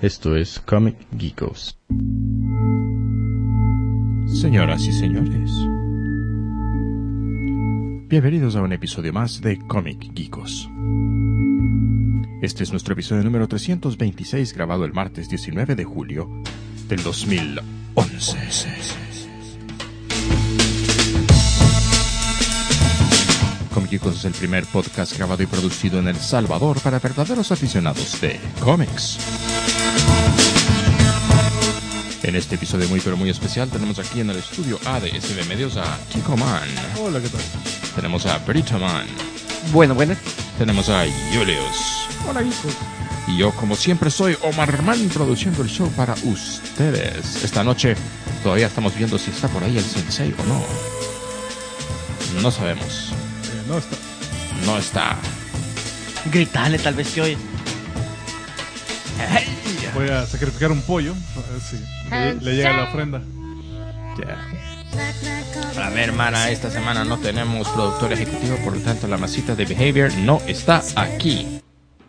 Esto es Comic Geekos. Señoras y señores, bienvenidos a un episodio más de Comic Geekos. Este es nuestro episodio número 326, grabado el martes 19 de julio del 2011. Comic Geekos es el primer podcast grabado y producido en El Salvador para verdaderos aficionados de cómics. En este episodio muy pero muy especial tenemos aquí en el estudio A de SB Medios a Tico Man. Hola, ¿qué tal? Tenemos a Brito Man. Buenas. Tenemos a Julius. Hola, hijos. Y yo, como siempre, soy Omar Man, produciendo el show para ustedes. Esta noche todavía estamos viendo si está por ahí el Sensei o no. No sabemos. No está. No está. Gritale tal vez que hoy. Voy a sacrificar un pollo. A ver si le llega la ofrenda. A ver, Mara, esta semana no tenemos productor ejecutivo, por lo tanto la masita de Behavior no está aquí.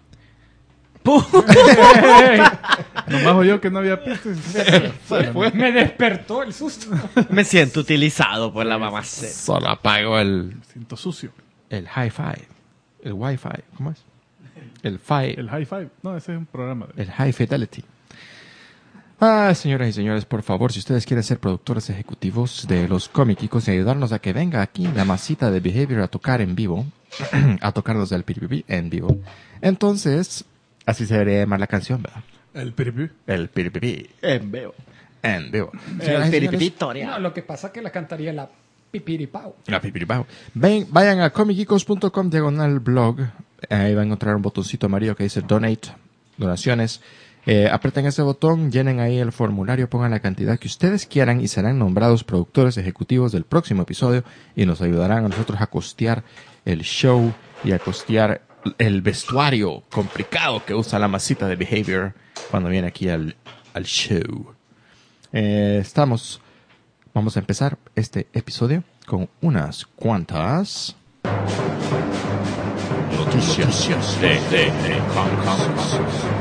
Nomás oyó que no había pistas. Me despertó el susto. Me siento utilizado por la mamá. Solo apago el Siento sucio. hi-fi, el wifi, ¿cómo es? El High Five. No, ese es un programa. el high fidelity. Señoras y señores, por favor, si ustedes quieren ser productores ejecutivos de los cómicos y ayudarnos a que venga aquí la masita de Behavior a tocar en vivo, a tocarnos del PiriPiri en vivo, entonces, así se debería llamar la canción, ¿verdad? El piripí. El PiriPiri En veo. en vivo. El Señoras y señores, piripitoria. No, lo que pasa es que la cantaría la pipiripao. la pipiripao. Vayan a comicgeekos.com/blog. Ahí van a encontrar un botoncito amarillo que dice Donate, donaciones. Aprieten ese botón, llenen ahí el formulario, pongan la cantidad que ustedes quieran y serán nombrados productores ejecutivos del próximo episodio y nos ayudarán a nosotros a costear el show y a costear el vestuario complicado que usa la masita de Behavior cuando viene aquí al show. Vamos a empezar este episodio con unas cuantas noticias de cómics.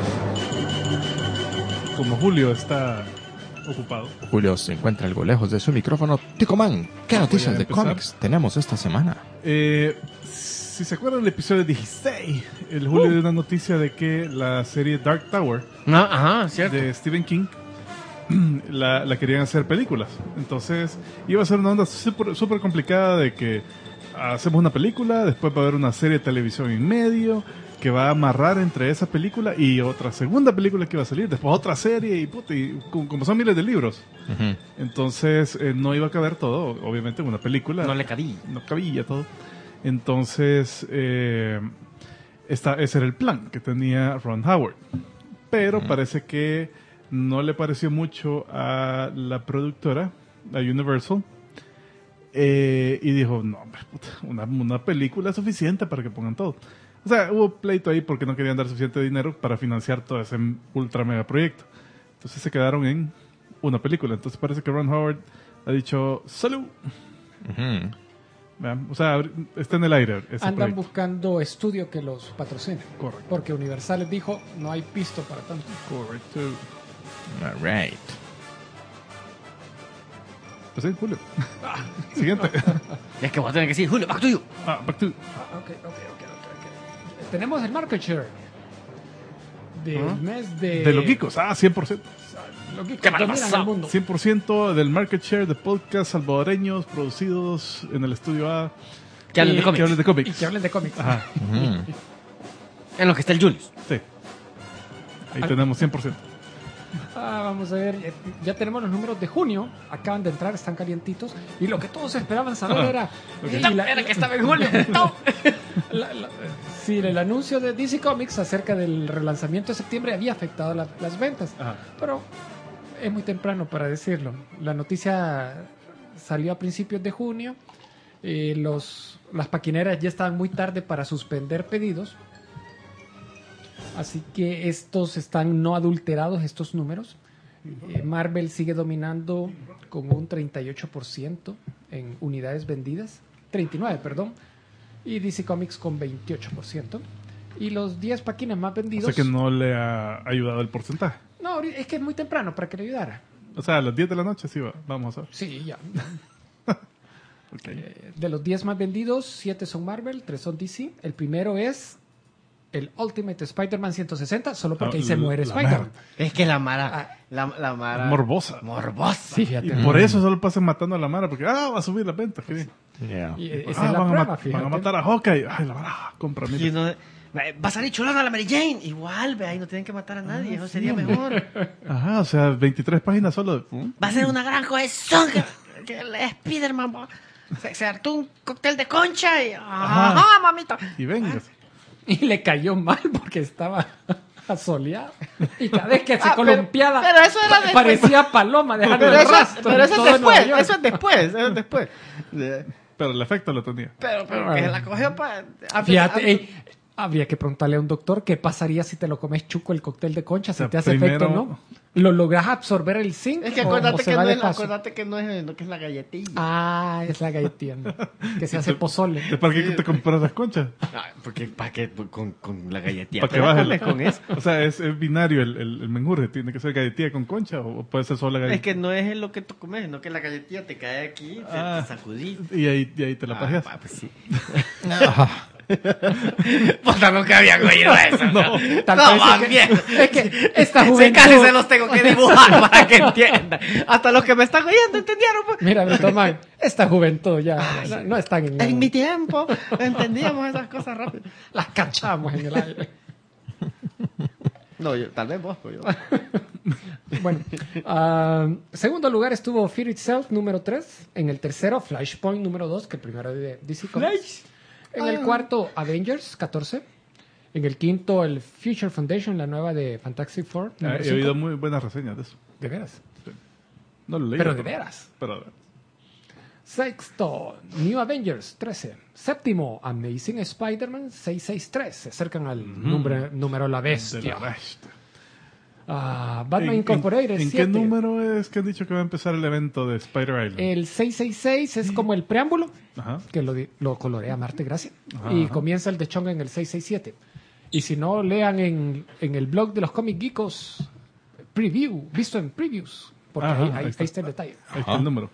Como Julio está ocupado. Julio se encuentra algo lejos de su micrófono. Tico Man, ¿qué noticias de empezar. cómics tenemos esta semana? Si se acuerdan del episodio 16, el Julio dio una noticia de que la serie Dark Tower Ajá, cierto. de Stephen King la querían hacer películas. Entonces iba a ser una onda súper complicada de que hacemos una película, después va a haber una serie de televisión en medio que va a amarrar entre esa película y otra segunda película que va a salir, después otra serie y como son miles de libros. Entonces no iba a caber todo, obviamente, en una película. No le cabí. No cabía todo. Entonces ese era el plan que tenía Ron Howard. Pero parece que no le pareció mucho a la productora, a Universal. Y dijo, no, hombre, puta, una película es suficiente para que pongan todo. O sea, hubo pleito ahí porque no querían dar suficiente dinero para financiar todo ese ultra mega proyecto. Entonces se quedaron en una película. Entonces parece que Ron Howard ha dicho, ¡salud! Vean, o sea, está en el aire ese Andan proyecto. buscando estudio que los patrocine. Correcto. Porque Universal les dijo, no hay pisto para tanto. Correcto. All right. Pues sí, Julio. Siguiente. Es que voy a tener que decir, Julio, back to you. Back to... Ok. Tenemos el market share del mes de... De los geekos. 100%. Los geekos ¡Qué dominan malvasado! el mundo. 100% del market share de podcasts salvadoreños producidos en el estudio A. Que hablen de Y- Que hablen cómics. de Y cómics. que hablen de cómics. Ajá, En lo que está el Julius. sí. Ahí tenemos 100%. Vamos a ver, ya tenemos los números de junio, acaban de entrar, están calientitos, y lo que todos esperaban saber era... Era que estaba en Julio. No. Sí, el anuncio de DC Comics acerca del relanzamiento de septiembre había afectado las ventas, Ajá. pero es muy temprano para decirlo. La noticia salió a principios de junio, las paquineras ya estaban muy tarde para suspender pedidos, así que estos están no adulterados, estos números. Marvel sigue dominando con un 38% en unidades vendidas, 39, perdón, y DC Comics con 28%. Y los 10 paquines más O vendidos... sea que no le ha ayudado el porcentaje. No, es que es muy temprano para que le ayudara. O sea, a las 10 de la noche sí vamos a ver. Sí, ya. Ok. De los 10 más vendidos, 7 son Marvel, 3 son DC. El primero es el Ultimate Spider-Man 160, solo porque ahí se muere la Spider-Man. merda. Es que la Mara. La Mara. Morbosa. Morbosa. Sí, Y fíjate. por eso solo pasan matando a la Mara, porque va a subir la venta. Qué bien. Yeah. Y esa es la van, prueba, van a fíjate. matar a Hawkeye. Ay, la Mara, compra Y mira. uno, va a salir chulada la Mary Jane. Igual, ve, ahí no tienen que matar a nadie. Eso sería mejor. Ajá, o sea, 23 páginas solo. Va a ser una gran cohesión. Que el Spider-Man se hartó un cóctel de concha y. ¡Ajá, mamita! Y venga. Y le cayó mal porque estaba asoleado. Y cada vez que se Ah, columpiaba, pero eso era después. parecía paloma dejando Pero el eso, rastro. pero en eso todo es después. Nueva York. Eso es después. Eso es después. Pero el efecto lo tenía. Pero que la cogió para. Fíjate, habría que preguntarle a un doctor qué pasaría si te lo comes chuco el cóctel de concha, si sea, te hace primero- efecto o no. ¿Lo logras absorber el zinc? Es que o acuérdate se que, va no de es, paso? acuérdate que no es lo que es la galletilla. Ah, es la galletilla, ¿no? Que se hace pozole. ¿Es para qué te compras las conchas? Porque para qué con la galletilla. Para ¿Te que la baje comes con eso? O sea, es binario el menjurje. Tiene que ser galletilla con concha o puede ser solo la Es galletilla. que no es lo que tú comes, sino que la galletilla te cae aquí, te sacudís. Y ahí te la pajeas. Pues sí. Puta, nunca había oído eso. No, Tal no vez más es que- bien. es que esta Sí, juventud... casi se los tengo que dibujar para que entiendan. Hasta los que me están oyendo entendieron. Pues. Mira, Britoman, esta juventud ya no están En mi tiempo entendíamos esas cosas rápido. las cachamos en el aire. No, tal vez vos, pero yo. Bueno, segundo lugar estuvo Fear Itself, número 3. En el tercero, Flashpoint, número 2, que el primero es de DC Comics. En el cuarto, Avengers, 14. En el quinto, el Future Foundation, la nueva de Fantastic Four. número He 5. oído muy buenas reseñas de eso. De veras. No lo leí. Pero de veras. Pero Sexto, New Avengers, 13. Séptimo, Amazing Spider-Man, 663. Se acercan al número La de Bestia. la bestia. Batman Incorporated, ¿En 7. qué número es que han dicho que va a empezar el evento de Spider Island? El 666 es como el preámbulo, Ajá. que lo colorea Marte Gracia. Ajá, Y ajá. comienza el de Chong en el 667. Y si no, lean en el blog de los Comic Geekos, preview, visto en previews, porque Ajá, ahí ahí está. está. el detalle. Ahí está el número.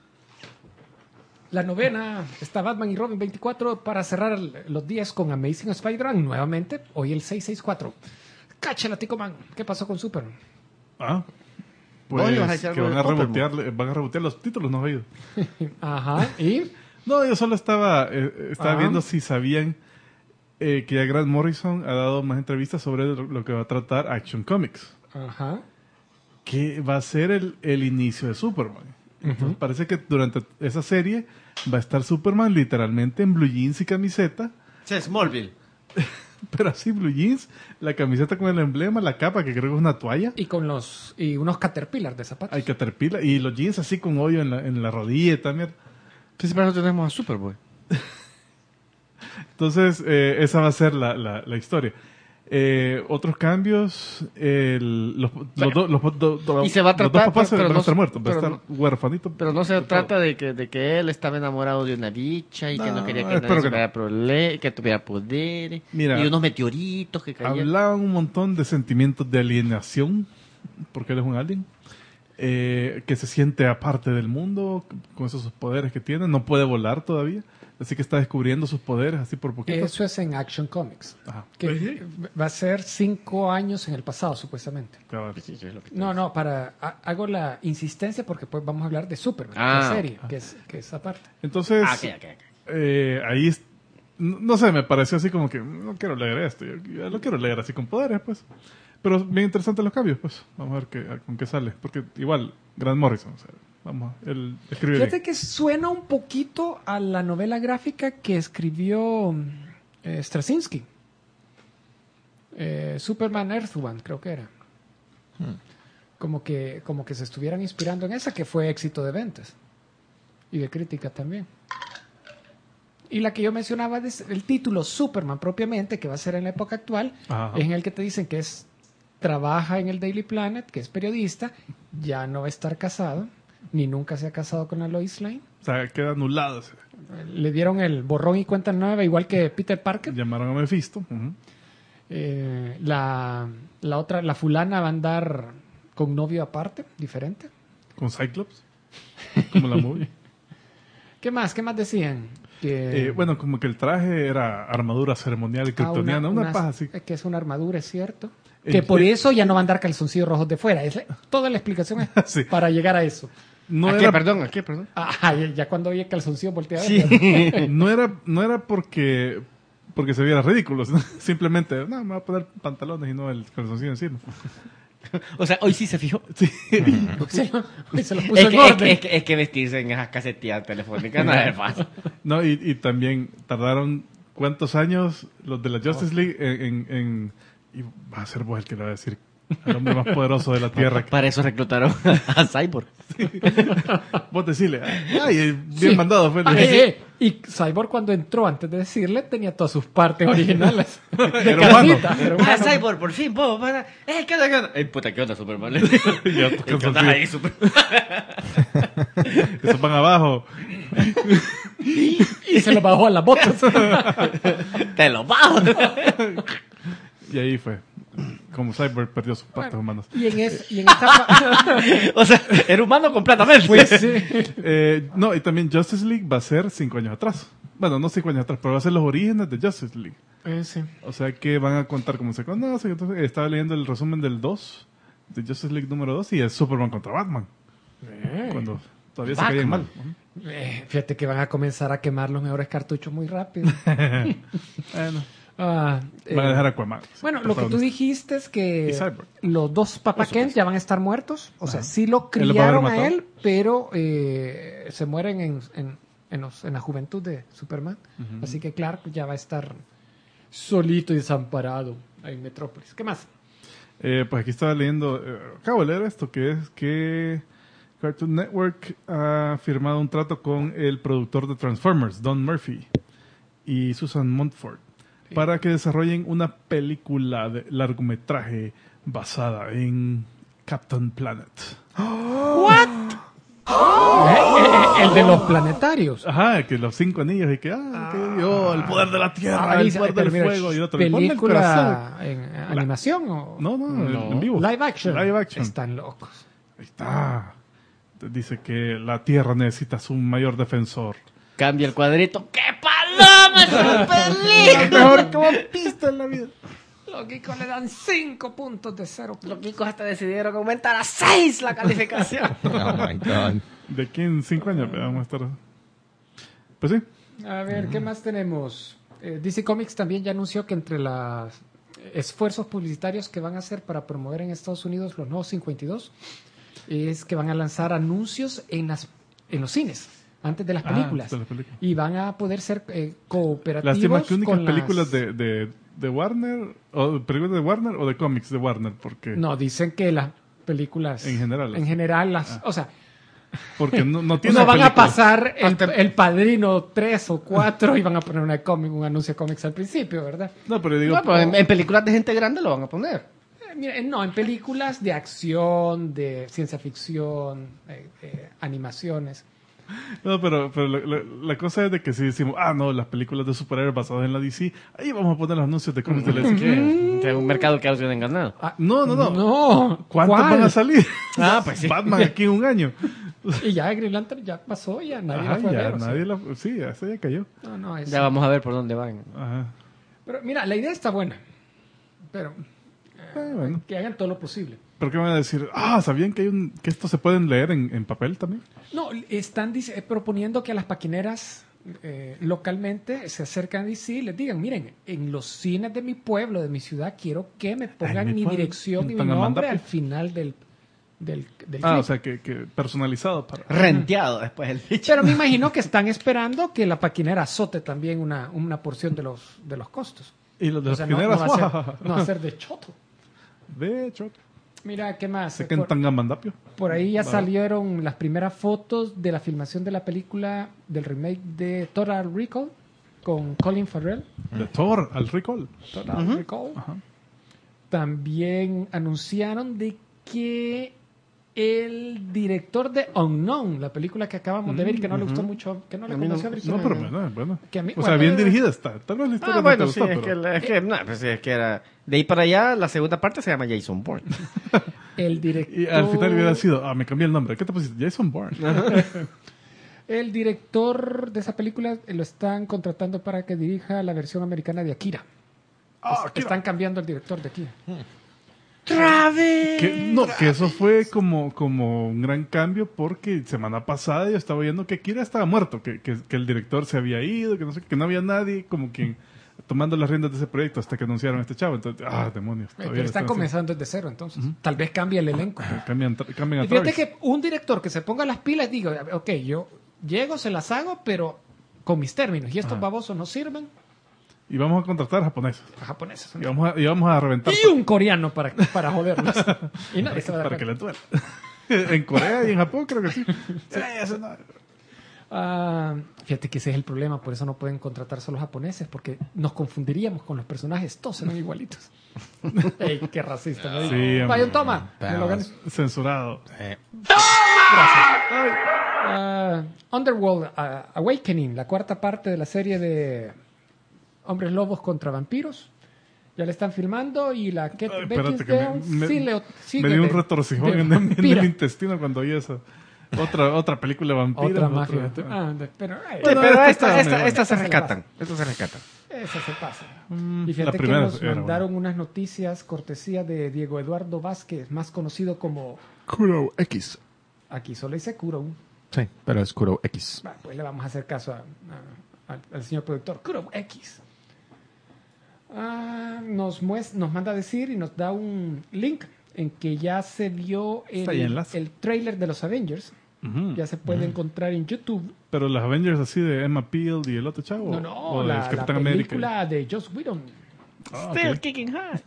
La novena está Batman y Robin 24 para cerrar los 10 con Amazing Spider-Man nuevamente. Hoy el 664. Cáchala, Tico Man. ¿Qué pasó con Superman? Ah. Vos ibas a Pues decir que algo van a, de Popperman. van a rebotear los títulos, no he oído. Ajá. Y No, yo solo estaba Ah. viendo si sabían que ya Grant Morrison ha dado más entrevistas sobre lo que va a tratar Action Comics. ajá. Que va a ser el inicio de Superman. Entonces, parece que durante esa serie va a estar Superman literalmente en blue jeans y camiseta. Sí, Smallville. Pero así blue jeans, la camiseta con el emblema, la capa que creo que es una toalla. Y con unos caterpillar de zapatos. Hay Caterpillar y los jeans así con hoyo en la rodilla también. Sí, pero no tenemos a Superboy. Entonces, esa va a ser la historia. Otros cambios, los Y se va a los dos tratar, papás pero van a no- estar muertos, va a pero estar huerfanito. Pero no se trata de que él estaba enamorado de una bicha y que no quería que espero nadie que no. que tuviera poderes. Mira, y unos meteoritos que caían. Hablaban un montón de sentimientos de alienación, porque él es un alien, que se siente aparte del mundo, con esos poderes que tiene, no puede volar todavía, así que está descubriendo sus poderes así por poquito. Eso es en Action Comics. Ajá. Que va a ser 5 años en el pasado, supuestamente. Claro. No, hago la insistencia porque pues vamos a hablar de Superman, Ah, la serie, que es aparte. Entonces, ok. ahí, no sé, me pareció así como que no quiero leer esto, yo lo quiero leer así con poderes, pues. Pero bien interesantes los cambios, pues. Vamos a ver con qué sale, porque igual, Grant Morrison, o sea, él escribe Fíjate bien. que suena un poquito a la novela gráfica que escribió Straczynski. Superman Earth One, creo que era. Como que se estuvieran inspirando en esa, que fue éxito de ventas. Y de crítica también. Y la que yo mencionaba, el título Superman propiamente, que va a ser en la época actual, Ajá. es en el que te dicen que trabaja en el Daily Planet, que es periodista, ya no va a estar casado, ni nunca se ha casado con la Lois Lane. O sea, queda anulado. Le dieron el borrón y cuenta nueva, igual que Peter Parker. Llamaron a Mephisto. Ujú. La otra, la fulana va a andar con novio aparte, diferente. Con Cyclops. Como la movie. ¿Qué más decían? Que Bueno, como que el traje era armadura ceremonial y kryptoniana. Una paja así. que es una armadura, es cierto. Que por eso ya no va a andar calzoncillos rojos de fuera. Toda la explicación es Sí. para llegar a eso. No ¿A era, qué, perdón? ¿A qué, perdón? Ya cuando oye calzoncillo volteado. no era porque se viera ridículo, sino simplemente, no, me voy a poner pantalones y no el calzoncillo encima. O sea, hoy sí se fijó. Se lo puso en orden. Es que vestirse en esas casetillas telefónicas no es fácil. No, y también tardaron ¿cuántos años los de la Justice League en y va a ser vos el que le va a decir al hombre más poderoso de la Tierra? Para eso reclutaron a Cyborg. Vos decirle, ay, bien Sí. mandado fue. Y Cyborg cuando entró, antes de decirle, tenía todas sus partes originales. De Era humano. carnita, era Ah, humano. Cyborg, por fin, vos, para... ¿Qué onda? Puta, ¿qué onda, Superman? Y otros ¿Qué onda calzoncillos. ahí, Superman? Esos van abajo. Y se lo bajó a las botas. Te lo bajo. Y ahí fue. Como Cyborg perdió sus partes humanas. Y en esta... O sea, era humano completamente. Pues sí. No, y también Justice League va a ser 5 años atrás. Bueno, no 5 años atrás, pero va a ser los orígenes de Justice League. Sí. O sea que van a contar cómo se conoce. Entonces, estaba leyendo el resumen del 2, de Justice League número 2, y es Superman contra Batman. Cuando todavía se caían mal. Fíjate que van a comenzar a quemar los mejores cartuchos muy rápido. Bueno, van a dejar Aquaman. Bueno, lo que tú dijiste es Y que Cyborg. los dos Papa Kent ya van a estar muertos. O sea, sí lo Él lo va a haber criaron a matado. él, pero se mueren en la juventud de Superman. Así que Clark ya va a estar solito y desamparado en Metrópolis. ¿Qué más? Pues aquí estaba leyendo, acabo de leer esto, que es que Cartoon Network ha firmado un trato con el productor de Transformers, Don Murphy, y Susan Montford, para que desarrollen una película de largometraje basada en Captain Planet. El de los planetarios. Ajá, que los 5 anillos y que, el poder de la tierra, el poder del pero fuego y otro. el poder del ¿película corazón. en animación o No, en vivo. live action? Live action. Están locos. Ahí está. Dice que la tierra necesita su mayor defensor. Cambia el cuadrito. ¡Qué paloma, Super Mejor que One Piece en la vida. Los geekos le dan 5 puntos de 0. Los chicos hasta decidieron aumentar a 6 la calificación. Oh my God. De aquí en 5 años vamos a estar. Pues sí. A ver, ¿qué más tenemos? DC Comics también ya anunció que entre los esfuerzos publicitarios que van a hacer para promover en Estados Unidos los nuevos 52 es que van a lanzar anuncios en los cines antes de las películas. de las películas. Y van a poder ser cooperativos. Lástima que únicas con películas de Warner, o películas de Warner o de cómics de Warner, porque No, dicen que las películas... En general, En general, o sea, porque no tiene no van a películas. pasar el Padrino 3 o 4 y van a poner un anuncio de cómics al principio, ¿verdad? No, pero digo, No, pero en películas de gente grande lo van a poner. Mira, no, en películas de acción, de ciencia ficción, animaciones. no, pero la cosa es de que si decimos, no, las películas de superhéroes basadas en la DC, ahí vamos a poner los anuncios de cómics de la DC. Que es un mercado que ha ganado. No. No, ¿Cuántos ¿cuál? van a salir? Pues sí. Batman aquí en un año. Y ya Green Lantern ya pasó, ya nadie Ajá, la fue a ya, ver, o sea. nadie la... Sí, esa ya cayó. No, Ya vamos a ver por dónde van. Ajá. Pero mira, la idea está buena, pero Bueno. que hagan todo lo posible. ¿Pero qué van a decir? ¿Sabían que estos se pueden leer en papel también? No, están proponiendo que a las paquineras localmente se acercan a DC y les digan, miren, en los cines de mi pueblo, de mi ciudad, quiero que me pongan mi mi pueblo, dirección y mi Tangamandapio. nombre al final del clip. O sea, que personalizado para... Renteado después el bicho. Pero me imagino que están esperando que la paquinera azote también una porción de los costos. Y los de O las sea, no pineras, va a ser de choto. de hecho, Mira, ¿qué más? sé que en Tangamandapio. Por ahí ya Vale. salieron las primeras fotos de la filmación de la película del remake de Total Recall con Colin Farrell. De Thor al Recall. Total Recall. Ajá. También anunciaron de que El director de Unknown, la película que acabamos de ver y que no le gustó mucho, que no le A mí conoció No, originalmente. pero bueno. Que a mí- O sea, bueno, bien dirigida está. Tal vez la historia no te bueno, gustó, sí, pero... es que era... De ahí para allá, la segunda parte se llama Jason Bourne. El director... Y al final hubiera sido, me cambié el nombre. ¿Qué te pusiste? Jason Bourne. El director de esa película lo están contratando para que dirija la versión americana de Akira. Están cambiando el director de Akira. Que eso fue como un gran cambio porque semana pasada yo estaba viendo que Kira estaba muerto, que el director se había ido, que no sé, que no había nadie como quien tomando las riendas de ese proyecto hasta que anunciaron a este chavo. Entonces, demonios. Pero todavía están están comenzando desde cero, entonces. Tal vez cambie el elenco. cambian a Y fíjate Travis. que un director que se ponga las pilas diga, ok, yo llego, se las hago, pero con mis términos. Y estos babosos no sirven Y vamos a contratar japoneses. a japoneses. Y vamos a reventar Y un coreano para joderlos. Y nadie se va a dar para que cuenta. le duela. En Corea y en Japón creo que sí. Sí, eso no. Fíjate que ese es el problema, por eso no pueden contratar solo japoneses, porque nos confundiríamos con los personajes, todos eran igualitos. Ey, qué racista. ¿No? Sí, Vaya, hombre. toma. Me lo gané. Censurado. Underworld Awakening, la cuarta parte de la serie de Hombres Lobos contra Vampiros. Ya le están filmando y la Kate Espérate que Beckinsale me dio un de retorcijón en vampira. el intestino cuando oí esa. Otra película de vampiros. Otra mafia. Pero Pero esta estas se se rescatan. Estas se rescatan. esa se pasa. Y la fíjate que primera nos era mandaron unas noticias cortesía de Diego Eduardo Vázquez, más conocido como... Kuro X. Aquí solo dice Kuro. Sí, pero es Kuro X. Pues le vamos a hacer caso al señor productor. Kuro X. Nos manda a decir y nos da un link en que ya se vio Está ahí enlace. el trailer de los Avengers. Ujú. Ya se puede encontrar en YouTube. Pero los Avengers así de Emma Peel y el otro chavo. No, o de la Capitán América. película de Joss Whedon. Still Ok. kicking hard.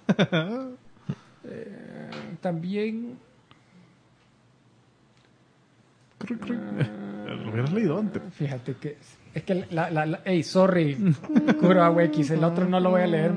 También... Lo hubieras leído antes. Fíjate que... Es que hey, sorry, Kuro X, el otro no lo voy a leer.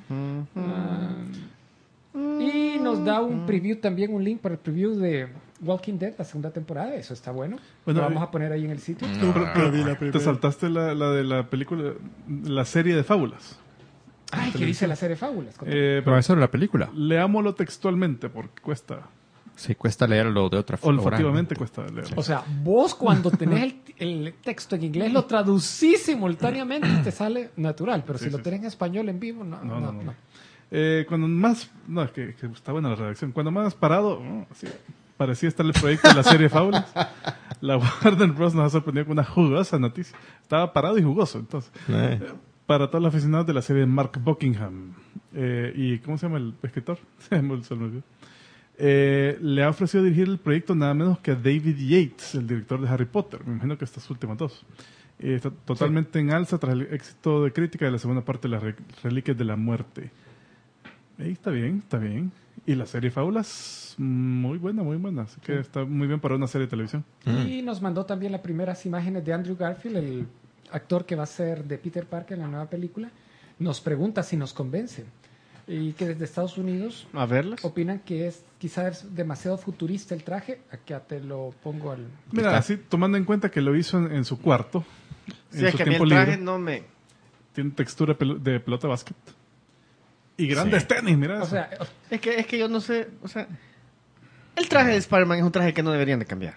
Y nos da un preview también, un link para el preview de Walking Dead, la segunda temporada. Eso está bueno. Bueno, Lo vamos a poner ahí en el sitio. Te saltaste la de la película, la serie de fábulas. Ay, ¿qué dice la serie Fábulas? Pero eso era la película. Leámoslo textualmente porque cuesta. Sí, cuesta leerlo de otra forma. Olfativamente cuesta leerlo. O sea, vos cuando tenés el texto en inglés lo traducís simultáneamente y te sale natural. Pero si lo tenés en español en vivo, no. Cuando más... No, es que está buena la redacción. Cuando más parado... así, parecía estar el proyecto de la serie Fábulas. La Warner Bros. Nos ha sorprendido con una jugosa noticia. Estaba parado y jugoso, entonces. Para todos los aficionados de la serie Mark Buckingham. ¿Y cómo se llama el escritor? Se me olvidó. Le ha ofrecido dirigir el proyecto nada menos que a David Yates, el director de Harry Potter. Me imagino que estas últimas dos. Está totalmente en alza tras el éxito de crítica de la segunda parte de las Reliquias de la Muerte. Está bien, está bien. Y la serie Fábulas, muy buena, muy buena. Así que está muy bien para una serie de televisión. Y nos mandó también las primeras imágenes de Andrew Garfield, el actor que va a ser de Peter Parker en la nueva película. Nos pregunta si nos convence. Y que desde Estados Unidos A verlas. opinan que es quizás demasiado futurista el traje. Aquí ya te lo pongo al... Mira, así tomando en cuenta que lo hizo en su cuarto, Sí, en es su que a mí tiempo el traje libre, no me... tiene textura de pelota de básquet. Y grandes tenis, mira O eso. sea, Es que yo no sé, o sea... El traje de Spider-Man es un traje que no deberían de cambiar.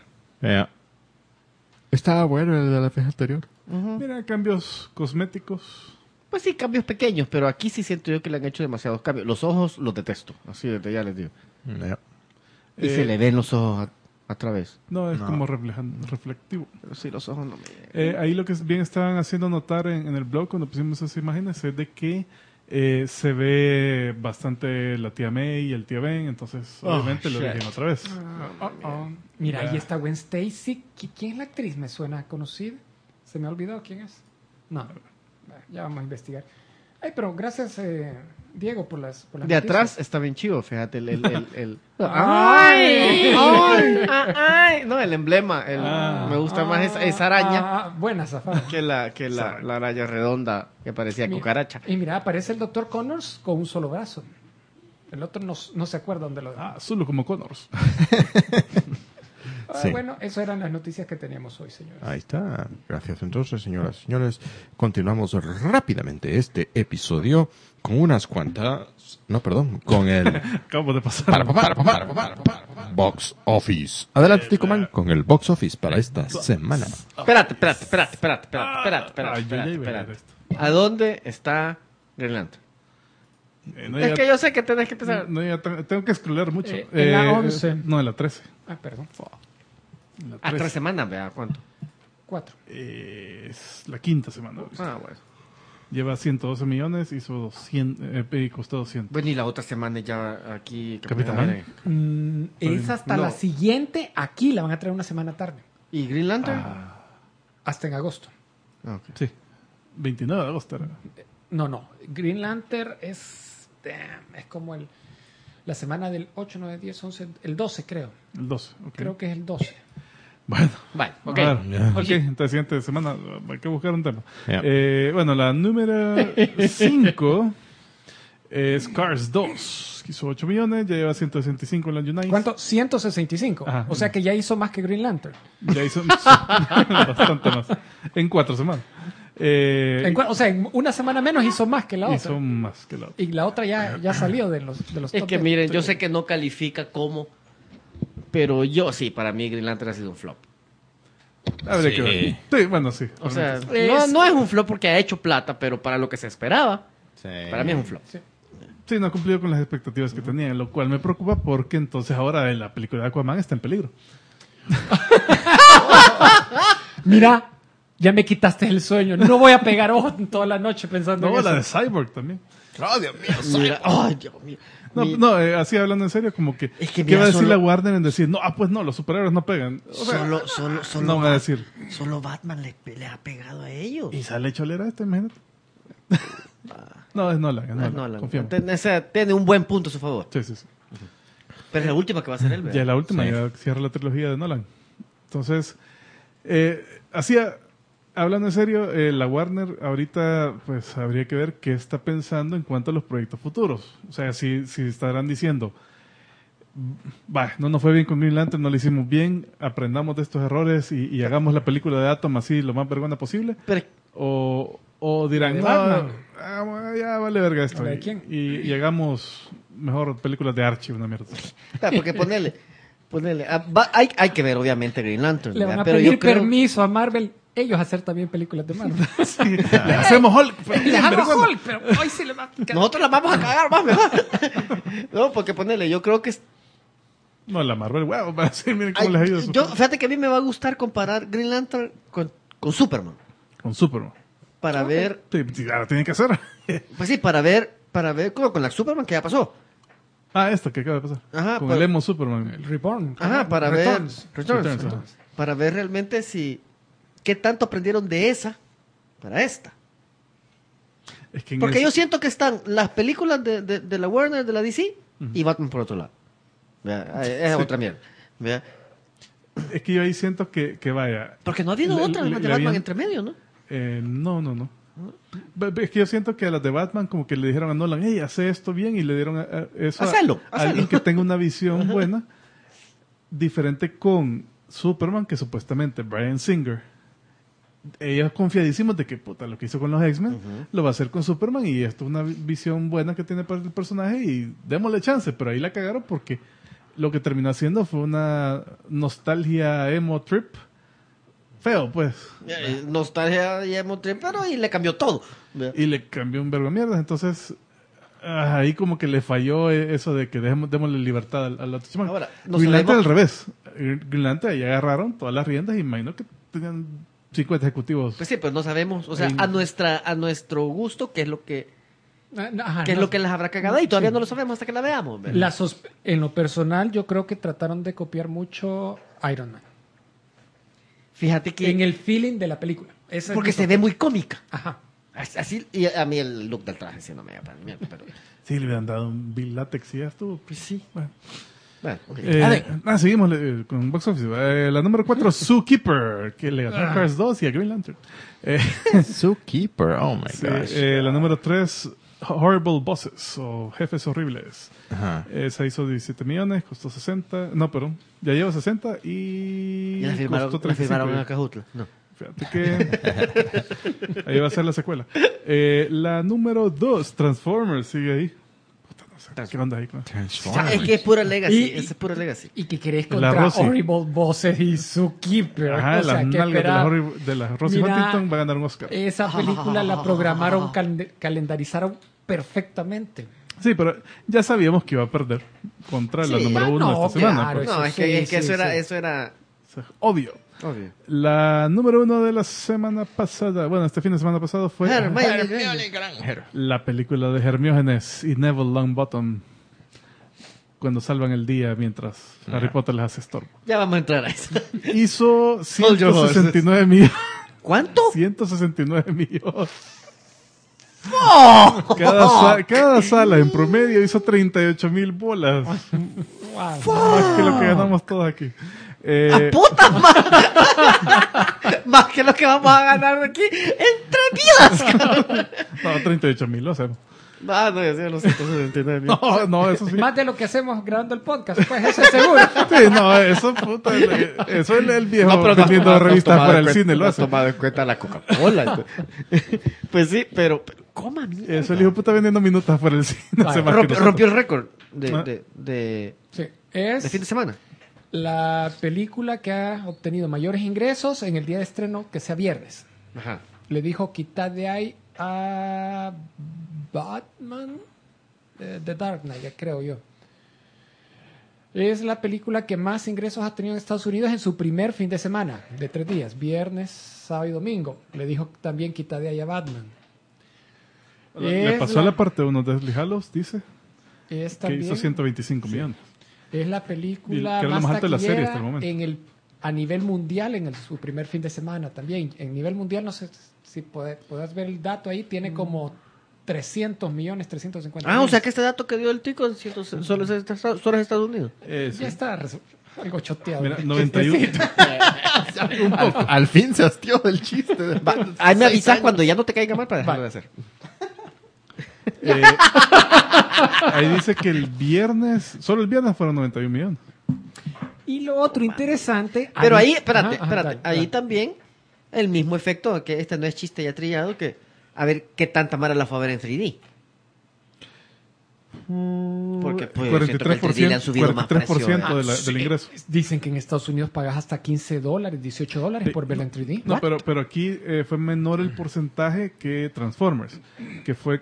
Estaba bueno el de la vez anterior. Mira, cambios cosméticos. Pues sí, cambios pequeños, pero aquí sí siento yo que le han hecho demasiados cambios. Los ojos los detesto, así desde ya les digo. Y se le ven los ojos a través. No, es como reflectivo. Pero sí, los ojos no me... Ahí lo que bien estaban haciendo notar en el blog cuando pusimos esas imágenes es de que se ve bastante la tía May y el tío Ben, entonces obviamente lo shit. dije otra vez. mira, ahí está Gwen Stacy. ¿Quién es la actriz? ¿Me suena conocida? ¿Se me ha olvidado quién es? No. Ya vamos a investigar. Ay, pero gracias, Diego, por las De noticias. atrás está bien chido, fíjate, el... ¡Ay! ¡Ay! No, el emblema, me gusta más esa araña Buena zafada. que la araña redonda que parecía cucaracha. Y mira, aparece el Dr. Connors con un solo brazo. El otro no se acuerda dónde lo dejó. Solo como Connors. Sí. Bueno, eso eran las noticias que teníamos hoy, señores. Ahí está. Gracias entonces, señoras y señores. Continuamos rápidamente este episodio con unas cuantas... No, perdón, con el... Acabo de pasar. Box Office. Adelante, Tico Man, con el Box Office para esta semana. Espérate. Ay, yo ya iba a ver esto. ¿A dónde está Green Lantern? No Es llega- que yo sé que tenés que empezar. no llega tan- tengo que scrollar mucho. En la 11. No, en la 13. Ah, perdón. En la A 13. 3 semanas, vea, ¿cuánto? 4. Es la quinta semana. Ah, bueno. Lleva 112 millones, hizo 200, y costó 200. Bueno, y la otra semana ya aquí... Capitán América. Es hasta No. la siguiente. Aquí la van a traer una semana tarde. ¿Y Green Lantern? Hasta en agosto. Ah, ok. Sí. 29 de agosto era. No. Green Lantern es como la semana del 8, 9, 10, 11, el 12 creo. El 12. Ok. Creo que es el 12. Bueno. Vale, ok. A ver, Ya. ok, entonces siguiente semana hay que buscar un tema. Ya. Bueno, la número 5 es Cars 2, que hizo 8 millones, ya lleva 165 en la United. ¿Cuánto? 165. Ajá. O sea que ya hizo más que Green Lantern. Ya hizo bastante más. En 4 semanas. O sea, en una semana menos hizo más que la otra. Hizo más que la otra. Y la otra ya salió de los Es top que 10. miren, yo sé que no califica como, pero yo sí, para mí Green Lantern ha sido un flop. Habría Sí. que ver. Sí, bueno, sí. O sea, Es- no es un flop porque ha hecho plata, pero para lo que se esperaba, para mí es un flop. Sí, no ha cumplido con las expectativas que tenía, lo cual me preocupa porque entonces ahora la película de Aquaman está en peligro. Mira, ya me quitaste el sueño. No voy a pegar ojos toda la noche pensando No, en la de eso. Cyborg también. Mira, ay, Dios mío. No, así hablando en serio, como que, Es que ¿qué va a mira, decir solo- la Warner en decir, no, pues no, los superhéroes no pegan? O sea, Solo no va a decir. Solo Batman le ha pegado a ellos. Y sale cholera esta, imagínate. No, es Nolan, es Nolan. No, Confiamos. o sea, tiene un buen punto a su favor. Sí, sí, sí. Pero es la última que va a ser él, Ya ¿verdad? la última, Sí. ya cierra la trilogía de Nolan. Entonces, hablando en serio, la Warner ahorita pues habría que ver qué está pensando en cuanto a los proyectos futuros. O sea, si estarán diciendo, no nos fue bien con Green Lantern, no lo hicimos bien, aprendamos de estos errores y hagamos la película de Atom así lo más vergüenza posible. Pero O dirán, ¿De no, Batman? bueno, ya vale verga esto. ¿De quién? Y hagamos mejor películas de Archie, una mierda. porque ponerle, hay que ver obviamente Green Lantern, Le van ¿verdad? a Pero pedir yo creo, permiso a Marvel ellos hacer también películas de Marvel. Le hacemos Hulk. Les hago vergüenza. Hulk, pero hoy sí le va a... nosotros la vamos a cagar más, ¿verdad? No, porque ponerle, yo creo que No, la Marvel, wow, va a decir, miren cómo les ha ido. fíjate que a mí me va a gustar comparar Green Lantern con Superman. Con Superman. Para ver, Sí, ahora tienen que hacer. pues sí, para ver como con la Superman que ya pasó. Esto que acaba de pasar. Ajá, con pues- el emo Superman. Reborn. Ajá, para Returns. ver Returns, Returns, ajá. Para ver realmente qué tanto aprendieron de esa para esta. Es que en Porque ese- yo siento que están las películas de la Warner, de la DC, y Batman por otro lado. ¿Vea? Es otra mierda. ¿Vea? es que yo ahí siento que vaya. Porque no ha habido Le- otra le- de le Batman habían- entre medio, ¿no? No. Es que yo siento que a las de Batman como que le dijeron a Nolan, hey, hace esto bien, y le dieron eso Hacelo, a alguien que tenga una visión buena, diferente con Superman, que supuestamente Bryan Singer, ellos confiadísimos de que puta, lo que hizo con los X-Men, lo va a hacer con Superman, y esto es una visión buena que tiene para el personaje, y démosle chance, pero ahí la cagaron porque lo que terminó haciendo fue una nostalgia emo trip, feo pues. Nostalgia y emoción, pero y le cambió todo. ¿Vea? Y le cambió un verbo de mierda. Entonces, ahí como que le falló eso de que démosle libertad al otro chamaco. Ahora, no Green Lantern sabemos- al revés. Green Lantern ahí agarraron todas las riendas y imagino que tenían 50 ejecutivos. Pues sí, pues no sabemos, o sea, Ahí- a nuestro gusto, qué es lo que Ajá, qué es no. lo que les habrá cagado y todavía Sí. no lo sabemos hasta que la veamos. ¿verdad? En lo personal, yo creo que trataron de copiar mucho Iron Man. Fíjate que En el feeling de la película. Esa es porque mi se ve muy cómica. Ajá. Así, y a mí el look del traje sí no me da mierda, pero Sí, le hubieran dado un Bill Látex y ya estuvo. pues sí. Bueno. Bueno, ok. Seguimos con Box Office. La número 4, Zookeeper, que le ganó a Cars 2 y a Green Lantern. Zookeeper, oh my Sí, gosh. la número 3, Horrible Bosses o Jefes Horribles. Ajá. Esa hizo 17 millones, costó 60. No, perdón. Ya lleva 60 y. ¿Y la firmaron, costó la 35. firmaron en Acajutla? No. Fíjate que. Ahí va a ser la secuela. La número 2, Transformers, sigue ahí. Puta, no sé. ¿Qué onda ahí? ¿no? Es que es pura Legacy. Y- Esa es pura Legacy. Y que querés La contra Rosy. Horrible Bosses y Zookeeper. Ajá, o sea, las que nalgas espera- de la Rosie Mira, Huntington va a ganar un Oscar. Esa película la programaron, calendarizaron perfectamente. Sí, pero ya sabíamos que iba a perder contra la Sí, número 1 no, esta semana. claro, pues. No, Eso es que, sí, eso sí. era O sea, obvio. obvio. La número 1 de la semana pasada, bueno, este fin de semana pasado fue Hermione Granger. la película de Hermiógenes y Neville Longbottom cuando salvan el día mientras Harry Potter les hace estorbo. Ya vamos a entrar a eso. Hizo Hold your horses. 169 millones. ¿Cuánto? 169 millones. Cada sala en promedio hizo 38,000 bolas. Wow. Más que lo que ganamos todos aquí. ¡A puta madre! Más que lo que vamos a ganar de aquí en 3 días. No, 38,000 lo hacemos. No, no, yo sé, los 169 mil. No, eso sí. Más de lo que hacemos grabando el podcast, pues eso es seguro. Sí, no, eso puta. Eso es el viejo No, pero vendiendo revistas para el cine, lo no hace. has tomado en cuenta la Coca-Cola. Pues sí, pero coma mierda. Eso el hijo puta vendiendo minutas por el cine. hace más que nosotros. Rompió el récord Ah. de Sí, fin es de semana. la película que ha obtenido mayores ingresos en el día de estreno, que sea viernes. Ajá. Le dijo quitar de ahí a Batman, The Dark Knight, creo yo. Es la película que más ingresos ha tenido en Estados Unidos en su primer fin de semana, de 3 días, viernes, sábado y domingo. Le dijo también quitar de ahí a Batman. Le Es pasó la- a la parte 1 de Deathly Hallows, dice, Es que también, hizo 125 millones. es la Y película que era lo más más alto de la serie taquillera hasta el momento. a nivel mundial su primer fin de semana también. En nivel mundial, no sé si podés ver el dato ahí, tiene como 300 millones, 350 Ah, o millones. sea que este dato que dio el tico solo es Estados Unidos. Sí. Ya está algo choteado. Mira, 91. Al fin se hastió del chiste. Ahí me avisas cuando ya no te caiga mal para dejarlo de hacer. Ahí dice que el viernes, solo el viernes fueron 91 millones. Y lo otro interesante... Pero ahí, espérate, Ajá, espérate. dale, Ahí dale. también el mismo efecto, que este no es chiste ya trillado, que a ver qué tanta mara la fue a ver en 3D. Porque pues, yo siento que el 3D le han subido más precio. 43% de Sí, del ingreso. Dicen que en Estados Unidos pagas hasta $15, $18 por verla en 3D. No, pero aquí fue menor el porcentaje que Transformers, que fue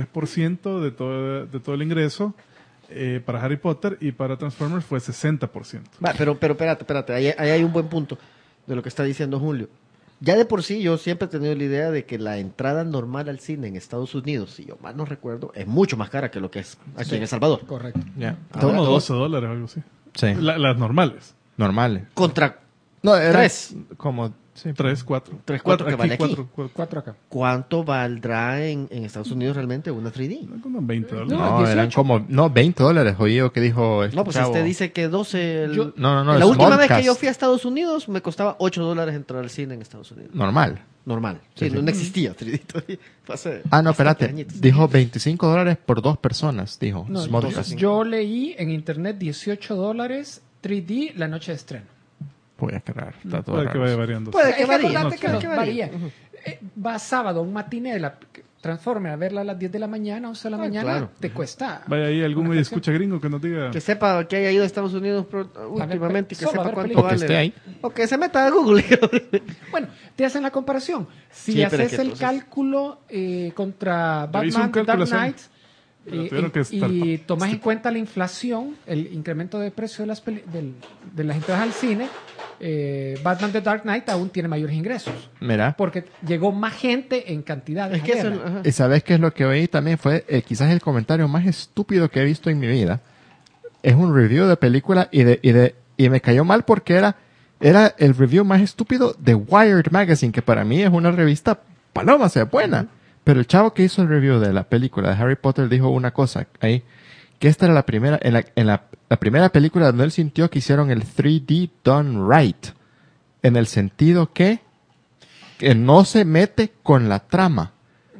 43% de todo el ingreso para Harry Potter, y para Transformers fue 60%. Va, pero espérate, ahí hay un buen punto de lo que está diciendo Julio. Ya de por sí yo siempre he tenido la idea de que la entrada normal al cine en Estados Unidos, si yo mal no recuerdo, es mucho más cara que lo que es aquí en El Salvador. Correcto. Ya. Como $12 o algo así. Sí. Las normales. Normales. Contra No, era 3. como... Sí. 3, 4. 3, 4 que vale aquí. 4 acá. ¿Cuánto valdrá en Estados Unidos realmente una 3D? Como $20. No, No, 18. eran como... No, $20, oí yo que dijo este No, pues chavo. este dice que 12. No, La es última vez que Smallcast. yo fui a Estados Unidos me costaba $8 entrar al cine en Estados Unidos. Normal. Normal. Sí, Sí, sí. no existía 3D todavía. Fue hace Ah, no, bastante espérate. añitos. Dijo $25 por 2 personas, dijo. No, Smallcast. entonces, yo leí en internet $18 3D la noche de estreno. Voy a quedar. Está todo Puede que raro. vaya variando. Puede que Es varíe. acordate no que sé. no, Que varía. varíe. Va sábado, un matiné de la Transformer a verla a las 10 de la mañana, 11 de la mañana, claro. te cuesta. Vaya ahí algún una medio canción. escucha gringo que nos diga. Que sepa que haya ido a Estados Unidos últimamente y que solo a sepa ver cuánto O que vale. esté ahí. O que se meta a Google. Bueno, te hacen la comparación. Si Sí, pero es haces que el entonces- cálculo contra Yo hice un Batman The cálculo Dark así. Knight Pero tuvieron que estar- y tomas en cuenta la inflación, el incremento de precio de de las entradas al cine, Batman The Dark Knight aún tiene mayores ingresos. Mira. Porque llegó más gente en cantidades. Es que a eso. verla. Ajá. ¿Y sabes qué es lo que oí también? Fue quizás el comentario más estúpido que he visto en mi vida. Es un review de película y me cayó mal porque era el review más estúpido de Wired Magazine, que para mí es una revista paloma, o sea, buena. Pero el chavo que hizo el review de la película de Harry Potter dijo una cosa ahí, que esta era la primera, en la primera película donde él sintió que hicieron el 3D done right. En el sentido que no se mete con la trama.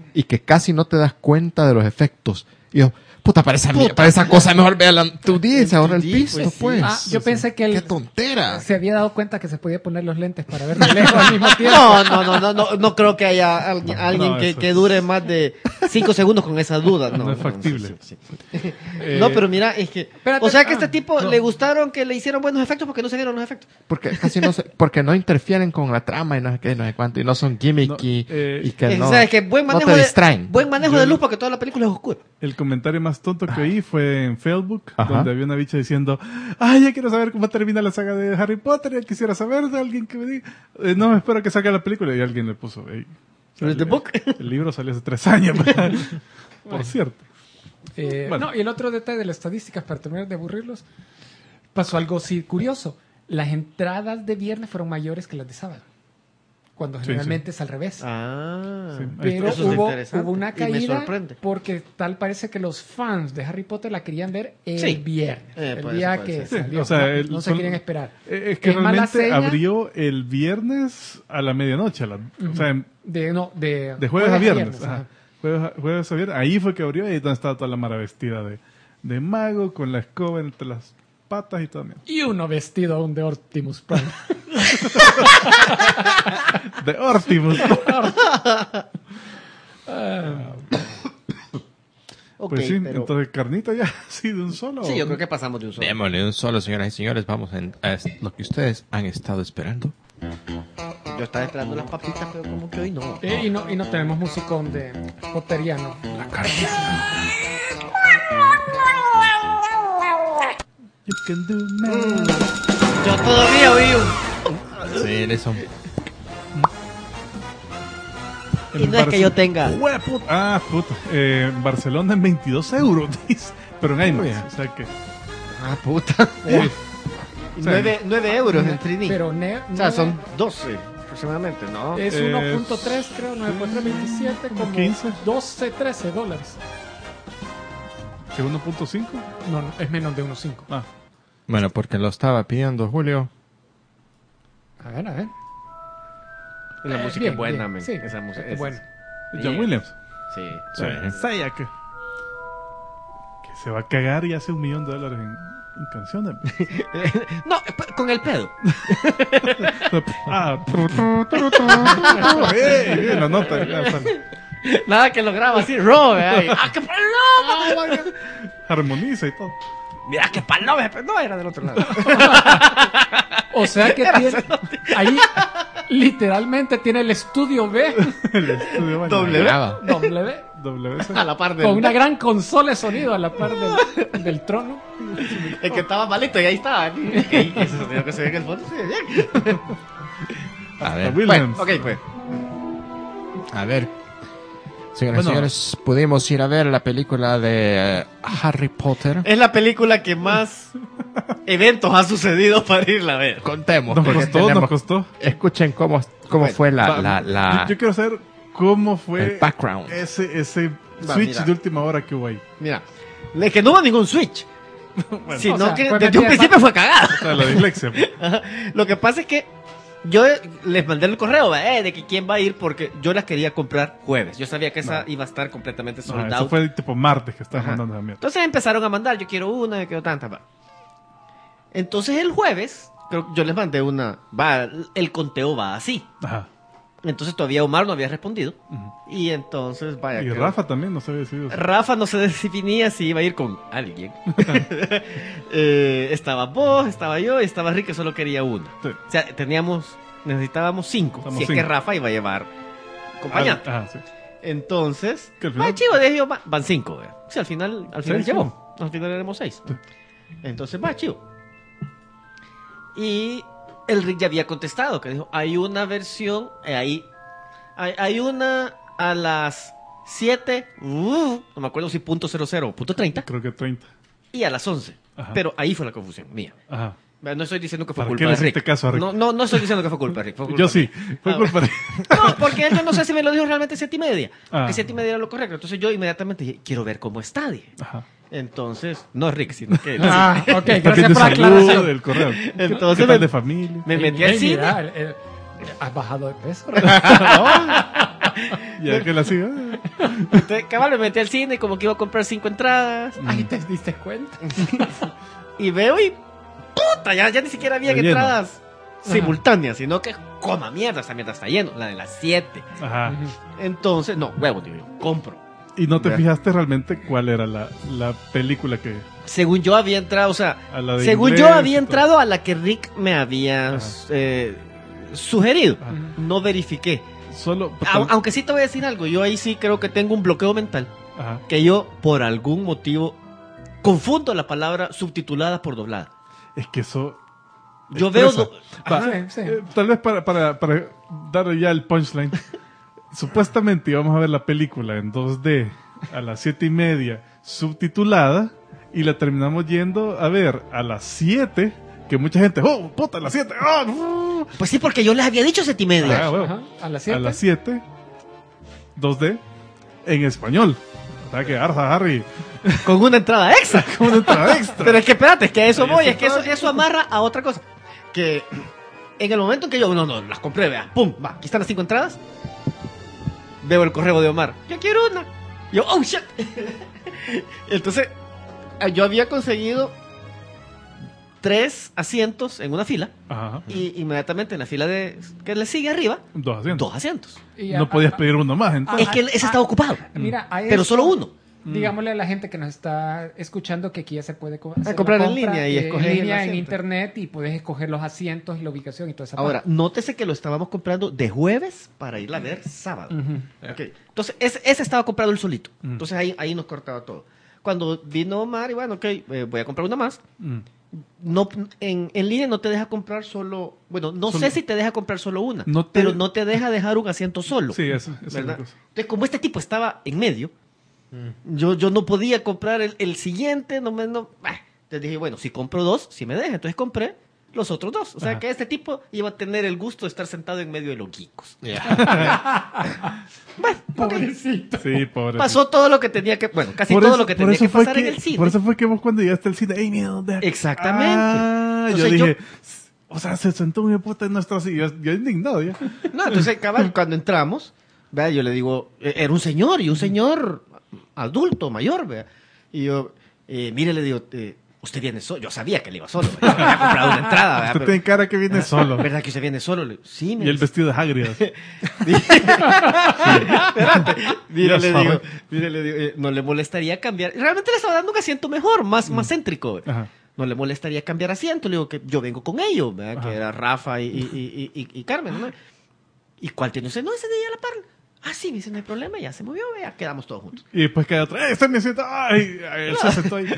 y que casi no te das cuenta de los efectos. Y yo, puta, para esa cosa mejor véala en tu día y se ahorra el 2D, pisto, pues, sí. pues. Ah, yo pensé que ¡Qué él tontera! se había dado cuenta que se podía poner los lentes para ver de lejos al mismo tiempo. No creo que haya alguien No, eso que es- dure más de 5 segundos con esa duda. No es factible. Sí. No, pero mira, es que... Espérate, o sea que a este ah, tipo no. le gustaron que le hicieron buenos efectos porque no se vieron los efectos. Porque no interfieren con la trama y no sé qué, no sé cuánto, y no son gimmicky, No, y que no, O sea, es que buen no manejo, te distraen. buen manejo de luz porque toda la película es oscura. El comentario más tonto que oí fue en Facebook, Ajá. donde había una bicha diciendo, ay, ya quiero saber cómo termina la saga de Harry Potter, ya quisiera saber de alguien que me diga, no, espero que salga la película, y alguien le puso, "Ey, ¿Read the book? el libro salió hace 3 años, por cierto. Bueno. No, y el otro detalle de las estadísticas, para terminar de aburrirlos, pasó algo sí curioso. Las entradas de viernes fueron mayores que las de sábado, cuando Sí, generalmente es al revés. Ah. Sí. Pero Eso es hubo interesante. una Y me caída sorprende. porque tal parece que los fans de Harry Potter la querían ver el Sí. viernes, el puede día ser, puede que ser. Sí, salió. o sea, No se son- querían esperar. Es que ¿Es mala realmente seña? abrió el viernes a la medianoche, o sea, de jueves a viernes. ajá. Ajá. Jueves a viernes, ahí fue que abrió y ahí donde estaba toda la mara vestida de mago, con la escoba entre las patas y todo. Mira. Y uno vestido aún de Optimus Prime. De Optimus. Ok, Pues sí, pero... entonces carnita ya, sí, de un solo. Sí, yo creo que pasamos de un solo. Démosle un solo, señoras y señores. Vamos a lo que ustedes han estado esperando. Yo estaba esperando las papitas, pero como que hoy no. Y no tenemos musicón de potteriano. You can do me. Yo todavía oí un... Sí, eso. Y no es que yo tenga... Hue puta. Ah, puta. En Barcelona en 22 euros, dice. Pero en IMAX. O sea que. Ah, puta. Uy, 9 euros en 3D. Pero O sea, son 12 aproximadamente, ¿no? es 1.3, creo, 9.327, como 15. 12, 13 dólares. ¿que 1.5? No, es menos de 1.5. Ah, Bueno, porque lo estaba pidiendo Julio. A ver. La música bien, es buena, bien, men. sí, Esa música es buena. John Sí. Williams. Sí. Sí. Saya que se va a cagar y hace $1 millón en canciones. No, con el pedo. Ah, la nota. Ya sale. Nada que lo graba así, raw, ahí. ¡Ah, qué paloma! Armoniza y todo. Mira, qué paloma. No, era del otro lado. O sea que tiene, ahí literalmente tiene el estudio B, El estudio baño. Doble. Graba. W, WC. A la par del... con una gran consola de sonido a la par del trono. El que estaba malito y ahí estaba. Y ese sonido que se ve en el fondo, sí, bien. A ver. Williams. Ok, pues. A ver. Señoras y Bueno. señores, pudimos ir a ver la película de Harry Potter. Es la película que más eventos ha sucedido para irla a ver. Contemos. Nos porque costó, tenemos- nos costó. Escuchen cómo Bueno, fue Va, yo quiero saber cómo fue el background. ese Va, switch mira. de última hora que hubo ahí. Mira, es que no hubo ningún switch. Sino o sea, que fue desde un metida principio fue cagada. O sea, la dislexia. Ajá. Lo que pasa es que yo les mandé el correo de que quién va a ir porque yo la quería comprar jueves. Yo sabía que esa iba a estar completamente Ah, sold eso out. fue tipo martes que estás Ajá. mandando esa mierda. Entonces empezaron a mandar, yo quiero una, yo quiero tanta. Va. Entonces el jueves, creo que yo les mandé una, el conteo va así. Ajá. Entonces todavía Omar no había respondido. Ujú. Y entonces, vaya. Y que- Rafa también no se había decidido. Rafa no se definía si iba a ir con alguien. Estaba vos, estaba yo y estaba Rick, que solo quería uno. Sí. O sea, necesitábamos 5. Estamos Si es 5. que Rafa iba a llevar acompañante. Ajá, sí. Entonces, Que al final- chivo, dije yo, van 5. Sí, al final Seis, llevó. Al final éramos 6. Sí. Entonces, chivo. Y el Rick ya había contestado, que dijo, hay una versión, hay una a las 7, no me acuerdo si .00 o .30, Creo que 30. y a las 11. Ajá. Pero ahí fue la confusión mía. Ajá. No estoy diciendo que fue ¿Para culpa qué le de Rick. hiciste caso a Rick? No estoy diciendo que fue culpa de Rick. fue culpa Yo de sí. Rick. Fue Ah, culpa de... No, porque él yo no sé si me lo dijo realmente 7:30. Ah. Que 7:30 era lo correcto. Entonces yo inmediatamente dije, quiero ver cómo está, dije. Ajá. Entonces, no Rick, sino que... Ah, ok, También gracias de por la salud, aclaración. del correo. Entonces ¿Qué tal me- de familia? Me metí al Ey, cine. mira, has bajado de peso. Ya que la siga. Entonces, cabal, me metí al cine y como que iba a comprar 5 entradas. Ahí te diste cuenta. Y veo y... ¡Puta! Ya ni siquiera había Está lleno. entradas simultáneas, sino que coma mierda, esta mierda está lleno. La de las 7. Ajá. Entonces, no, huevo, digo yo, compro. ¿Y no te Vea. fijaste realmente cuál era la película que... Según yo había entrado, o sea, A la de según inglés yo y había todo. entrado a la que Rick me había Ajá. sugerido. Ajá. No verifiqué. Solo... Aunque sí te voy a decir algo, yo ahí sí creo que tengo un bloqueo mental. Ajá. Que yo, por algún motivo, confundo la palabra subtitulada por doblada. Es que eso... Yo veo... expresa. Va, Sí, sí. tal vez para dar ya el punchline. Supuestamente íbamos a ver la película en 2D a las 7:30 subtitulada y la terminamos yendo a ver a las 7, que mucha gente, ¡oh, puta, a las 7! ¡Oh! Pues sí, porque yo les había dicho 7:30. Ah, bueno. Ajá, a las A 7. las 7, 2D, en español. O sea que Arza Harry, Con una entrada extra. con una entrada extra. Pero es que espérate, es que a eso Ahí voy, está es que eso, todo. eso amarra a otra cosa. Que en el momento en que yo, no, las compré, vea, pum, va, aquí están las 5 entradas. Veo el correo de Omar, yo quiero una. Yo, oh shit. Entonces, yo había conseguido 3 asientos en una fila. Ajá. Y inmediatamente en la fila de que le sigue arriba, 2 asientos. 2 asientos. No podías pedir uno más, entonces. Es que ese estaba ocupado. Mira, a Pero esto, solo uno. Digámosle a la gente que nos está escuchando que aquí ya se puede hacer la comprar en compra, línea y escoger en el línea, en asiento. internet, y puedes escoger los asientos y la ubicación y toda esa Ahora, parte. nótese que lo estábamos comprando de jueves para irla a ver sábado. Ujú. Ok. Entonces, ese estaba comprado él solito. Entonces, ahí nos cortaba todo. Cuando vino Omar, y bueno, ok, voy a comprar una más. Mm. No, en línea no te deja comprar solo... Bueno, no Solo- sé si te deja comprar solo una, No te- pero no te deja dejar un asiento solo. Sí, eso es ¿verdad? una cosa. Entonces, como este tipo estaba en medio, yo no podía comprar el siguiente. Entonces dije, bueno, si compro 2, si me deja. Entonces compré los otros 2. O sea, Ajá. que este tipo iba a tener el gusto de estar sentado en medio de los geekos. Bueno, ok. Pobrecito. Sí, pobre. Pasó todo lo que tenía que... Bueno, casi Por todo eso- lo que por tenía eso que fue pasar en el cine. Por eso fue que vos cuando llegaste al cine, ¡ey, mira dónde! Exactamente. Ah, yo Entonces, dije, o sea, se sentó un puta en nuestra silla. Yo indignado ya. No, entonces, cabal, cuando entramos, vea, yo le digo, era un señor, y un señor adulto, mayor, vea. Y yo, mire, le digo, usted viene solo. Yo sabía que él iba solo, vea. Yo había comprado una entrada, vea. Usted tiene cara que viene solo. ¿Verdad que usted viene solo? Le digo, sí, me Y el dice. vestido de Hagrid. Mire, Ya le sabe. digo, no le molestaría cambiar. Realmente le estaba dando un asiento mejor, más céntrico. ¿ve? Ajá. No le molestaría cambiar asiento. Le digo que yo vengo con ellos, ¿verdad? Que era Rafa y Carmen, ¿no? ¿Y cuál tiene usted? No, ese de ahí a la par. Ah, sí, me dice, no hay problema, ya se movió, ya quedamos todos juntos. Y después queda otra. ¡Este me siento! ¡Ay! Él se sentó ahí.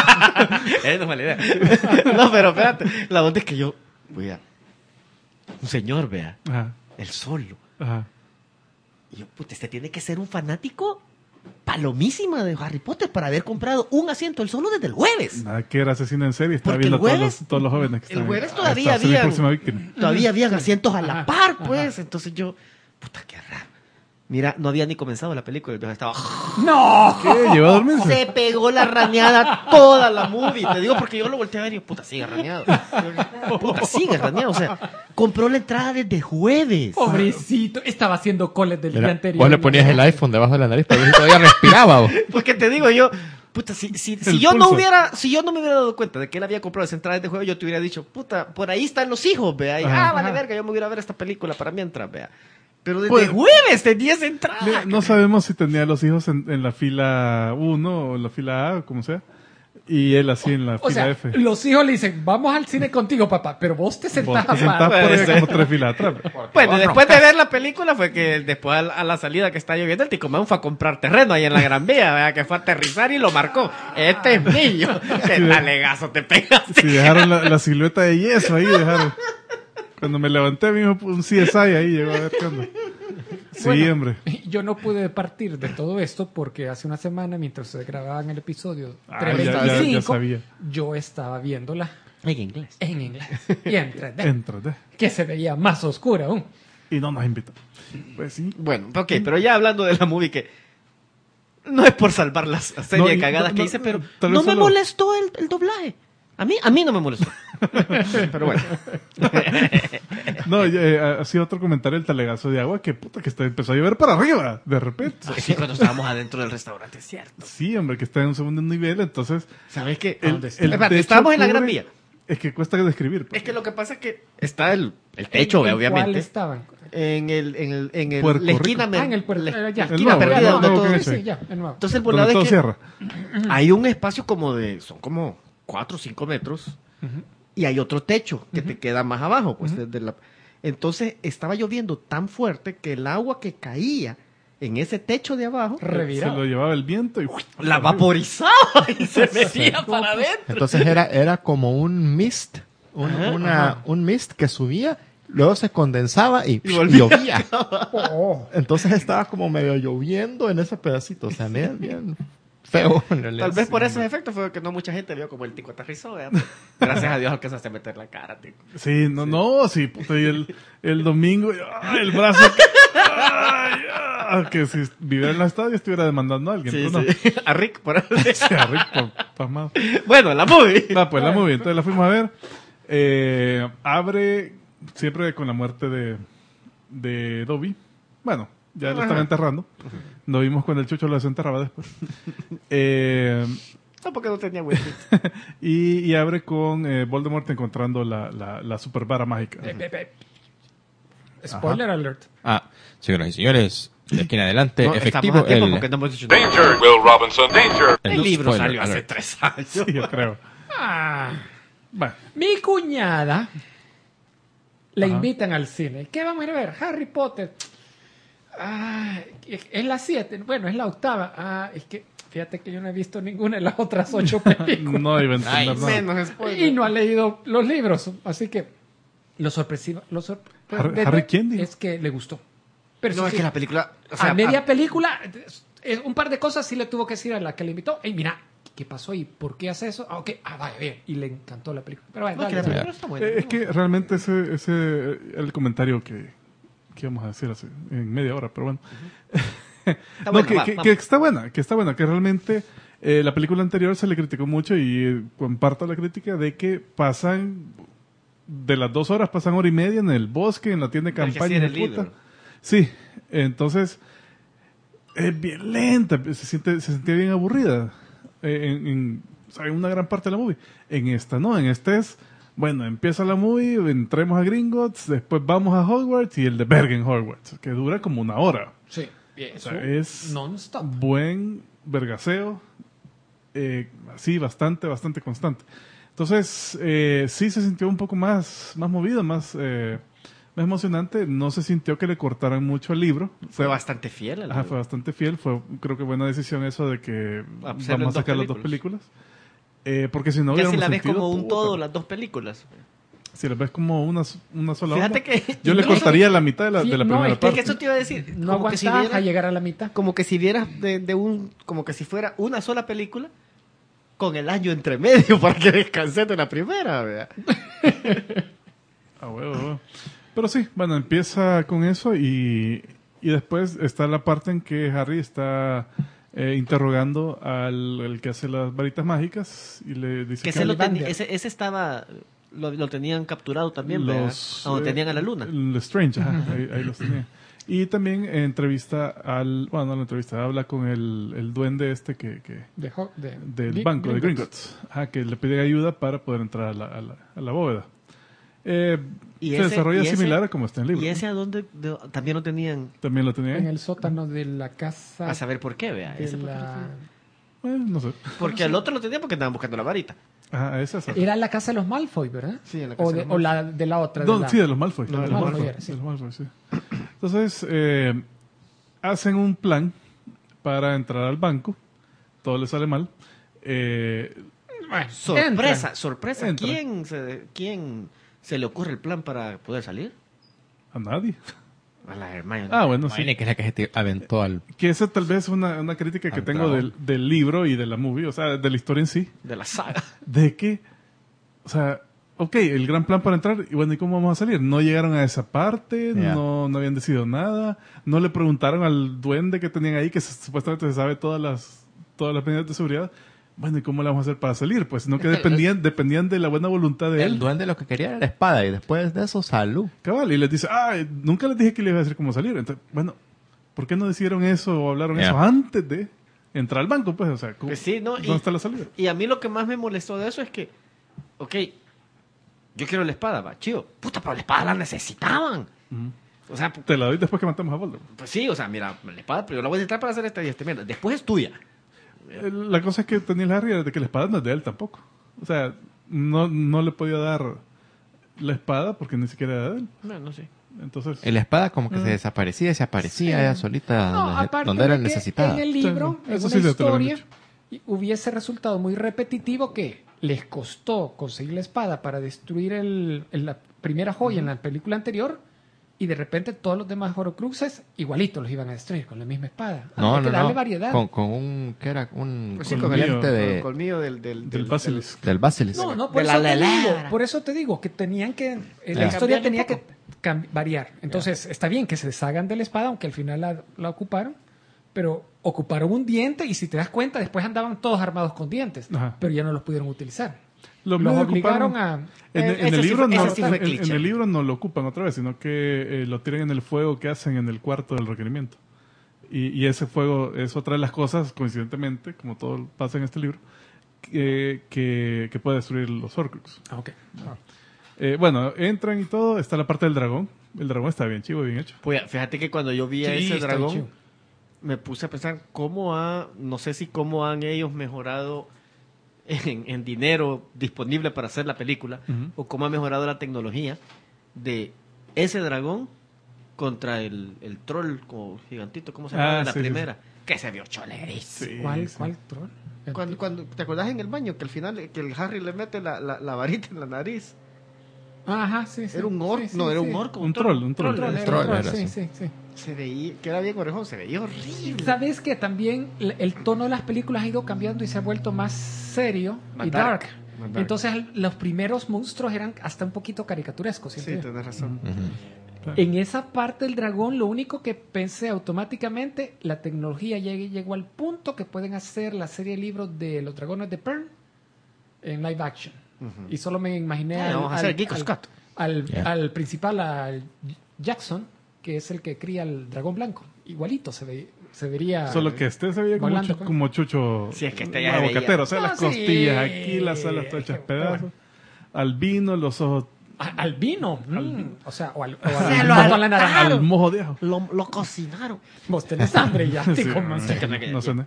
Es mala idea. No, pero espérate. La onda es que yo, vea, un señor, vea, Ajá. él solo. Ajá. Y yo, puta, este tiene que ser un fanático palomísima de Harry Potter para haber comprado un asiento él solo desde el jueves. Nada que era asesino en serie. Estaba Porque viendo el a jueves- todos los jóvenes que el están jueves ahí. todavía Esta serie habían- próxima víctima. Todavía habían asientos a la par, pues. Entonces yo, puta, qué raro. Mira, no había ni comenzado la película, entonces estaba... ¡No! ¿Qué? ¿Llevó a dormirse? Se pegó la raneada toda la movie. Te digo porque yo lo volteé a ver y yo, puta, sigue raneado. Puta, sigue raneado. O sea, compró la entrada desde jueves. Pobrecito. Estaba haciendo coles del día Mira, anterior. vos le ponías el iPhone debajo de la nariz para ver si todavía respiraba. vos. Porque te digo yo, puta, si El yo no pulso. si yo no me hubiera dado cuenta de que él había comprado esa entrada desde jueves, yo te hubiera dicho, puta, por ahí están los hijos, vea. Y, Ajá. vale verga, yo me voy a ir a ver esta película para mientras, vea. Pero desde Pues- jueves tenía esa entrada. Mira, no sabemos si tenía los hijos en la fila 1 o en la fila A o como sea. Y él así en la O fila sea, F. los hijos le dicen, vamos al cine contigo, papá, pero vos te Vos sentás te sentás aparte. por Puede ahí ser. como 3 filas atrás. Bueno, después de ver la película fue que después a la salida que está lloviendo, el Ticomán fue a comprar terreno ahí en la Gran Vía, ¿verdad? Que fue a aterrizar y lo marcó. Este es mío. ¿Qué talegazo te pegaste? Si dejaron la silueta de yeso ahí, dejaron. Cuando me levanté, mismo un CSI ahí llegó a ver qué onda. Sí, Bueno, hombre. Yo no pude partir de todo esto porque hace una semana, mientras se grababan el episodio Ah, 325, ya sabía. yo estaba viéndola En inglés. en inglés y en 3D, Entrate. que se veía más oscura aún. Y no nos invitó. Pues sí. Bueno, ok, pero ya hablando de la movie que no es por salvar la serie No, de y cagadas no, que no, hice, pero tal vez no me solo- molestó el doblaje. A mí no me molestó. Pero bueno. No, hacía otro comentario el talegazo de agua que puta que empezó a llover para arriba, de repente. Sí, cuando estábamos adentro del restaurante, es cierto. Sí, hombre, que está en un segundo nivel, entonces... ¿Sabes qué? Espérate, estábamos en la Gran Vía. Es que cuesta describir. pues. Es que lo que pasa es que está el techo, ¿En obviamente. cuál estaban? En el Puerto la Rico. esquina, En el puerto. la Ya. El esquina nuevo, perdida el donde nuevo todo que es. es. Sí, ya, de nuevo. Entonces el Donde volado todo es que cierra. hay un espacio como son como 4 o 5 metros y hay otro techo que te queda más abajo. Pues, entonces estaba lloviendo tan fuerte que el agua que caía en ese techo de abajo Se Revirado. lo llevaba el viento y... la vaporizaba y se metía para adentro. Entonces era como un mist, un mist que subía, luego se condensaba y llovía. Oh, Entonces estaba como medio lloviendo en ese pedacito. O sea, bien feo en realidad. Tal vez por esos efectos fue que no mucha gente vio como el tico aterrizó. ¿Verdad? Gracias a Dios alcanzaste a meter la cara, tico. Sí, sí, puta, y el domingo, el brazo... que si viviera en la estadio estuviera demandando a alguien. Sí, ¿tú no? sí. A Rick, por Sí, a Rick por pasmado. Bueno, la movie. Va, pues la movie, entonces la fuimos a ver. Abre siempre con la muerte de Dobby. Bueno, ya lo están enterrando. Nos vimos cuando el Chucho lo desenterraba después. No, porque no tenía buen y abre con Voldemort encontrando la super vara mágica. spoiler alert. Señoras y señores, de aquí en adelante, No, efectivo estamos a tiempo el... porque no hemos dicho nada. Danger, Will Robinson, danger. El libro Spoiler salió hace alert. 3 años. Sí, yo creo. Bueno, Mi cuñada la Ajá. invitan al cine. ¿Qué vamos a ir a ver? Harry Potter. Es la 7. Bueno, es la 8ª. Es que fíjate que yo no he visto ninguna de las otras 8 películas. no iba a entender nada. Menos spoiler. Y no ha leído los libros. Así que lo sorpresivo. Harry, ¿quién dijo? Es que le gustó. Pero No, eso es sí, que la película... O sea, a media película, un par de cosas sí le tuvo que decir a la que le invitó. Ey, mira, ¿qué pasó y por qué hace eso? Ok, vaya, bien. Y le encantó la película. Pero vaya, no, es que dale, la dale. película está buena. Es que realmente ese el comentario que íbamos a decir hace en media hora, pero bueno. Está No, buena, que, va, que- vamos. que está buena, que realmente la película anterior se le criticó mucho y comparto la crítica de que de las 2 horas pasan 1 hora y media en el bosque, en la tienda de Pero que sí campaña. era hijo el de puta. libro. Sí, entonces es bien lenta, se sentía bien aburrida en una gran parte de la movie. En esta no, en esta es, bueno, empieza la movie, entremos a Gringotts, después vamos a Hogwarts y el de Bergen Hogwarts, que dura como 1 hora. Sí, bien. O sea, es non-stop. buen vergaseo, así bastante constante. Entonces, sí se sintió un poco más movido, más emocionante. No se sintió que le cortaran mucho al libro. Fue bastante fiel. al Ajá, libro. fue bastante fiel. Fue, creo que buena decisión eso de que Hacerlo en vamos a sacar las 2 películas. Porque si no Ya si hubiéramos la ves sentido, como un puta, todo, las 2 películas. si la ves como una sola Fíjate onda, que... yo le incluso- cortaría la mitad de la Sí, primera no, es Es parte. que eso te iba a decir. No como que si aguantaba a vieras, llegar a la mitad. como que si vieras como que si fuera una sola película con el año entre medio para que descanses de la primera, ¿verdad? Ah, huevo. Pero sí, bueno, empieza con eso y después está la parte en que Harry está interrogando al que hace las varitas mágicas y le dice Que que ese estaba... Lo tenían capturado también, ¿verdad? los Donde tenían a la luna. el Strange, ajá, ahí los tenía. Y también entrevista no la entrevista, habla con el duende este del banco de Gringotts, ajá, que le pide ayuda para poder entrar a la bóveda. Y Se ese- desarrolla y ese- similar a como está en el libro. ¿Y ese a dónde? También lo tenían... También lo tenía. En el sótano de la casa A saber por qué, ¿verdad? de Ese por qué lo la... tenían. No sé. Porque al otro lo tenían porque estaban buscando la varita. Ajá, esa es. Era la casa de los Malfoy, ¿verdad? Sí, en la O, casa de de, los o la de la otra. No, de la... sí, de los Malfoy. No, de de los los Malfoy, Malfoy, sí. de los Malfoy, sí. Entonces, hacen un plan para entrar al banco. Todo le sale mal. Bueno, Sorpresa, entran. sorpresa. Entra. ¿Quién se le ocurre el plan para poder salir? A nadie. A la Hermione. Ah, bueno, sí. Imagínate que es la que se te aventó al... Que esa tal vez es una crítica que Al tengo dragón. del libro y de la movie, o sea, de la historia en sí. De la saga. De que, o sea, ok, el gran plan para entrar, y bueno, ¿y cómo vamos a salir? No llegaron a esa parte, Ya. no habían decidido nada, no le preguntaron al duende que tenían ahí, que supuestamente se sabe todas las medidas de seguridad. bueno, ¿y cómo le vamos a hacer para salir? Pues sino que dependían de la buena voluntad de El él. duende lo que quería era la espada y después de eso, salud. Cabal, y les dice, nunca les dije que les iba a decir cómo salir. Entonces, bueno, ¿por qué no decidieron eso o hablaron eso antes de entrar al banco? Pues, o sea, Pues sí, ¿no? ¿dónde está la salida? Y a mí lo que más me molestó de eso es que, ok, yo quiero la espada, va, chido. Puta, pero la espada la necesitaban. O sea, Te la doy después que matamos a Voldemort. pues sí, o sea, mira, la espada, pero yo la voy a necesitar para hacer esta y esta mierda. Después es tuya. La cosa es que tenía el Harry era de que la espada no es de él tampoco. O sea, no le podía dar la espada porque ni siquiera era de él. No sé. Entonces, Y la espada como que se desaparecía y se aparecía ella solita No, aparte donde era de que necesitada. en el libro, Sí, en eso una sí te lo han historia, dicho. hubiese resultado muy repetitivo que les costó conseguir la espada para destruir la primera joya en la película anterior y de repente todos los demás Horcruxes igualitos los iban a destruir con la misma espada. Hay que darle variedad. Con un, ¿qué era? Un Pues sí, Con con el el, diente colmillo del del Basilisk. del Basilisk. No, de la lelera. por eso te digo que tenían que, la Ya. historia Cambiarle tenía un que variar. Entonces, está bien que se deshagan de la espada, aunque al final la ocuparon, pero ocuparon un diente y si te das cuenta, después andaban todos armados con dientes, Ajá. pero ya no los pudieron utilizar. Los Los ocuparon- obligaron a... En Ese el sí libro fue- no, ese sí fue en cliché. el libro no lo ocupan otra vez, sino que lo tiran en el fuego que hacen en el cuarto del requerimiento. Y ese fuego es otra de las cosas, coincidentemente, como todo pasa en este libro, que puede destruir los Horcrux. Ah, ok. Bueno, entran y todo, está la parte del dragón. El dragón está bien chivo, bien hecho. Pues fíjate que cuando yo vi a Sí, ese está dragón, chido. me puse a pensar no sé si cómo han ellos mejorado en dinero disponible para hacer la película, Ujú. o cómo ha mejorado la tecnología de ese dragón contra el troll como gigantito, ¿cómo se llama? La sí, primera, que se vio cholerísimo. Sí, ¿Cuál, sí. ¿Cuál troll? Cuando, ¿te acordás en el baño que al final que el Harry le mete la varita en la nariz? Ajá, sí, sí. Era un orco, Sí, no, sí, era sí. un orco. Un troll, un troll. Troll, El era troll un troll, era sí, así. sí. Se veía, que era bien orejón, se veía horrible. ¿Sabes que también el tono de las películas ha ido cambiando y se ha vuelto más serio Más y dark? más dark. Entonces los primeros monstruos eran hasta un poquito caricaturescos. Sí, siento yo. tenés razón. En esa parte del dragón, lo único que pensé automáticamente, la tecnología llegó al punto que pueden hacer la serie de libros de los dragones de Pern en live action. Y solo me imaginé Vamos a hacer Geeko Scott. al principal, al Jackson, que es el que cría el dragón blanco. Igualito se vería. Solo que este se veía como, volando, pues. como chucho Si es que este ya se veía. aguacatero. O sea, No, las sí. costillas aquí, las alas todas hechas pedazos. Albino, los ojos Al vino. O sea, o al sea, lo a la naranja. al mojo de ajo. Lo cocinaron. Vos tenés hambre ya. Sí, tipo, man. no sé.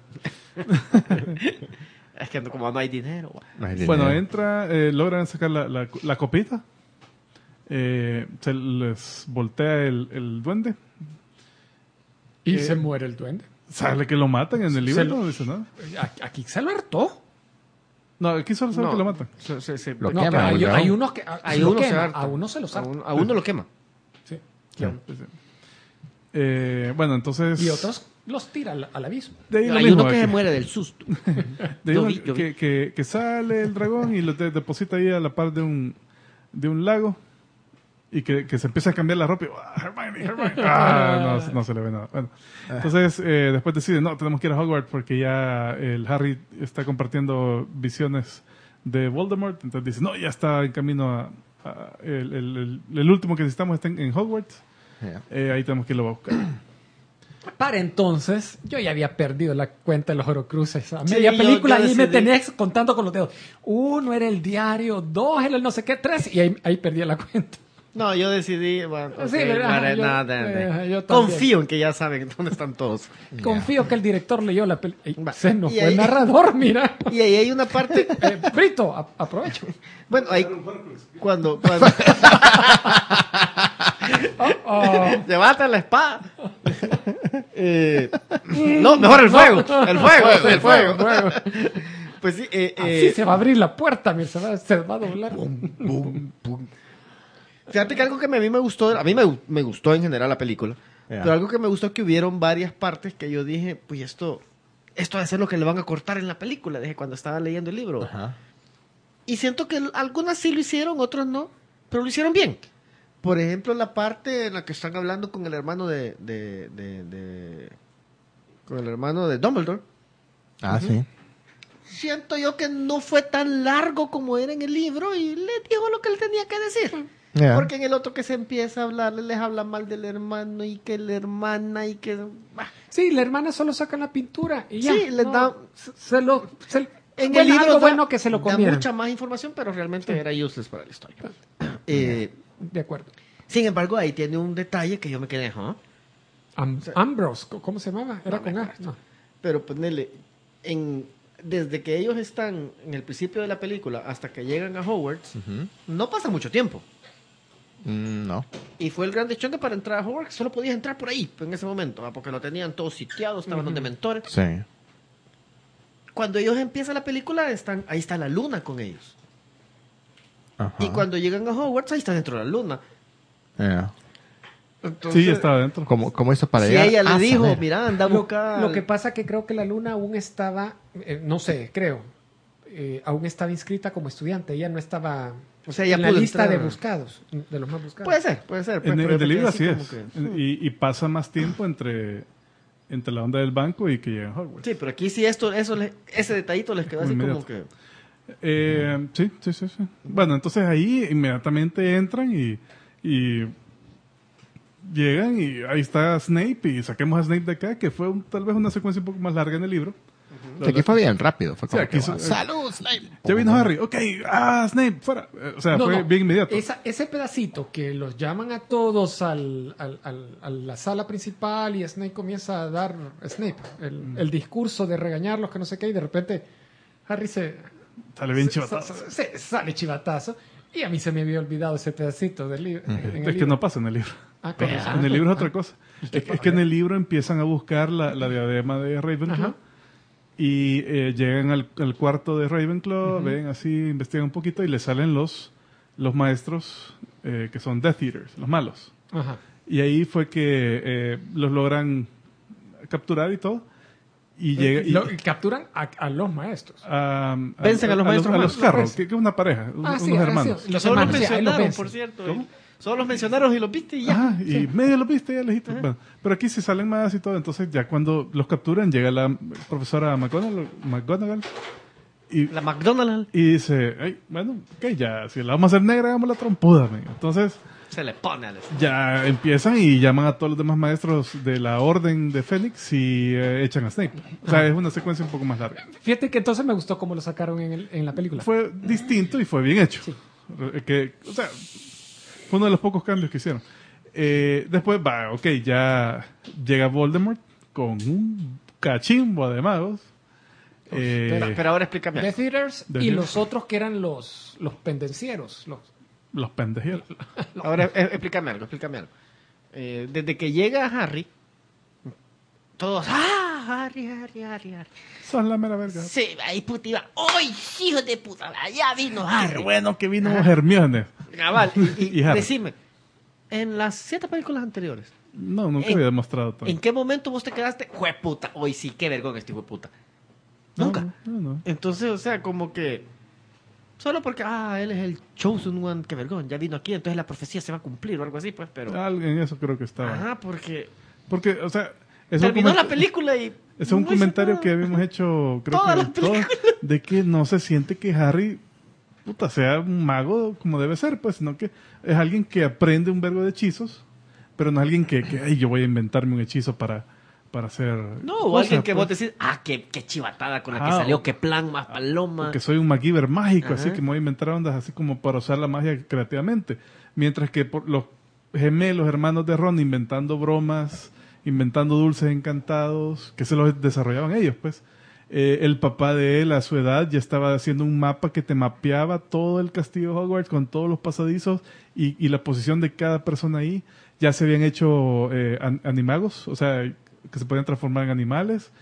Es que como no hay dinero. Bueno, entra, logran sacar la copita. Se les voltea el duende. Y se muere el duende. Sale que lo matan en el libro, Se lo- no dice nada. Aquí se lo hartó. No, aquí solo sabe No. que lo matan. Lo No, quema, pero el dragón. hay unos que Hay lo uno se quema, harta. a uno se los harta. A uno lo quema. Sí. Sí, sí. Bueno, entonces... Y otros los tira al abismo. De ahí lo Hay mismo, uno que aquí. se muere del susto. De ahí Yo uno vi, yo vi. que sale el dragón y lo deposita ahí a la par de un lago y que se empieza a cambiar la ropa y Hermione. No se le ve nada. Bueno, entonces después decide, no, tenemos que ir a Hogwarts porque ya el Harry está compartiendo visiones de Voldemort. Entonces dice, no, ya está en camino el último que necesitamos está en Hogwarts. Yeah. Ahí tenemos que irlo a buscar. Para entonces, yo ya había perdido la cuenta de los Horcruxes. A Sí, media película yo ahí me decidí- tenés contando con los dedos. 1 era el diario, 2 era el no sé qué, 3 y ahí perdí la cuenta. No, yo decidí, bueno, Sí, ok, ¿verdad? vale, Yo- nada. yo también. Confío en que ya saben dónde están todos. Confío que el director leyó la película. Va. Se nos Y fue ahí- el narrador, mira. Y ahí hay una parte, Brito, aprovecho. bueno, ahí cuando levanta la espada. No, mejor el fuego, el fuego. Pues sí, Así se va a abrir la puerta, mira, se va a doblar. fíjate que algo que a mí me gustó, a mí me gustó en general la película, Yeah. pero algo que me gustó es que hubieron varias partes que yo dije, pues esto debe ser lo que le van a cortar en la película, dije cuando estaba leyendo el libro. Ajá. Y siento que algunas sí lo hicieron, otros no, pero lo hicieron bien. Por ejemplo, la parte en la que están hablando con el hermano con el hermano de Dumbledore. Ah, sí. siento yo que no fue tan largo como era en el libro y le dijo lo que le tenía que decir. Yeah. Porque en el otro que se empieza a hablar, les habla mal del hermano y que la hermana y que... Sí, la hermana solo saca la pintura y ya. Sí, les da... En bueno, el libro algo da, bueno que se lo da comieran. mucha más información, pero realmente era useless para la historia. De acuerdo. Sin embargo, ahí tiene un detalle que yo me quedé, ¿ah? Ambrose, ¿cómo se llamaba? Era con A. No. Pero ponele, desde que ellos están en el principio de la película hasta que llegan a Hogwarts, no pasa mucho tiempo. No. Y fue el gran deschongue para entrar a Hogwarts, solo podías entrar por ahí en ese momento, ¿va? Porque lo tenían todos sitiados, estaban los dementores. Sí. Cuando ellos empiezan la película, ahí está la luna con ellos. Ajá. Y cuando llegan a Hogwarts, ahí está dentro de la luna. Yeah. Sí, estaba dentro. ¿Cómo hizo para Si llegar? ella le dijo, saber. mira, anda a buscar... Lo que pasa que creo que la luna aún estaba, no sé, creo, aún estaba inscrita como estudiante. Ella no estaba O sea, ella en la pudo lista entrar. de buscados, de los más buscados. Puede ser. Pues, En pero el yo libro me así quedé es. como que, Y pasa más tiempo entre la onda del banco y que llegan a Hogwarts. Sí, pero aquí sí ese detallito les quedó así Inmediato. como que... Sí. Bueno, entonces ahí inmediatamente entran y llegan y ahí está Snape y saquemos a Snape de acá, que fue tal vez una secuencia un poco más larga en el libro. Que aquí fue bien rápido. Fue como Sí, aquí que, su- ¡salud, Snape! Ya vino Harry, ok, Snape, fuera. O sea, No, fue no. bien inmediato. Ese pedacito que los llaman a todos a la sala principal y Snape comienza a dar el discurso de regañarlos, que no sé qué, y de repente Harry Sale bien chivatazo. sale chivatazo. Y a mí se me había olvidado ese pedacito del libro. Es que no pasa en el libro. pasa. En el libro es otra cosa. Es que en el libro empiezan a buscar la diadema de Ravenclaw. Ajá. Y llegan al cuarto de Ravenclaw, ven así, investigan un poquito y le salen los maestros que son Death Eaters, los malos. Ajá. Y ahí fue que los logran capturar y todo. Y llega y Capturan a los maestros. Vencen a los maestros a los malos. Harrow, que es una pareja, unos sí, hermanos. sí, los Solo los hermanos, sí, ahí los mencionaron, vencen. por cierto. ¿Cómo? Solo los mencionaron y los viste y ya. Ajá, y medio lo viste, ya lejitos. Bueno, pero aquí sí salen más y todo. Entonces, ya cuando los capturan, llega la profesora McGonagall y La McDonald's dice: "Ay, bueno, ok, ya, si la vamos a hacer negra, hagamos la trompuda. Man". Entonces, se le pone a ya empiezan y llaman a todos los demás maestros de la Orden de Fénix y echan a Snape. O sea, es una secuencia un poco más larga. Fíjate que entonces me gustó cómo lo sacaron en la película. Fue distinto y fue bien hecho. Sí. O sea, fue uno de los pocos cambios que hicieron. Después, ya llega Voldemort con un cachimbo de magos. Pero ahora explícame. Death Eaters Death y Eaters. los otros que eran los pendencieros. Los pendejeros. Ahora explícame algo. Desde que llega Harry, todos, Harry. Son la mera verga. Sí, ahí puta iba. ¡Ay, hijo de puta! Ya vino Harry. Qué bueno que vino Hermione. Cabal, y Y Harry. decime, en las 7 películas anteriores, No, nunca En- había demostrado todo. ¿en qué momento vos te quedaste? ¡Jueputa! Hoy sí, qué vergüenza este hijo de puta. Nunca. No. Entonces, o sea, como que solo porque, él es el chosen one, qué vergüenza, ya vino aquí, entonces la profecía se va a cumplir o algo así, pues, pero... En eso creo que estaba. Ajá, porque Porque, o sea, es terminó la película y... Es un no hizo comentario nada. que habíamos hecho, creo Todas que las todos, de que no se siente que Harry sea un mago como debe ser, pues, sino que es alguien que aprende un verbo de hechizos, pero no alguien que "Ay, yo voy a inventarme un hechizo para hacer No, o cosas, alguien que pues". vos decís, qué chivatada con la que Ajá, salió, o- qué plan más paloma. Que soy un MacGyver mágico, así Ajá. que me voy a inventar ondas así como para usar la magia creativamente. Mientras que por los gemelos, hermanos de Ron, inventando bromas, inventando dulces encantados, que se los desarrollaban ellos, pues. El papá de él, a su edad, ya estaba haciendo un mapa que te mapeaba todo el castillo de Hogwarts con todos los pasadizos y la posición de cada persona ahí. Ya se habían hecho animagos, o sea, que se podían transformar en animales.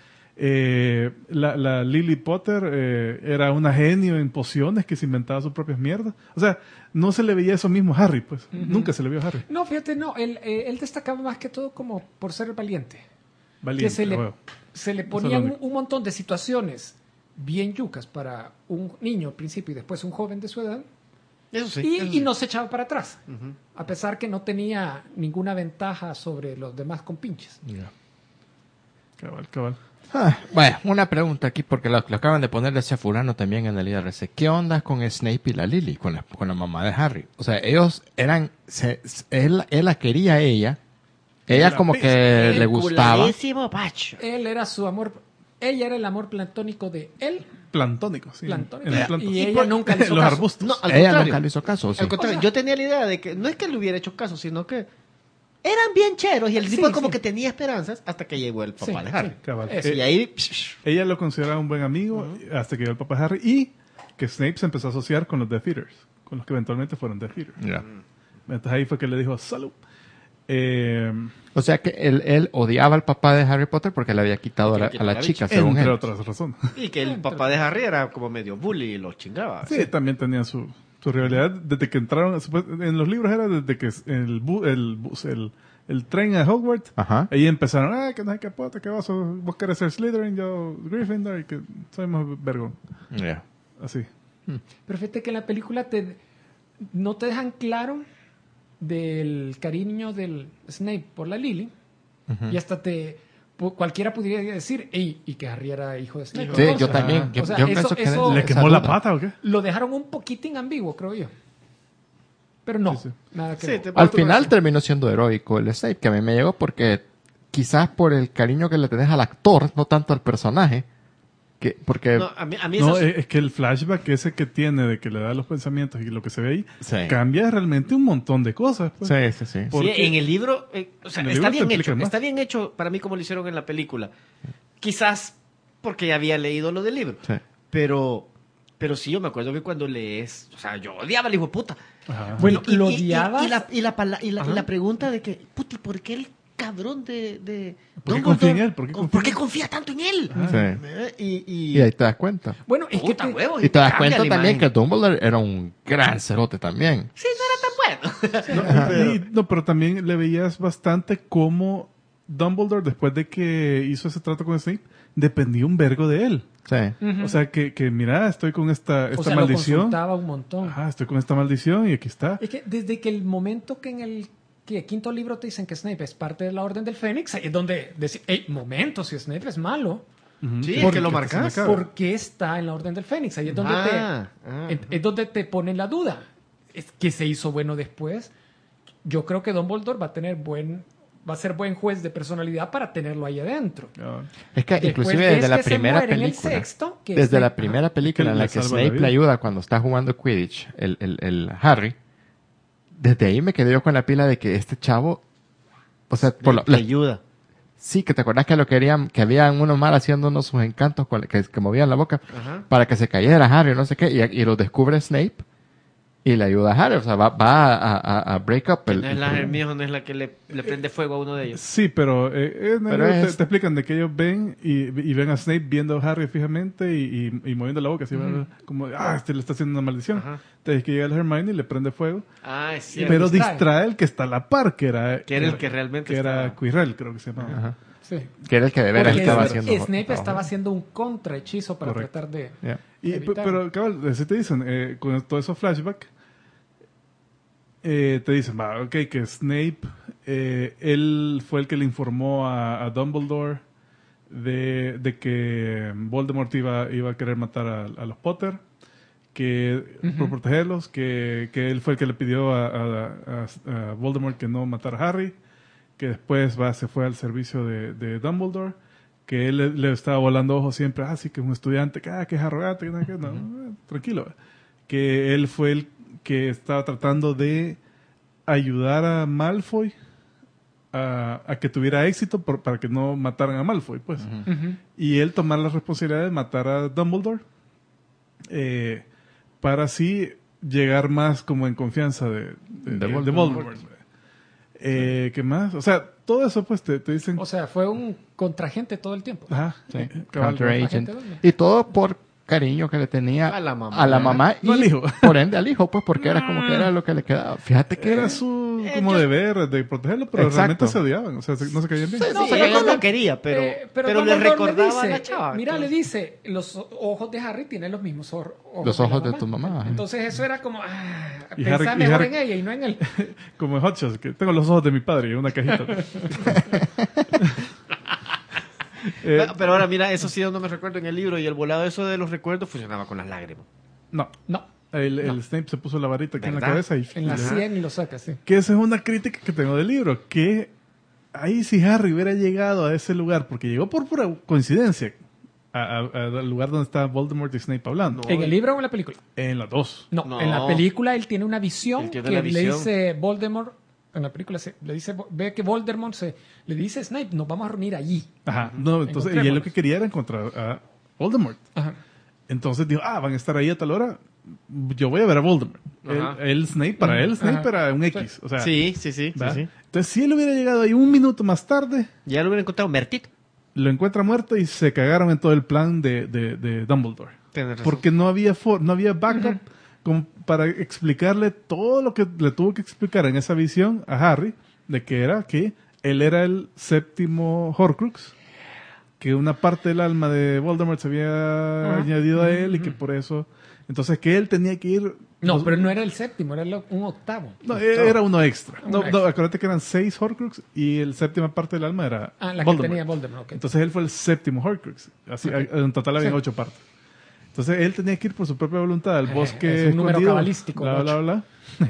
La Lily Potter era una genio en pociones que se inventaba sus propias mierdas. O sea, no se le veía eso mismo a Harry, pues. Nunca se le vio a Harry. No, fíjate, no. Él destacaba más que todo como por ser valiente. Valiente, Que se huevo. le Eso ponían es lo único. un montón de situaciones bien yucas para un niño al principio y después un joven de su edad. Eso sí. Y, eso y sí. no se echaba para atrás. A pesar que no tenía ninguna ventaja sobre los demás compinches. Cabal. Bueno, una pregunta aquí, porque lo acaban de poner ese fulano también en el IRC. ¿Qué onda con Snape y la Lily, con la mamá de Harry? O sea, ellos eran... él la quería a ella. Ella como que le gustaba. Culadísimo, Pacho. Él era su amor, ella era el amor platónico de él, Plantónico, sí. platónico, En las plantas. y ella nunca le hizo Los caso. arbustos. No, al Ella contrario. nunca le hizo caso, sí. Al contrario, yo tenía la idea de que no es que le hubiera hecho caso, sino que eran bien cheros y el tipo Sí, como sí. que tenía esperanzas hasta que llegó el papá Sí, de Harry. sí. Cabal. Eso. Y ahí, Ella lo consideraba un buen amigo hasta que llegó el papá de Harry y que Snape se empezó a asociar con los Death Eaters, con los que eventualmente fueron Death Eaters. Ya. Entonces ahí fue que le dijo salud. O sea que él odiaba al papá de Harry Potter porque le había quitado a Que le quitó la la chica, bicha. según Entre él. otras razones. y que el papá de Harry era como medio bully y lo chingaba. Sí, también tenía su rivalidad desde que entraron, en los libros era desde que el tren a Hogwarts, Ajá. ahí empezaron, que no hay que Potter, que vos querés ser Slytherin, yo Gryffindor, y que soy más vergón. Ya. Así. Pero fíjate que en la película no te dejan claro del cariño del Snape por la Lily, y hasta cualquiera pudiera decir, y que Harry era hijo de Snape. Sí, O yo sea, también. Yo, o sea, yo eso- pienso que eso- ¿Le esa quemó la duda. pata o qué? Lo dejaron un poquitín ambiguo, creo yo. Pero no, Sí, sí. nada que Sí, ver. te- Al final terminó siendo heroico el Snape, que a mí me llegó porque quizás por el cariño que le tenés al actor, no tanto al personaje, porque No, a mí No, eso- es que el flashback ese que tiene de que le da los pensamientos y lo que se ve ahí, Sí. cambia realmente un montón de cosas. Pues. sí. Por- Sí, porque- en el libro, o sea, en el está libro te bien explican hecho. más. Está bien hecho para mí como lo hicieron en la película. Quizás porque ya había leído lo del libro. Sí. Pero sí, yo me acuerdo que cuando lees, o sea, yo odiaba al hijo de puta. Ajá. Bueno, Y- lo y- odiabas. y la Ajá. pregunta de que, puti, ¿por qué el cabrón de ¿Por qué Dumbledore- confía en él? ¿Por qué confía tanto en él? Sí. Y Y ahí te das cuenta. Bueno, es que puta te- huevos, Y te das cambia cuenta la también que imagen. Dumbledore era un gran cerote también. Sí, no era tan bueno. Pero también le veías bastante cómo Dumbledore, después de que hizo ese trato con Snape, dependía un vergo de él. Sí. O sea, que mira, estoy con esta o sea, lo maldición. consultaba un montón. Ajá, estoy con esta maldición y aquí está. Es que desde que el momento que en el quinto libro te dicen que Snape es parte de la Orden del Fénix, ahí es donde decir, hey, momento, si Snape es malo, Ujú. Sí, ¿Qué- es que lo qué te se me marcas. acaba? ¿por qué está en la Orden del Fénix? Ahí es donde, Ah, es donde te ponen la duda. Es que se hizo bueno después. Yo creo que Dumbledore va a ser buen juez de personalidad para tenerlo ahí adentro. Ah, Es que Después inclusive ves desde la que se primera muere en el película, sexto, que desde Snape- la primera película Que en la le que salva la Snape vida. le ayuda cuando está jugando Quidditch, el Harry, desde ahí me quedé yo con la pila de que este chavo, o sea, le ayuda. sí, que te acordás que lo querían, que había uno mal haciéndonos sus encantos que movían la boca Ajá. para que se cayera Harry, no sé qué, y lo descubre Snape y le ayuda a Harry, o sea, va a break up Que el no es la Hermione, no es la que le prende fuego a uno de ellos. Sí, pero, en el Pero libro es- te explican de que ellos ven y ven a Snape viendo a Harry fijamente y moviendo la boca, así, como, este le está haciendo una maldición. Ajá. Entonces que llega el Hermione y le prende fuego, Ah, es cierto. pero distrae. distrae el que está a la par, que era el que realmente que era estaba. Quirrell, creo que se llamaba. Ajá. Sí. Que era el que de veras Porque estaba Snape haciendo Snape trabajo. estaba haciendo un contrahechizo para Correcto. tratar de... Yeah. evitar. Pero, cabal, así te dicen, con todos esos flashbacks, te dicen, ok, que Snape, él fue el que le informó a Dumbledore de que Voldemort iba a querer matar a los Potter, que por protegerlos, que él fue el que le pidió a Voldemort que no matara a Harry, que después se fue al servicio de Dumbledore, que él le estaba volando ojos siempre, sí, que es un estudiante, que es arrogante, que no, tranquilo. Que él fue el que estaba tratando de ayudar a Malfoy a que tuviera éxito para que no mataran a Malfoy, pues. Ujú. Y él tomar la responsabilidad de matar a Dumbledore para así llegar más como en confianza de Voldemort. ¿Qué más? O sea, todo eso pues te dicen... O sea, fue un contragente todo el tiempo. Ajá, Sí, cabal, Counter la Agent. gente duerme. Y todo por cariño que le tenía A la mamá. No y al hijo. por ende al hijo, pues porque era como que era lo que le quedaba. Fíjate que Era su como deber de protegerlo, pero Exacto. realmente se odiaban, o sea, no se caían bien. No, Sí, pero él no no- lo quería, pero le Dumbledore recordaba dice, a la chava. Mira, entonces. le dice, los ojos de Harry tienen los mismos ojos. Los la ojos de tu mamá, ajá. Entonces eso era como, Y pensar Harry- y mejor Harry- en ella y no en él. Como en Hot Shots, que tengo los ojos de mi padre y una cajita. Pero ahora mira, eso sí no me recuerdo en el libro y el volado eso de los recuerdos funcionaba con las lágrimas. No. No, El Snape se puso la varita aquí en la ¿Verdad? cabeza y... en la 100 y lo saca, sí. Que esa es una crítica que tengo del libro, que ahí si Harry hubiera llegado a ese lugar, porque llegó por pura coincidencia al lugar donde está Voldemort y Snape hablando. ¿En el libro o en la película? En las dos. No, No. en la película él tiene una visión Él tiene que la le visión. dice Voldemort, en la película le dice, ve que Voldemort le dice a Snape, nos vamos a reunir allí. Ajá. No, entonces, y él lo Encontrémonos. que quería era encontrar a Voldemort. Ajá. Entonces dijo, van a estar ahí a tal hora, yo voy a ver a Voldemort. Ajá. Él Snape, para él Snape Ajá. era un X. O sea, Sí. ¿va? Entonces, si él hubiera llegado ahí un minuto más tarde, Ya lo hubiera encontrado Mertito. lo encuentra muerto y se cagaron en todo el plan de Dumbledore. Tienes razón. Porque no había backup como para explicarle todo lo que le tuvo que explicar en esa visión a Harry, de que él era el séptimo Horcrux, que una parte del alma de Voldemort se había añadido a él y que por eso... Entonces que él tenía que ir... No, pero no era el séptimo, era un octavo. No, era uno extra. Uno No, extra. acuérdate que eran 6 Horcrux y el séptima parte del alma era Ah, la Voldemort. que tenía Voldemort, ok. Entonces él fue el séptimo Horcrux. Así, en total había 8 partes. Entonces él tenía que ir por su propia voluntad al bosque es un número escondido, cabalístico, bla, bla, bla.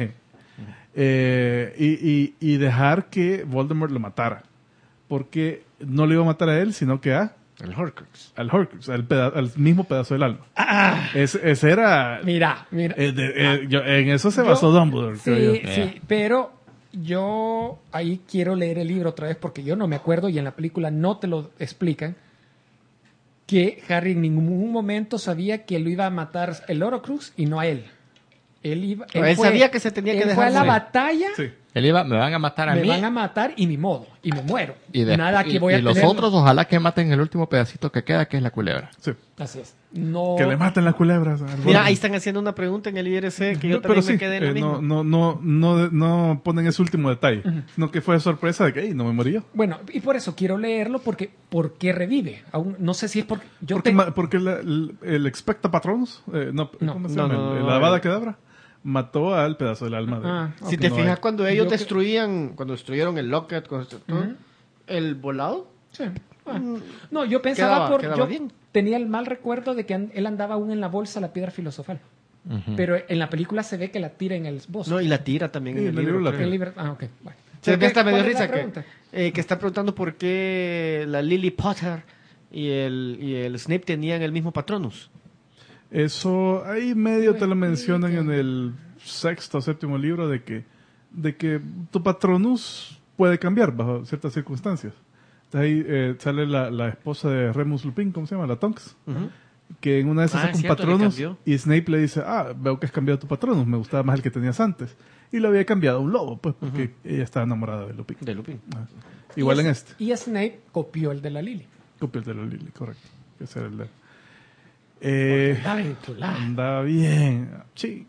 Y dejar que Voldemort lo matara. Porque no le iba a matar a él, sino que El Horcrux. al Horcrux, al mismo pedazo del alma. Ese era... Mira. en eso se basó Dumbledore, creo Sí, yo. sí, pero yo ahí quiero leer el libro otra vez porque yo no me acuerdo y en la película no te lo explican que Harry en ningún momento sabía que lo iba a matar el Horcrux y no a él. Él Sabía que se tenía que él dejar fue a la morir. batalla, Sí. Él iba, me van a matar a me mí. van a matar y ni modo, y me muero. Y, de- Nada que y- voy a y los tener- otros, ojalá que maten el último pedacito que queda, que es la culebra. Sí. Así es. No. Que le maten las culebras. Mira, ahí están haciendo una pregunta en el IRC que yo Pero también sí, me quedé en lo mismo. no ponen ese último detalle, sino que fue sorpresa de que "Ey, no me morí yo". Bueno, y por eso quiero leerlo porque revive. Aún no sé si es porque Porque el Expecta Patronus, No, ¿cómo se no, llama? no, El no, Avada Kedavra, mató al pedazo del alma de... Ah, Si ok. te No fijas, hay. cuando ellos Yo que- cuando destruyeron el Locket, el volado, Sí. Ah. No, yo pensaba quedaba yo bien. tenía el mal recuerdo de que él andaba aún en la bolsa la piedra filosofal. Pero en la película se ve que la tira en el bosque. no, y la tira también Sí, en el en el libro. libro la creo. El libro- ok, bueno. Se ve hasta medio ¿Cuál es la risa pregunta? que está preguntando por qué la Lily Potter y el Snape tenían el mismo Patronus. Eso, ahí medio te lo mencionan en el sexto o séptimo libro de que tu Patronus puede cambiar bajo ciertas circunstancias. Entonces ahí sale la esposa de Remus Lupin, ¿cómo se llama? La Tonks. Que en una de esas Ah, saca un cierto, le Patronus cambió. y Snape le dice, veo que has cambiado tu Patronus, me gustaba más el que tenías antes. Y lo había cambiado a un lobo, pues, porque ella estaba enamorada de Lupin. De Lupin. Igual Y en es- este. Y Snape copió el de la Lily. Copia el de la Lily, correcto. Ese era el de... Dale, tu la. andaba bien. Sí.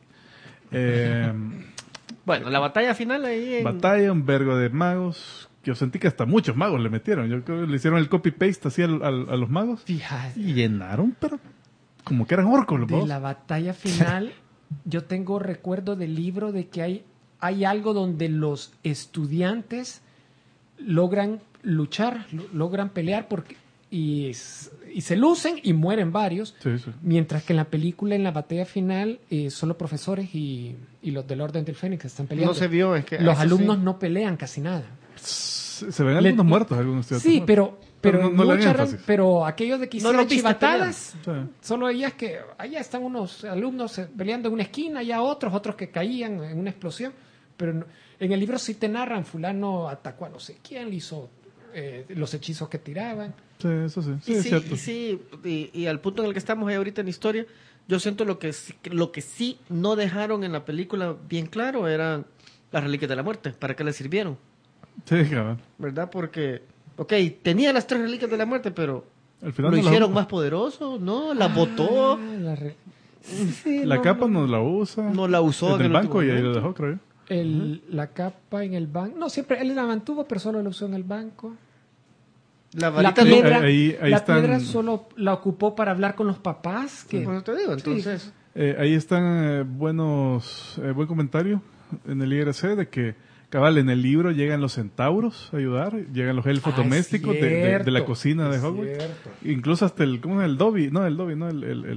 Bueno, la batalla final ahí en... Batalla, un vergo de magos. Que yo sentí que hasta muchos magos le metieron. Yo creo que le hicieron el copy-paste así a los magos. Fíjate. Y llenaron, pero como que eran orcos los De magos. la batalla final, yo tengo recuerdo del libro de que hay algo donde los estudiantes logran luchar, logran pelear y se lucen y mueren varios. Sí, sí. Mientras que en la película, en la batalla final, solo profesores y los del Orden del Fénix están peleando. No se vio, es que... Los eso alumnos sí. no pelean casi nada. Se ven algunos muertos, algunos estudiantes Sí, muertos. pero no le dan muchas énfasis. pero aquellos de que No hicieron los viste chivatadas, Sí. solo ellas que allá están unos alumnos peleando en una esquina, allá otros que caían en una explosión, pero en el libro sí te narran, fulano atacó a no sé quién, le hizo los hechizos que tiraban. Sí, eso sí. Sí, Y es sí, cierto. y sí, y al punto en el que estamos ahí ahorita en la historia, yo siento lo que sí no dejaron en la película bien claro eran las reliquias de la muerte, ¿para qué les sirvieron? Sí, cabrón. ¿Verdad? Porque, ok, tenía las 3 reliquias de la muerte, pero Al final lo no la hicieron usa. más poderoso, ¿no? La botó, Ah, sí, La no, capa no. no la usa. no la usó En el en el banco último y ahí lo momento. dejó, creo yo. La capa en el banco. No, siempre él la mantuvo, pero solo la usó en el banco. La La varita no- piedra, ahí la están- piedra solo la ocupó para hablar con los papás. Que, Bueno, te digo, entonces... Ahí están buen comentario en el IRC de que Cabal, en el libro llegan los centauros a ayudar, llegan los elfos domésticos de la cocina de Hogwarts. Cierto. Incluso hasta ¿cómo es el Dobby? No, el Dobby, no,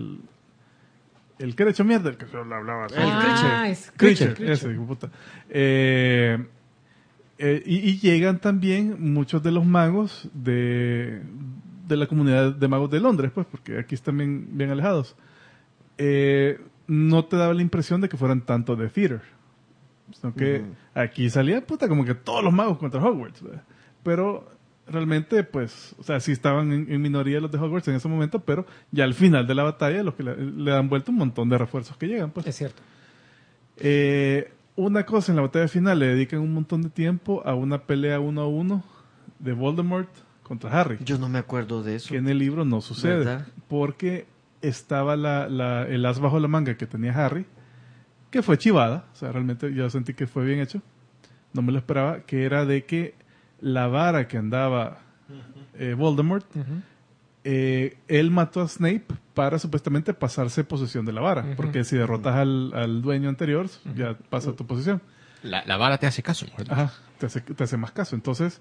el que era hecho mierda, el que solo hablaba así. Es Creature, Creature. ese, hijo de puta. Y llegan también muchos de los magos de la comunidad de magos de Londres, pues, porque aquí están bien alejados. No te daba la impresión de que fueran tanto de theater, sino que aquí salía puta como que todos los magos contra Hogwarts, ¿verdad? Pero realmente, pues, o sea, sí estaban en minoría los de Hogwarts en ese momento, pero ya al final de la batalla los que le dan vuelta un montón de refuerzos que llegan, pues. Es cierto. Una cosa, en la batalla final le dedican un montón de tiempo a una pelea 1-1 de Voldemort contra Harry, Yo no me acuerdo de eso. que en el libro no sucede, ¿Verdad? porque estaba el as bajo la manga que tenía Harry, que fue chivada, o sea, realmente yo sentí que fue bien hecho, no me lo esperaba, que era de que la vara que andaba Voldemort, él mató a Snape para supuestamente pasarse posesión de la vara, porque si derrotas al dueño anterior, ya pasa tu posesión. La vara te hace caso, mejor dicho. Ajá, te hace más caso. Entonces,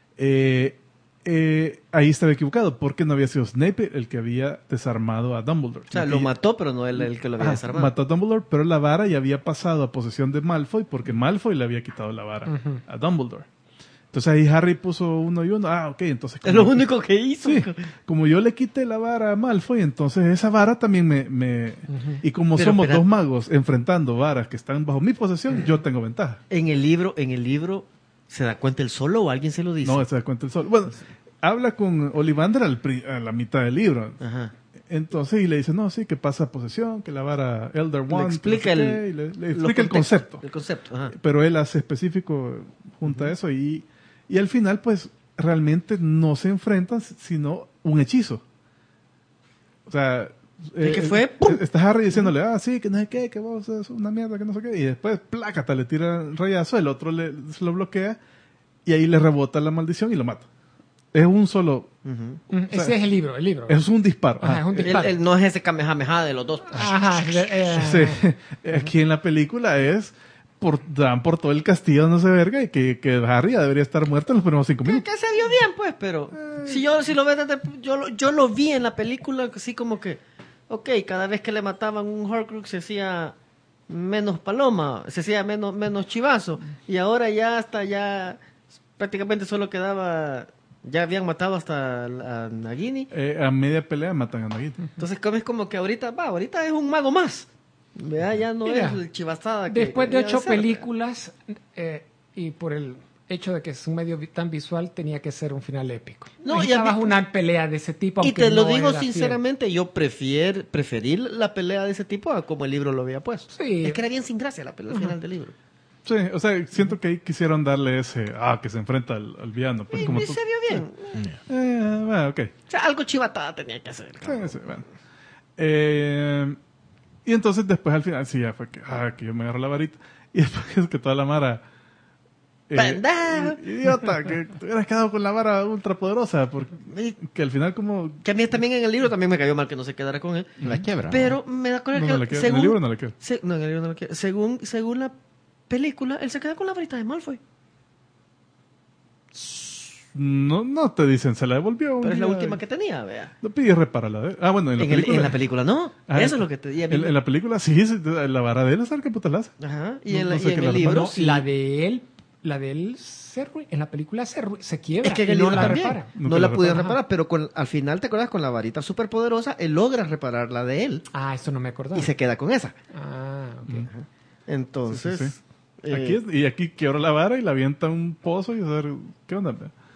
ahí estaba equivocado, porque no había sido Snape el que había desarmado a Dumbledore. O sea, lo mató, pero no él el que lo había desarmado. Mató a Dumbledore, pero la vara ya había pasado a posesión de Malfoy, porque Malfoy le había quitado la vara a Dumbledore. Entonces ahí Harry puso 1 y 1. Ah, ok, entonces... Es lo único que hizo. Sí, como yo le quité la vara a Malfoy, entonces esa vara también Y como Pero, somos espera. dos magos enfrentando varas que están bajo mi posesión, yo tengo ventaja. En el libro, ¿se da cuenta él solo o alguien se lo dice? No, se da cuenta el sol. Bueno, habla con Ollivander a la mitad del libro. Ajá. Entonces, y le dice, no, sí, que pasa posesión, que la vara Elder Wand... Le explica que no sé qué, y le explica el concepto. El concepto, ajá. Pero él hace específico junto a eso y al final pues realmente no se enfrentan sino un hechizo. O sea, ¿Qué fue? ¡Pum! está Harry diciéndole, sí, que no sé qué, que vos es una mierda, que no sé qué, y después plácata, le tira un rayazo, el otro se lo bloquea y ahí le rebota la maldición y lo mata. Es un solo, Ese es el libro. es un disparo. Ajá, es un disparo. Él no es ese Kamehameha de los dos. Ajá. Sí. Aquí en la película es dan por todo el castillo, no sé verga, y que Harry ya debería estar muerto en los primeros 5 minutos. Que se dio bien, pues, pero si lo ves yo lo vi en la película así como que, ok, cada vez que le mataban un Horcrux se hacía menos paloma, se hacía menos chivazo, y ahora ya prácticamente solo quedaba, ya habían matado hasta a Nagini. A media pelea matan a Nagini. Entonces es como que ahorita es un mago más. ¿Verdad? Ya no Mira, es el chivastada que Después de debía 8 ser. películas, y por el hecho de que es un medio tan visual, tenía que ser un final épico. No, Necesitabas y a mí- una pelea de ese tipo. Y aunque te lo no digo era fiel. sinceramente, yo preferí la pelea de ese tipo a como el libro lo había puesto. Sí. Es que era bien sin gracia la pelea al final del libro. Sí, o sea, siento que ahí quisieron darle ese, que se enfrenta al villano. Pues como Y tú. se vio bien. Bueno, ok. O sea, algo chivatada tenía que hacer. Sí, sí, bueno. Y entonces después al final, sí, ya fue que yo me agarro la varita. Y después es que toda la mara... ¡Pendejo! Idiota, que te hubieras quedado con la vara ultrapoderosa. Porque que al final como... Que a mí también en el libro también me cayó mal que no se quedara con él. La quiebra. Pero me da cuenta No, que no le queda. En según, el libro no le queda. no, en el libro no le queda. Según la película, él se queda con la varita de Malfoy. No te dicen, se la devolvió. un Pero es la día. última que tenía, vea. No pide repararla. Bueno, en la película... En la película no. Ah, Eso es lo que te dije. En la película sí, la vara de él es que puta la hace. Ajá. Y No- en, no sé y en qué la el libro No, sí. la de él en la película se quiebra. Es que en y el no libro la también. repara. Nunca No la la pudieron repara. reparar, pero al final, ¿te acuerdas? Con la varita superpoderosa, él logra reparar la de él Ah, eso no me acordaba. y se queda con esa. Ah, ok. Entonces, Sí, sí, sí. Aquí quiebra la vara y la avienta a un pozo y a ver, ¿qué onda?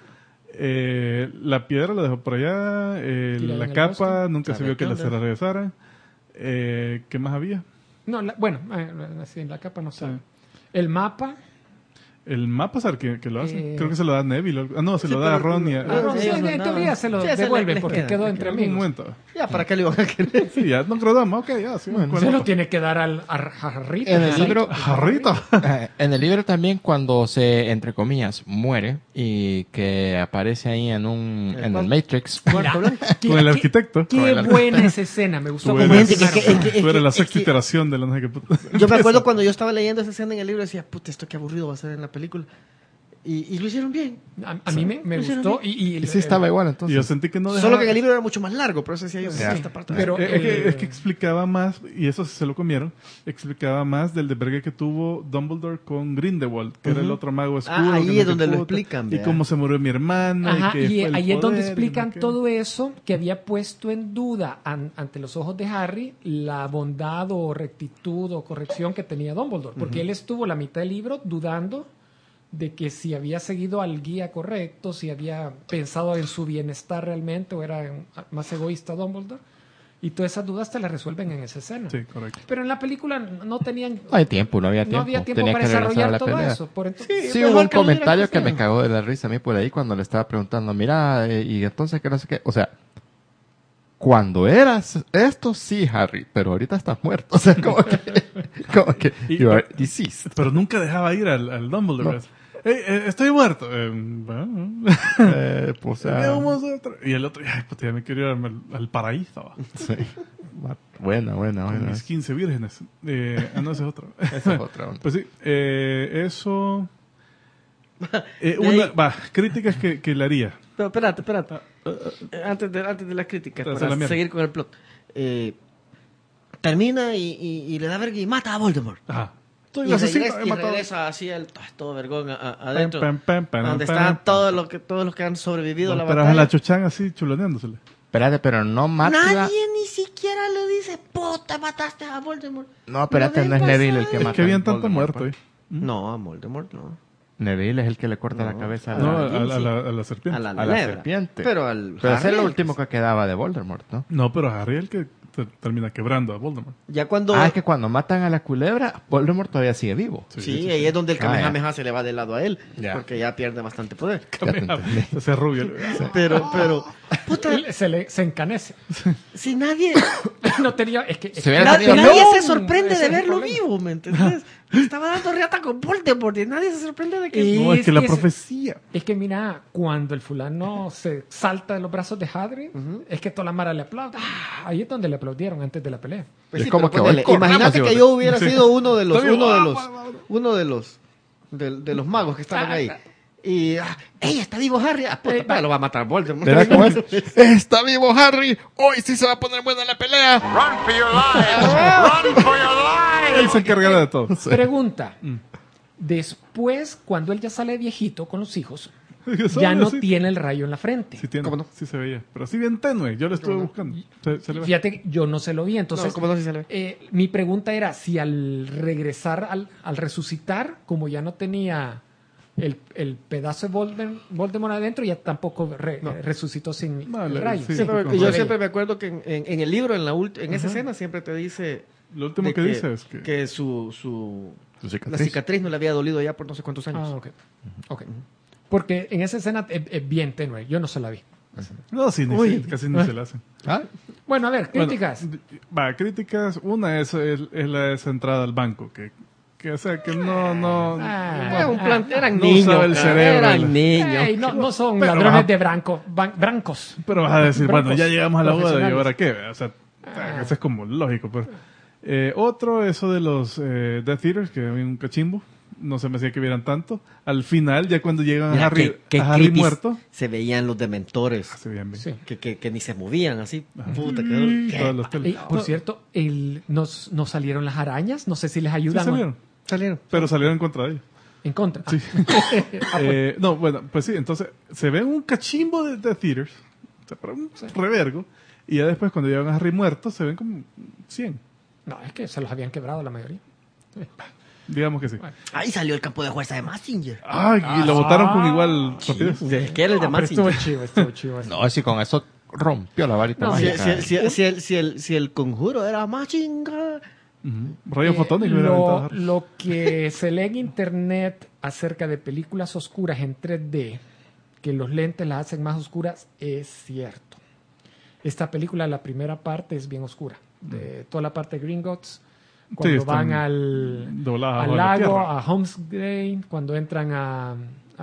La piedra la dejó por allá, Tirada en la el capa, bosque. nunca se ¿Sabe vio que qué la onda? se la regresara. ¿Qué más había? No, bueno, así en la capa no sabe. Sí. El mapa. El mapa, ¿sabes que lo hace? Eh, Creo que se lo da a Neville. No, se Sí, lo da a pero- Ron y a... Ah, Ron, sí, sí, ellos en mandaban. teoría se lo Sí, ese devuelve les porque queda. quedó entre en un amigos. momento. ya, ¿para qué le iban a querer? Sí, ya no creo ok, ya, sí, me acuerdo. Se lo tiene que dar a Jarrito. En el libro, Jarrito. en el libro también cuando se, entre comillas, muere y que aparece ahí en el Matrix. Mira, Con el arquitecto. Qué buena esa escena, me gustó. Tú como eres, Gente, escena. tú eres la es sexta que- iteración de la no sé qué puta. Yo me acuerdo cuando yo estaba leyendo esa escena en el libro, decía, puta, esto qué aburrido va a ser en la película. Y lo hicieron bien. A mí me gustó. Y sí estaba igual, Y entonces. yo sentí que no dejaba... Solo que en el libro era mucho más largo, pero eso sí, ellos Ya. esta parte. Pero es que explicaba más, y eso se lo comieron, explicaba más del desvergue que tuvo Dumbledore con Grindelwald, que era el otro mago oscuro. ahí que no es sé donde lo puta, explican, Y vea. cómo se murió mi hermano. Ajá, y que y fue el ahí es donde poder, y explican no sé qué. todo eso que había puesto en duda ante los ojos de Harry la bondad o rectitud o corrección que tenía Dumbledore, porque él estuvo la mitad del libro dudando de que si había seguido al guía correcto, si había pensado en su bienestar realmente o era más egoísta Dumbledore, y todas esas dudas te las resuelven en esa escena. Sí, correcto. Pero en la película no tenían... No hay tiempo, no había tiempo. No había tiempo Tenía para que regresar a desarrollar la todo pelea. eso. Por entonces, Sí, mejor hubo un que lo hubieran comentario que costeado. me cagó de la risa a mí por ahí cuando le estaba preguntando, mira, y entonces que no sé qué, o sea, cuando eras esto, sí, Harry, pero ahorita estás muerto, o sea, como que you are deceased. Pero nunca dejaba ir al Dumbledore. Estoy muerto. Bueno. Pues, o sea, Veamos otro. Y el otro, ay, puta, ya me quiero ir al paraíso. sí. Buena. Con mis 15 vírgenes. No, ese es otro. Esa es otra onda. Pues sí, eso... ahí- críticas que le haría. Pero espérate. Antes de las críticas, Te hace para la mierda. seguir con el plot. Termina y le da verga y mata a Voldemort. Ajá. Soy Y el asesino, regresa, he matado. así todo vergón adentro. Pam, pam, pam, donde pam, están pam. todos los que han sobrevivido a la Pero a batalla. la Cho-Chang así chuloneándosele. Espérate, pero no mata. Nadie ni siquiera le dice, puta, mataste a Voldemort. No, espérate, Lo no es ven Neville el pasar. que Es mata. que habían a tanto Voldemort, muerto ahí. pues. No, a Voldemort no. Neville es el que le corta la cabeza a la, No, a a la serpiente. A la a la lebra. serpiente. Pero al Pero ese Harry, es lo último que quedaba de Voldemort, ¿no? No, pero Harry es el que termina quebrando a Voldemort. ya cuando... Ah, es que cuando matan a la culebra, Voldemort todavía sigue vivo. Sí, ahí es donde el Ah, ya. Kamehameha se le va de lado a él. Ya. Porque ya pierde bastante poder. Ya te entendí. Ese rubio. Pero, puta, él se encanece. si nadie... No tenía... Es que, Se hubiera Nadie, tenido nadie miedo. se sorprende Ese de es el verlo problema. vivo, ¿me entendés? Estaba dando reata con Voldemort y nadie se sorprende de que... Y No, es que la es- profecía. Es que mira, cuando el fulano se salta de los brazos de Harry, es que toda la mara le aplaude. Ah, ahí es donde le aplaudieron antes de la pelea. Pues Es sí, como pero que ponele, hoy corramos, imagínate digo, que yo hubiera sí. sido uno de los Está bien, de los magos que estaban ahí. Y ¡ey, está vivo Harry! Ah, puta, va. lo va a matar Voldemort. Mira cómo es. Está vivo Harry. Hoy sí se va a poner buena la pelea. Run for your lives! Run for your lives! Él se encargará de todo. Pregunta. Después, cuando él ya sale viejito con los hijos, ya Sale no así. tiene el rayo en la frente. Sí tiene. ¿Cómo no? Sí se veía. Pero así bien tenue. Yo lo estuve buscando. Se le ve. Fíjate, que yo no se lo vi. Entonces, No, ¿cómo no? Sí se le ve. mi pregunta era si al regresar, al resucitar, como ya no tenía el pedazo de Voldemort adentro, ya tampoco resucitó sin No, el le- rayo. sí. Sí, pero como yo se siempre me acuerdo que en el libro, en esa escena, siempre te dice... Lo último de que dice es que... la cicatriz no le había dolido ya por no sé cuántos años. Ah, ok. Ok. Porque en esa escena es bien tenue. Yo no se la vi. No, sí, casi ni se la hacen. Ah, Bueno, a ver, críticas. Bueno, críticas. Una es la esa entrada al banco. Que o sea, que no Era un plan, eran no niños. usaba el cerebro. Eran niños. Ey, no son Pero ladrones baja- de brancos. Pero vas a decir, bueno, Brancos ya llegamos a la boda y profesionales. ahora qué. O sea, eso es como lógico. Pero. Otro, eso de los Death Eaters, que a mí un cachimbo. No se me hacía que vieran tanto. Al final, ya cuando llegan Mira, a Harry, qué a Harry creepy muerto, se veían los dementores. se veían bien. Sí. Que ni se movían así. Puta, Todos los teles. Por cierto, nos salieron las arañas. No sé si les Sí ayudan salieron. Pero salieron en contra de ellos. en contra. Sí. No, bueno, pues sí, entonces se ven un cachimbo de theaters, o sea, pero un revergo, y ya después cuando llegan a Harry muerto se ven como 100, No, es que se los habían quebrado la mayoría. digamos que sí. Ahí salió el campo de fuerza de Mazinger. Ay, y lo votaron con igual rapidez. Es que era el de Ah, pero estuvo Mazinger. chivo. no, si con eso rompió la varita No, mágica. Si el conjuro era Mazinger. Ujú. Rayo fotónico hubiera aventado a Harry. Lo que se lee en internet acerca de películas oscuras en 3D, que los lentes las hacen más oscuras, es cierto. Esta película, la primera parte es bien oscura. De toda la parte de Gringotts, cuando están van al dobladas al bajo la lago, tierra. a Holmesgate, cuando entran a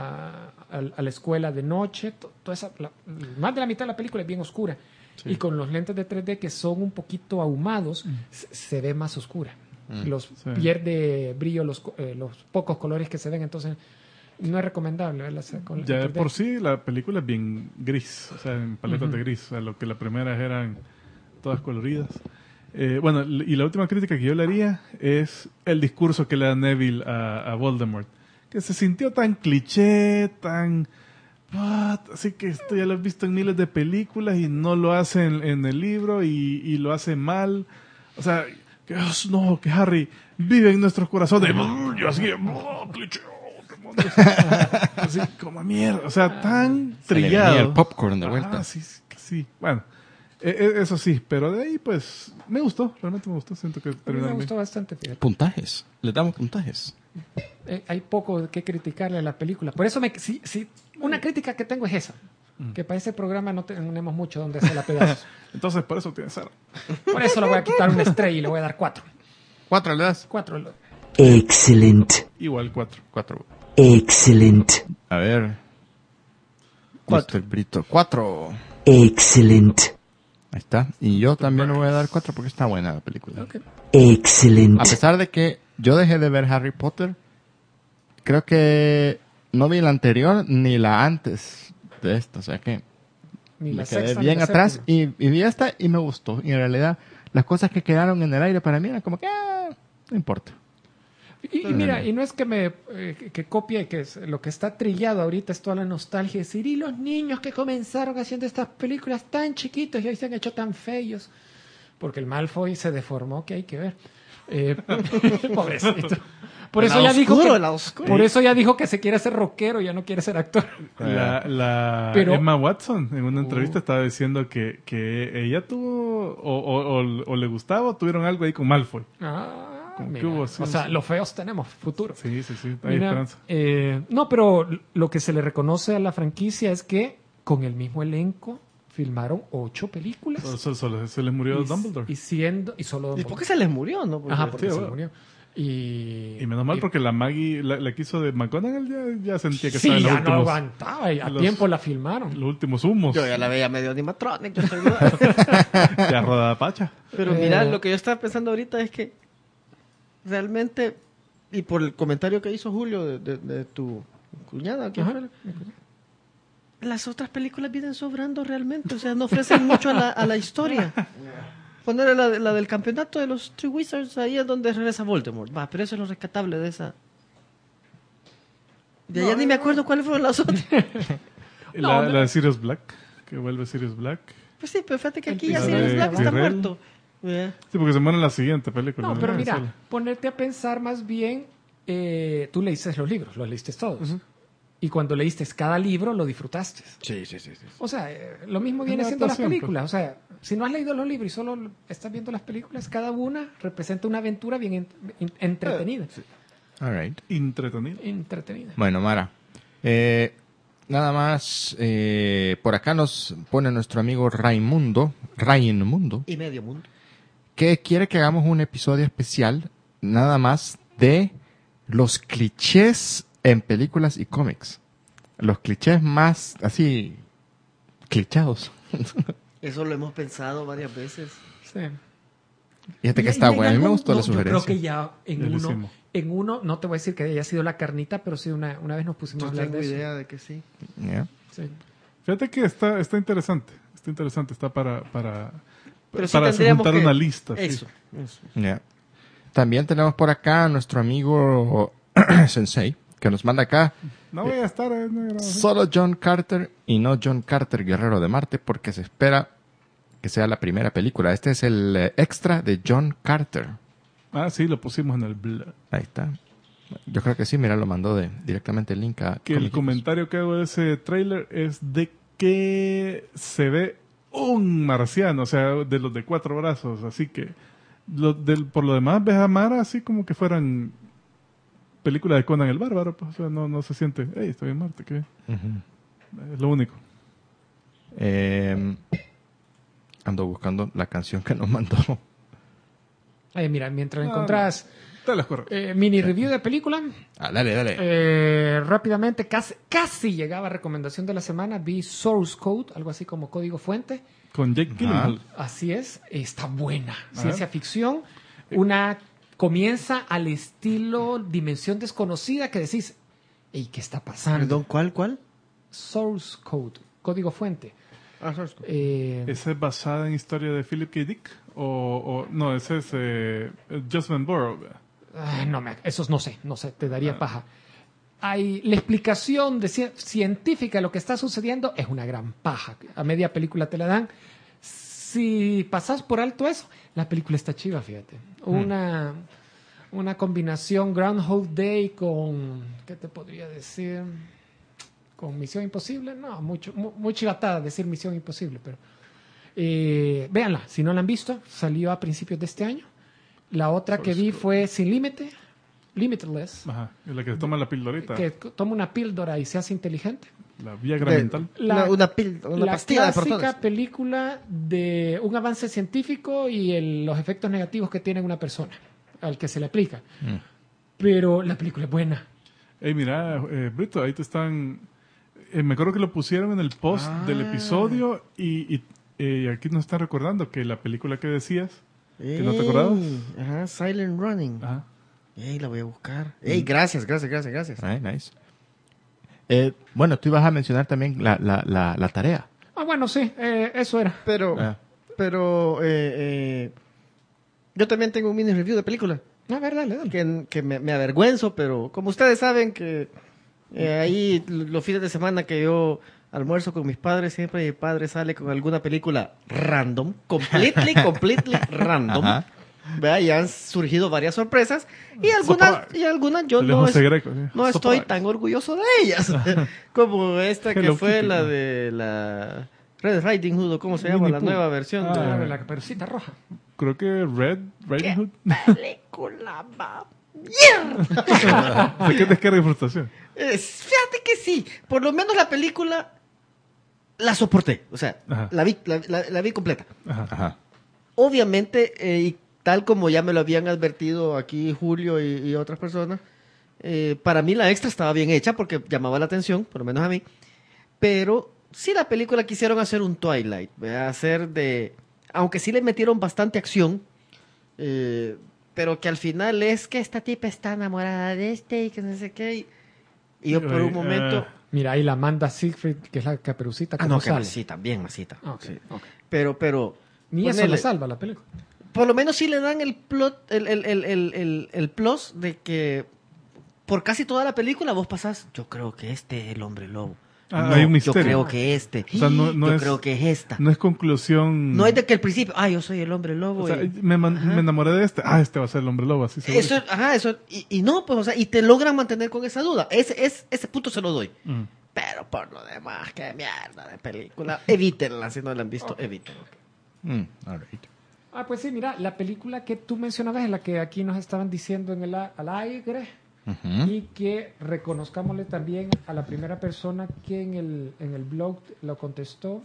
la escuela de noche, más de la mitad de la película es bien oscura. Y con los lentes de 3D que son un poquito ahumados, se ve más oscura. los Sí. pierde brillo los pocos colores que se ven, entonces no es recomendable verla con Ya de 3D. por sí la película es bien gris, o sea, en paletas de gris, o sea, lo que las primeras eran todas coloridas. Bueno, y la última crítica que yo le haría es el discurso que le da Neville a Voldemort, que se sintió tan cliché, tan... así que esto ya lo he visto en miles de películas y no lo hace en el libro y lo hace mal. O sea, que no, que Harry vive en nuestros corazones. Y así, cliché, demonios. Así como mierda. O sea, tan Se le trillado. venía el popcorn de vuelta. Sí, sí. Bueno, eso sí, pero de ahí pues me gustó, realmente me gustó. Siento que A mí me terminaron bien. gustó bastante, fíjate. Puntajes. Le damos puntajes. Hay poco que criticarle a la película. Por eso una crítica que tengo es esa. Que para ese programa no tenemos mucho donde hacer la pedazos. Entonces, por eso tiene Sara. Por eso le voy a quitar una estrella y le voy a dar 4. 4 le das. 4. Excellent. Igual 4. 4. Excellent. A ver. 4. Mr. Brito. 4. Excellent. Ahí está. Y yo también le voy a dar 4 porque está buena la película. Excellent. A pesar de que yo dejé de ver Harry Potter, creo que no vi la anterior ni la antes de esta. O sea que Ni me la quedé sexta, ni bien la atrás séptima. y vi esta y me gustó. Y en realidad las cosas que quedaron en el aire para mí eran como que no importa. Y mira, y no es que me que copie, que es, lo que está trillado ahorita es toda la nostalgia. Decir, y los niños que comenzaron haciendo estas películas tan chiquitos y hoy se han hecho tan feos. Porque el Malfoy se deformó, que hay que ver. Pobrecito. Por eso ya dijo por eso ya dijo que se quiere ser rockero, ya no quiere ser actor. Pero- Emma Watson en una entrevista estaba diciendo que ella tuvo o le gustaba o tuvieron algo ahí con Malfoy. Como que Mira, hubo, sí, o sea, sí. los feos tenemos futuro. Sí, hay Mira, esperanza. no, pero lo que se le reconoce a la franquicia es que con el mismo elenco filmaron 8 películas. Solo se les murió Dumbledore. Y solo ¿Y Dumbledore. por qué se les murió, no? Porque- Ajá, porque Sí, se bueno. murió. Y Y menos mal porque la Maggie, la que hizo de McGonagall, ya sentía que sí, estaba en los ya no últimos, aguantaba. Y a los- tiempo la filmaron. los últimos humos. Yo ya la veía medio animatronic. yo soy- Ya rodada pacha. Pero mira, lo que yo estaba pensando ahorita es que realmente, y por el comentario que hizo Julio de tu cuñada, ¿quién Ajá. fue? Las otras películas vienen sobrando realmente, o sea, no ofrecen mucho a la historia. Poner la del campeonato de los Three Wizards, ahí es donde regresa Voldemort. Va, pero eso es lo rescatable de esa. De allá ni me acuerdo cuáles fueron las otras. La de Sirius Black, que vuelve Sirius Black. Pues sí, pero fíjate que aquí El ya piso Sirius de Black está Tyrell. muerto. Sí, porque se muere en la siguiente película. No, pero mira, Sola. ponerte a pensar más bien, tú leíste los libros, los leíste todos. Y cuando leíste cada libro, lo disfrutaste. Sí. O sea, lo mismo viene Una siendo las adaptación, películas. O sea, si no has leído los libros y solo estás viendo las películas, cada una representa una aventura bien entretenida. All right. Entretenido. Entretenida. Bueno, Mara. Nada más, por acá nos pone nuestro amigo Raimundo, Y medio mundo. que quiere que hagamos un episodio especial nada más de los clichés en películas y cómics. Los clichés más así clichados. Eso lo hemos pensado varias veces. Sí. Fíjate que está bueno. A mí me gustó la Yo sugerencia. creo que ya Ya lo hicimos. en uno, no te voy a decir que haya sido la carnita, pero sí una vez nos pusimos a No hablar tengo de eso. idea de que sí. Yeah. Sí. Fíjate que está interesante. Está interesante. Está para Pero sí para tendríamos juntar que- una lista. sí. Eso. Yeah. También tenemos por acá a nuestro amigo Sensei, que nos manda acá No voy a estar en la grabación. solo John Carter y no John Carter, Guerrero de Marte, porque se espera que sea la primera película. Este es el extra de John Carter. Ah, sí, lo pusimos en el blog. Ahí está. Yo creo que sí, mira, lo mandó directamente el link a Que el Comic comentario que hago de ese tráiler es de que se ve un marciano, o sea, de los de 4 brazos. Así que por lo demás ves a Mara así como que fueran películas de Conan el Bárbaro. Pues, o sea, no se siente, hey, estoy en Marte. ¿Qué? Es lo único. Ando buscando la canción que nos mandó. Ay, mira, mientras encontrás Te las corro. mini review de película, Ah, dale. rápidamente, casi llegaba a recomendación de la semana, vi Source Code, algo así como código fuente. Con Jake Gyllenhaal. Así es, está buena. A Ciencia ficción, una comienza al estilo Dimensión Desconocida, que decís, ¿y qué está pasando? Perdón, ¿cuál? Source Code, código fuente. ¿Esa es basada en historia de Philip K. Dick? ¿O no, ese es Just Van Borough? Ay, esos no sé, te daría paja. Hay la explicación científica de lo que está sucediendo es una gran paja. A media película te la dan. Si pasas por alto eso, la película está chiva, fíjate. Una combinación Groundhog Day con, ¿qué te podría decir? Con Misión Imposible. No, muy chivatada decir Misión Imposible, pero véanla, si no la han visto, salió a principios de este año. La otra que vi fue Sin Límite, Limitless. Ajá, es la que toma la pildorita. Que toma una píldora y se hace inteligente. La Viagra mental. Una pastilla de por clásica todas. película de un avance científico y los efectos negativos que tiene una persona al que se le aplica. Pero la película es buena. Ey, mira, Brito, ahí te están... me acuerdo que lo pusieron en el post del episodio y aquí nos están recordando que la película que decías, que no te acordabas. Ajá, Silent Running. Ajá. Ey, la voy a buscar. Ey, gracias. Right, nice. Bueno, tú ibas a mencionar también la tarea. Bueno, sí, eso era. Pero yo también tengo un mini review de película. A ver, dale. Que me avergüenzo, pero como ustedes saben que ahí los fines de semana que yo almuerzo con mis padres, siempre mi padre sale con alguna película random, completely random. Ajá. ¿Verdad? Y han surgido varias sorpresas y algunas yo El José Greco, ¿sí? no estoy Sopa. tan orgulloso de ellas. Como esta que Hello fue Kitty. la de la Red Riding Hood, o ¿cómo se llama? Winnie La Pooh. nueva versión. La caperucita roja. Creo que Red Riding Hood. Película va mierda. ¿De qué descarga de frustración? Fíjate que sí, por lo menos la película la soporté, o sea, Ajá. la vi completa. Ajá. Obviamente, y tal como ya me lo habían advertido aquí Julio y otras personas, para mí la extra estaba bien hecha porque llamaba la atención, por lo menos a mí, pero sí la película quisieron hacer un Twilight, ¿verdad? Aunque sí le metieron bastante acción, pero que al final es que esta tipa está enamorada de este y que no sé qué, y yo por un momento... Mira, ahí la Amanda Siegfried, que es la caperucita. no, que sale? masita, bien masita. Ok, Sí. ok. Pero Ni eso ponele, le salva la película. por lo menos sí le dan el plot, el plus de que por casi toda la película vos pasás, yo creo que este es el hombre lobo. No, hay un yo misterio. creo que este. O sea, no yo es- creo que es esta. No es conclusión. No es de que al principio, yo soy el hombre lobo. O sea, y- me enamoré de este. Este va a ser el hombre lobo, así seguro. eso, y no, pues, o sea, y te logran mantener con esa duda. Ese punto se lo doy. Mm. Pero por lo demás, qué mierda de película. Evítenla, si no la han visto, evítenla. All right. Pues sí, mira, la película que tú mencionabas es la que aquí nos estaban diciendo al aire. Y que reconozcámosle también a la primera persona que en el blog lo contestó,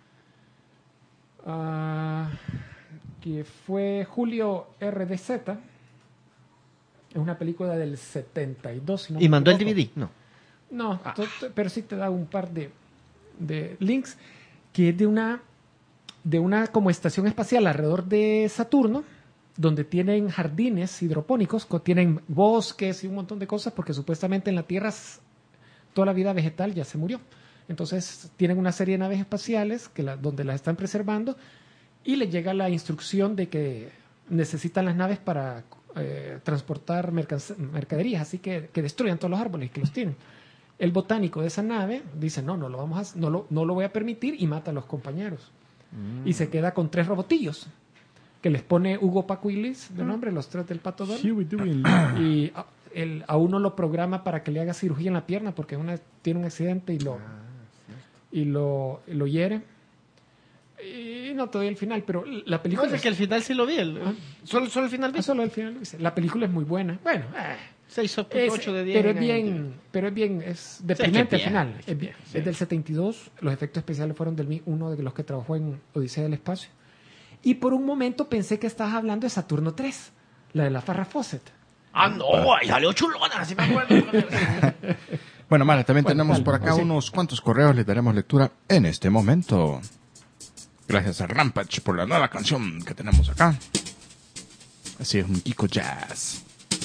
que fue Julio RDZ. Es una película del 72. Si no ¿Y me mandó el equivoco. DVD? No. No, pero sí te da un par de links, que es de una como estación espacial alrededor de Saturno, donde tienen jardines hidropónicos, tienen bosques y un montón de cosas, porque supuestamente en la Tierra toda la vida vegetal ya se murió. Entonces tienen una serie de naves espaciales donde las están preservando y les llega la instrucción de que necesitan las naves para transportar mercaderías, así que destruyan todos los árboles que los tienen. El botánico de esa nave dice, no lo voy a permitir, y mata a los compañeros. Y se queda con 3 robotillos, que les pone Hugo, Paco y Liz de nombre, los 3 del Pato Donald. Huey, Dewey, Y a uno lo programa para que le haga cirugía en la pierna porque tiene un accidente y lo hiere. Y no te doy el final, pero la película... No, es que al final sí lo vi. Solo el final vi. Solo el final lo hice. La película es muy buena. Bueno, 6.8 de 10. pero es bien, es deprimente Sí, al final. Es, bien. Es del 72, los efectos especiales fueron uno de los que trabajó en Odisea del Espacio. Y por un momento pensé que estabas hablando de Saturno 3, la de la Farrah Fawcett. No, ahí salió chulona, así me acuerdo. Bueno, Mara, también Bueno, tenemos dale, por acá sí. unos cuantos correos, les daremos lectura en este momento. Gracias a Rampage por la nueva canción que tenemos acá. Así es, un Geeko Jazz.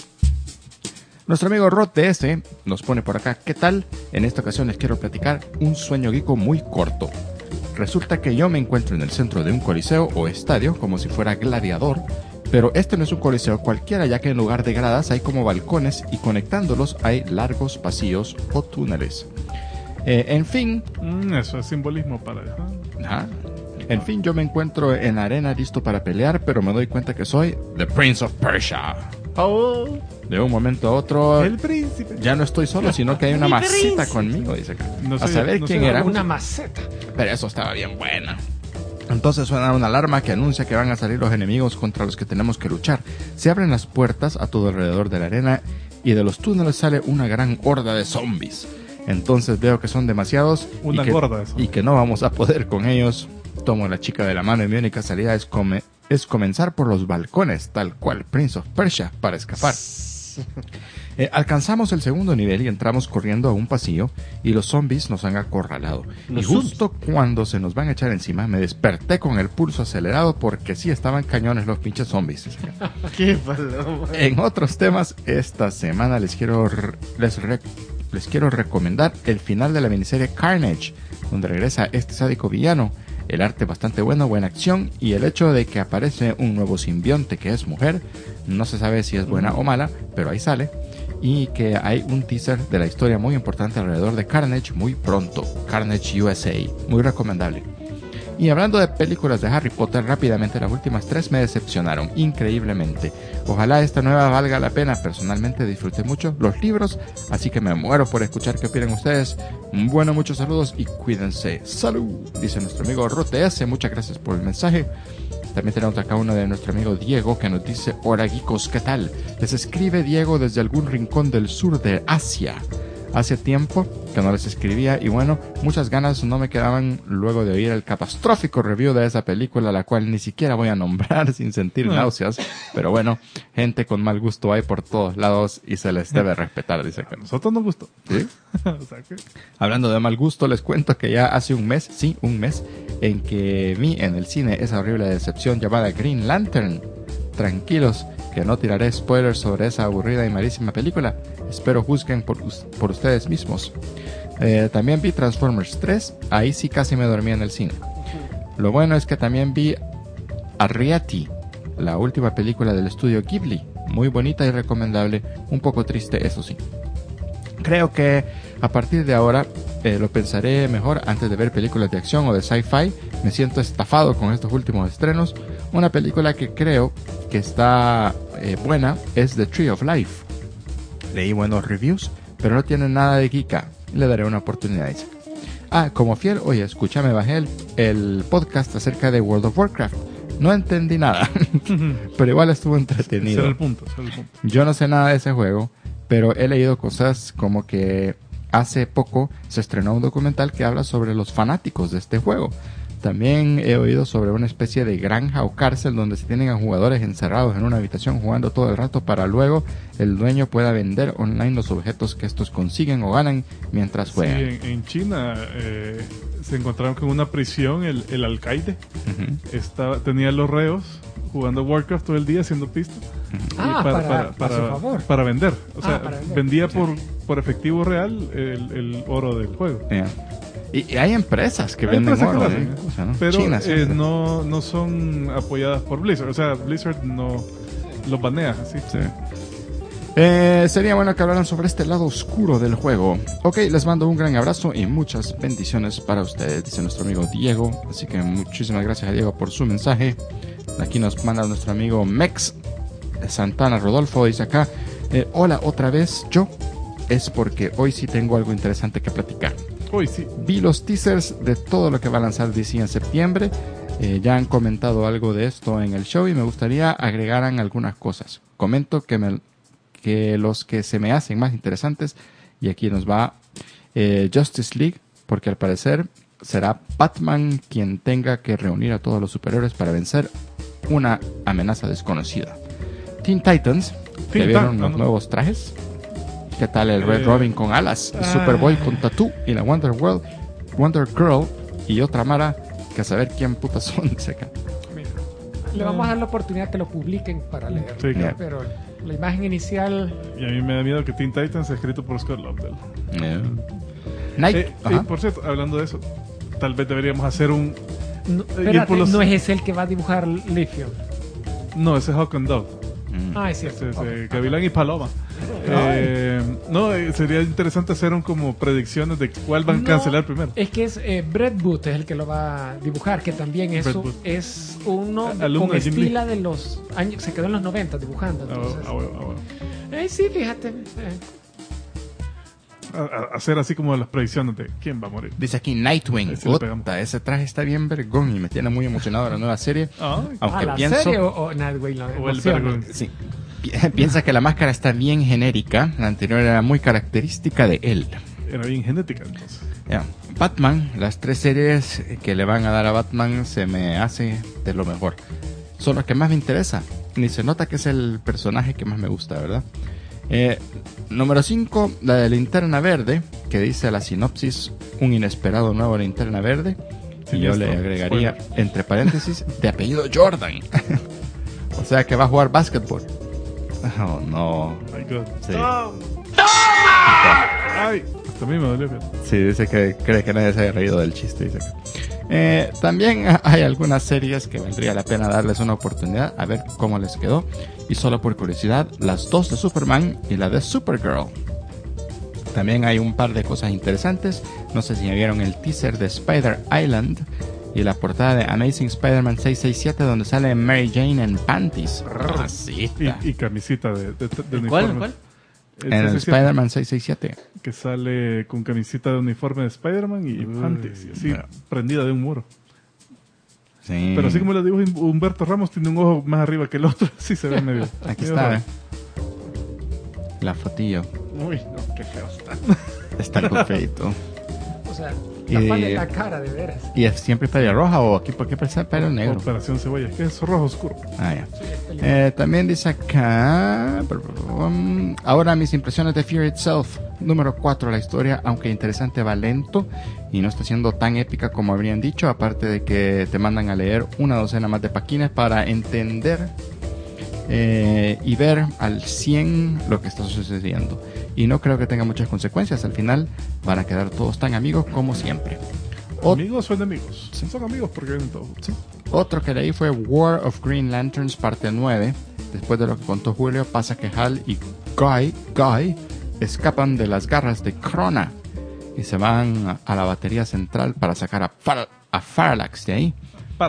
Nuestro amigo Rod DS nos pone por acá, ¿qué tal? En esta ocasión les quiero platicar un sueño geeko muy corto. Resulta que yo me encuentro en el centro de un coliseo o estadio, como si fuera gladiador, pero este no es un coliseo cualquiera, ya que en lugar de gradas hay como balcones y conectándolos hay largos pasillos o túneles. En fin... Eso es simbolismo para eso. Ajá. En fin, yo me encuentro en la arena listo para pelear, pero me doy cuenta que soy The Prince of Persia. Oh, De un momento a otro, el príncipe. ya no estoy solo, sino que hay una Mi masita príncipe. conmigo, dice acá. No A sé, saber no quién sé, era, Una maceta. pero eso estaba bien buena. Entonces suena una alarma que anuncia que van a salir los enemigos contra los que tenemos que luchar. Se abren las puertas a todo alrededor de la arena y de los túneles sale una gran horda de zombies. Entonces veo que son demasiados Una gorda de y zombies. que no vamos a poder con ellos. Tomo a la chica de la mano y mi única salida es comenzar por los balcones, tal cual Prince of Persia, para escapar. Alcanzamos el segundo nivel y entramos corriendo a un pasillo y los zombies nos han acorralado. Y justo cuando se nos van a echar encima me desperté con el pulso acelerado porque sí estaban cañones los pinches zombies. Qué paloma. En otros temas, esta semana les quiero recomendar el final de la miniserie Carnage, donde regresa este sádico villano. El arte bastante bueno, buena acción, y el hecho de que aparece un nuevo simbionte que es mujer, no se sabe si es buena o mala, pero ahí sale, y que hay un teaser de la historia muy importante alrededor de Carnage muy pronto, Carnage USA, muy recomendable. Y hablando de películas de Harry Potter, rápidamente las últimas 3 me decepcionaron increíblemente. Ojalá esta nueva valga la pena. Personalmente disfruté mucho los libros, así que me muero por escuchar qué opinan ustedes. Bueno, muchos saludos y cuídense. ¡Salud! Dice nuestro amigo RTS, muchas gracias por el mensaje. También tenemos acá uno de nuestro amigo Diego que nos dice: hola geekos, ¿qué tal? Les escribe Diego desde algún rincón del sur de Asia. Hace tiempo que no les escribía y bueno, muchas ganas no me quedaban luego de oír el catastrófico review de esa película, la cual ni siquiera voy a nombrar sin sentir náuseas, pero bueno, gente con mal gusto hay por todos lados y se les debe respetar, dice que A nosotros nos gustó. ¿Sí? O sea que- Hablando de mal gusto, les cuento que ya hace un mes, en que vi en el cine esa horrible decepción llamada Green Lantern. Tranquilos, que no tiraré spoilers sobre esa aburrida y malísima película. Espero juzguen por ustedes mismos. También vi Transformers 3, ahí sí casi me dormí en el cine. Lo bueno es que también vi Arrietty, la última película del estudio Ghibli. Muy bonita y recomendable, un poco triste eso sí. Creo que a partir de ahora lo pensaré mejor antes de ver películas de acción o de sci-fi. Me siento estafado con estos últimos estrenos. Una película que creo que está buena es The Tree of Life. Leí buenos reviews, pero no tiene nada de geeka. Le daré una oportunidad. Como fiel, oye, escúchame, bajé el podcast acerca de World of Warcraft. No entendí nada, pero igual estuvo Ese entretenido. era el punto, ese era el punto. Yo no sé nada de ese juego, pero he leído cosas como que hace poco se estrenó un documental que habla sobre los fanáticos de este juego. También he oído sobre una especie de granja o cárcel donde se tienen a jugadores encerrados en una habitación jugando todo el rato para luego el dueño pueda vender online los objetos que estos consiguen o ganan mientras Sí, juegan. en China se encontraron con una prisión, el alcaide. Tenía los reos jugando Warcraft todo el día haciendo pistas. Ah, para su favor. Para vender. O sea, para vender. vendía por efectivo real el oro del juego. Yeah. Y hay empresas que Hay venden empresas que oro, lo hacen, o sea, ¿no? pero Chinas, siempre. no son apoyadas por Blizzard. O sea, Blizzard no los banea. ¿Sí? Sí. Sería bueno que hablaran sobre este lado oscuro del juego. Ok, les mando un gran abrazo y muchas bendiciones para ustedes, dice nuestro amigo Diego. Así que muchísimas gracias a Diego por su mensaje. Aquí nos manda nuestro amigo Mex Santana Rodolfo, dice acá: hola, otra vez yo. Es porque hoy sí tengo algo interesante que platicar. Hoy sí. Vi los teasers de todo lo que va a lanzar DC en septiembre. Ya han comentado algo de esto en el show y me gustaría agregaran algunas cosas. Comento que los que se me hacen más interesantes, y aquí nos va Justice League, porque al parecer será Batman quien tenga que reunir a todos los superhéroes para vencer una amenaza desconocida. Teen Titans, ¿ya vieron los nuevos trajes? ¿Qué tal el Red Robin con alas, el Superboy con tatú y la Wonder Girl y otra Mara que a saber quién putas son, dice acá. Le vamos a dar la oportunidad que lo publiquen para leer. Sí, claro. Pero la imagen inicial... Y a mí me da miedo que Teen Titans sea escrito por Scott Lobdell. Nike. Ajá. Por cierto, hablando de eso, tal vez deberíamos hacer un... No, ir espérate, por los- no es ese el que va a dibujar Lithium. No, ese es Hawk and Dove. Ah, es cierto. Ese es, Ok. Gavilán y Paloma. Sería interesante hacer como predicciones de cuál van a No, cancelar primero. Es que es Brett Booth es el que lo va a dibujar, que también es, Brett Booth. es uno Alumno con de Jim Lee. estilo de los años, se quedó en los 90 dibujando. Entonces, Bueno. sí, fíjate. Hacer así como las predicciones de quién va a morir. Dice aquí Nightwing. Ahí sí le pegamos. Puta, ese traje está bien vergón y me tiene muy emocionado de la nueva serie. Aunque ¿La pienso... serie o Nightwing? La O el emoción? vergón. Sí. Piensa que la máscara está bien genérica. La anterior era muy característica de él. Era bien genética, entonces. Ya. Batman, las 3 series que le van a dar a Batman se me hace de lo mejor. Son las que más me interesa. Ni se nota que es el personaje que más me gusta, ¿verdad? Número 5, la de Linterna Verde, que dice la sinopsis, un inesperado nuevo Linterna Verde. Y yo le agregaría, entre paréntesis, de apellido Jordan. O sea que va a jugar básquetbol. Oh, no. My God. Sí. Ay, hasta a mí me dolió. Fíjate. Sí, dice que cree que nadie se haya reído del chiste. Dice que. También hay algunas series que valdría la pena darles una oportunidad a ver cómo les quedó. Y solo por curiosidad, las 2 de Superman y la de Supergirl. También hay un par de cosas interesantes. No sé si ya vieron el teaser de Spider Island y la portada de Amazing Spider-Man 667 donde sale Mary Jane en panties. Racista. Y camisita de uniforme. ¿Cuál? El En el 667, Spider-Man 667. que sale con camisita de uniforme de Spider-Man y panties, y así prendida de un muro. Sí. Pero así como le digo, Humberto Ramos tiene un ojo más arriba que el otro, sí se ve medio. Aquí medio está, raro. la fotillo. Uy, no, qué feo está. Está algo feito. O sea, Y- taparle la cara, de veras. ¿Y es siempre pelo roja o aquí por qué parece pelo negro? Operación Cebolla, es que es rojo oscuro. Ah, ya. También dice acá. Ahora mis impresiones de Fear Itself. Número 4, la historia, aunque interesante, va lento y no está siendo tan épica como habrían dicho. Aparte de que te mandan a leer una docena más de páginas para entender y ver al 100 lo que está sucediendo. Y no creo que tenga muchas consecuencias. Al final van a quedar todos tan amigos como siempre. ¿Amigos o enemigos? Son amigos porque vienen todos. Sí. Otro que leí fue War of Green Lanterns parte 9. Después de lo que contó Julio, pasa que Hal y Guy escapan de las garras de Krona y se van a la batería central para sacar a Parallax de ahí.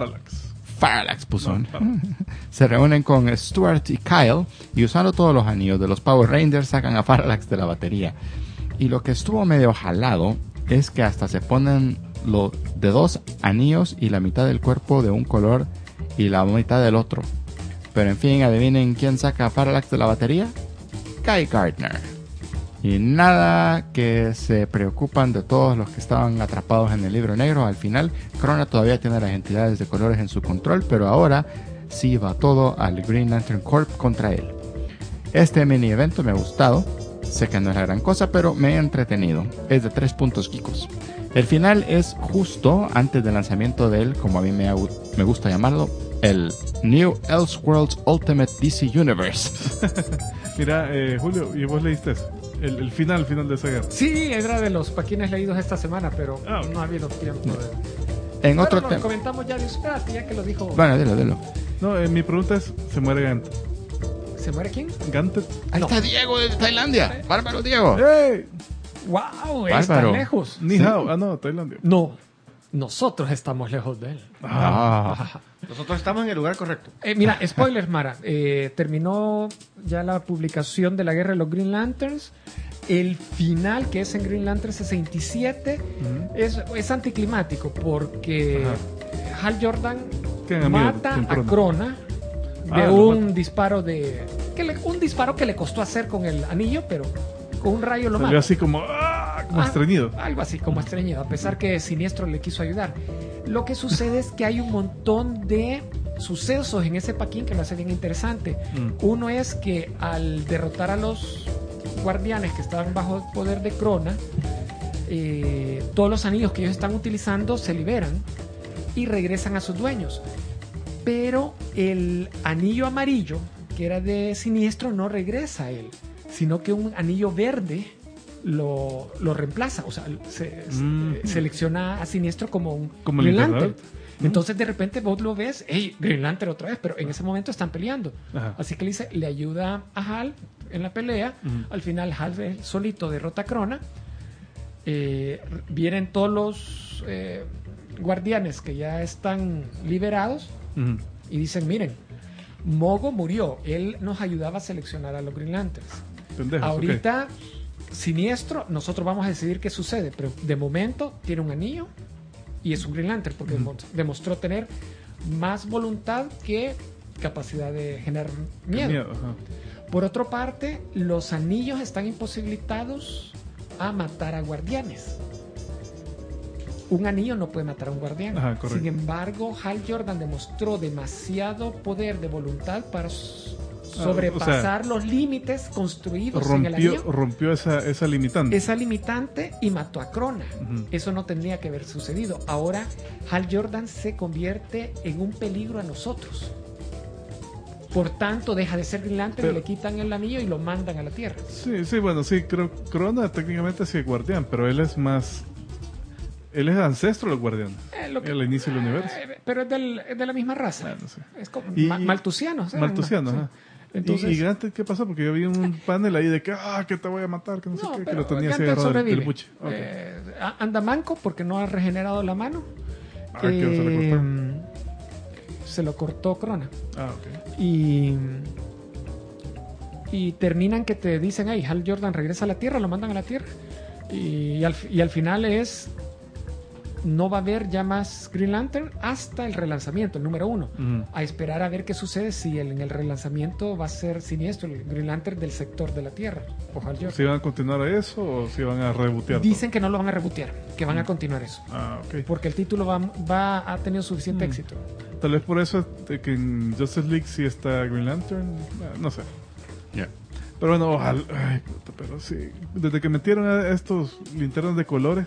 Parallax puso. No, Se reúnen con Stuart y Kyle y usando todos los anillos de los Power Rangers sacan a Parallax de la batería. Y lo que estuvo medio jalado es que hasta se ponen lo de 2 anillos y la mitad del cuerpo de un color y la mitad del otro. Pero en fin, adivinen quién saca a Parallax de la batería. Guy Gardner. Y nada que se preocupan de todos los que estaban atrapados en el libro negro. Al final, Krona todavía tiene las entidades de colores en su control, pero ahora sí va todo al Green Lantern Corp contra él. Este mini evento me ha gustado. Sé que no es la gran cosa, pero me he entretenido. Es de 3 puntos geekos. El final es justo antes del lanzamiento de él, como a mí me gusta llamarlo, el New Elseworlds Ultimate DC Universe. Mira, Julio, ¿y vos leíste eso? El final de esa guerra. Sí, era de los paquines leídos esta semana, pero no ha habido tiempo de... En otro lo tema. comentamos ya, espérate, ya que lo dijo. Bueno, dilo. No, mi pregunta es, ¿se muere Gant? ¿Se muere quién? ¿Gantet? Ahí está Diego de Tailandia. Bárbaro Diego. ¡Ey! ¡Wow! Bárbaro. Está lejos. Ni hao. Ah, no, Tailandia. No, nosotros estamos lejos de él. Nosotros estamos en el lugar correcto. Mira, spoilers, Mara. Terminó ya la publicación de la Guerra de los Green Lanterns. El final, que es en Green Lantern 67, es anticlimático porque Hal Jordan mata a Krona de un disparo un disparo que le costó hacer con el anillo, pero con un rayo lo mata. Salió así como estreñido. Algo así, como estreñido, a pesar que Siniestro le quiso ayudar. Lo que sucede es que hay un montón de sucesos en ese paquín que lo hace bien interesante. Uno es que al derrotar a los guardianes que estaban bajo el poder de Krona, todos los anillos que ellos están utilizando se liberan y regresan a sus dueños. Pero el anillo amarillo, que era de Siniestro, no regresa a él, sino que un anillo verde lo reemplaza. O sea, selecciona a Siniestro como un Como el Green Lantern. Intendente. Entonces de repente vos lo ves, hey, Green Lantern otra vez, pero en ese momento están peleando. Ajá. Así que le ayuda a Hal en la pelea. Al final Hal solito derrota a Krona. Vienen todos los guardianes que ya están liberados Ujú. y dicen, miren, Mogo murió, él nos ayudaba a seleccionar a los Green Lanterns. Pendejos, Ahorita, Siniestro, nosotros vamos a decidir qué sucede, pero de momento tiene un anillo y es un Green Lantern porque demostró tener más voluntad que capacidad de generar ok. miedo. Qué miedo, ajá. Por otra parte, los anillos están imposibilitados a matar a guardianes. Un anillo no puede matar a un guardián. Ajá, correcto. Sin embargo, Hal Jordan demostró demasiado poder de voluntad para sobrepasar los límites construidos en el anillo. Rompió esa limitante. Esa limitante y mató a Krona. Ujú. Eso no tendría que haber sucedido. Ahora Hal Jordan se convierte en un peligro a nosotros. Por tanto, deja de ser Green Lantern, Pero- le quitan el anillo y lo mandan a la Tierra. Sí, bueno, sí, creo Krona técnicamente sí es guardián, pero él es más... Él es ancestro de los guardianes. El inicio del universo. Pero es de la misma raza. Bueno, sí. Es como Y- maltusianos. Maltusiano, Sí. ajá. Entonces, ¿Y Granted qué pasó? Porque yo vi un panel ahí de que te voy a matar, que no sé qué, que pero lo tenía así Ganthet agarrado del sobrevive. buche. Ok. Anda manco porque no ha regenerado la mano. Ah, ¿qué se le cortó? Se lo cortó Krona. Ah, ok. Y terminan que te dicen, hey, Hal Jordan regresa a la Tierra, lo mandan a la Tierra. Y al final no va a haber ya más Green Lantern hasta el relanzamiento, el número 1. Ujú. A esperar a ver qué sucede si en el relanzamiento va a ser Siniestro, el Green Lantern del sector de la Tierra. O Hal Jordan. ¿Si van a continuar a eso o si van a rebotear? Dicen que no lo van a rebotear, que van a continuar eso. Ah, ok. Porque el título ha tenido suficiente éxito. Tal vez por eso de que en Justice League sí está Green Lantern. No sé. Ya. Pero bueno, ojalá. Ay, puta, pero sí. Desde que metieron a estos linternas de colores,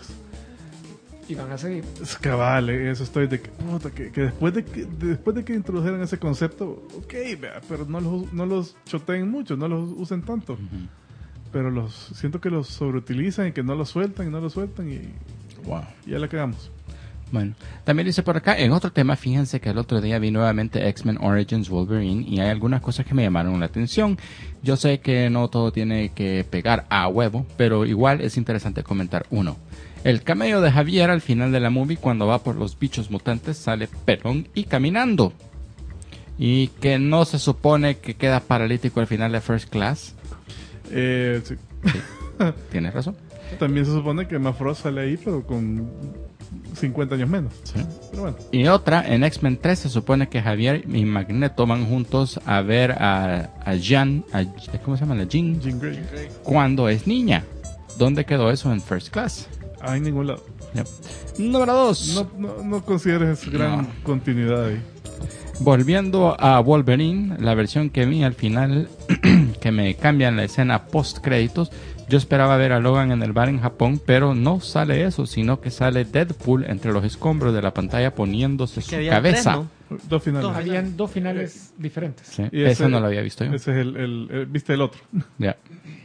Y van a seguir. es cabal, eso estoy de que, puta, que después de que introdujeran ese concepto, ok, vea, pero no los choteen mucho, no los usen tanto. Pero siento que los sobreutilizan y que no los sueltan y Wow. ya la cagamos. Bueno, también dice por acá, en otro tema, fíjense que el otro día vi nuevamente X-Men Origins Wolverine y hay algunas cosas que me llamaron la atención. Yo sé que no todo tiene que pegar a huevo, pero igual es interesante comentar uno. El cameo de Javier al final de la movie, cuando va por los bichos mutantes, sale pelón y caminando. Y que no se supone que queda paralítico al final de First Class. Sí. Tienes razón. También se supone que Mafrost sale ahí, pero con 50 años menos. Sí. Pero bueno. Y otra, en X-Men 3 se supone que Javier y Magneto van juntos a ver a Jean, ¿cómo se llama? La Jean, Jean Grey. cuando es niña. ¿Dónde quedó eso en First Class? Ah, en ningún lado. Yep. Número 2. No consideres gran No. continuidad ahí. Volviendo a Wolverine, la versión que vi al final, que me cambian la escena post créditos. Yo esperaba ver a Logan en el bar en Japón, pero no sale eso, sino que sale Deadpool entre los escombros de la pantalla poniéndose Que su había cabeza. tres, ¿no? Dos finales. Habían dos finales diferentes. Sí, Y ese no lo había visto yo. Ese es viste el otro. Ya.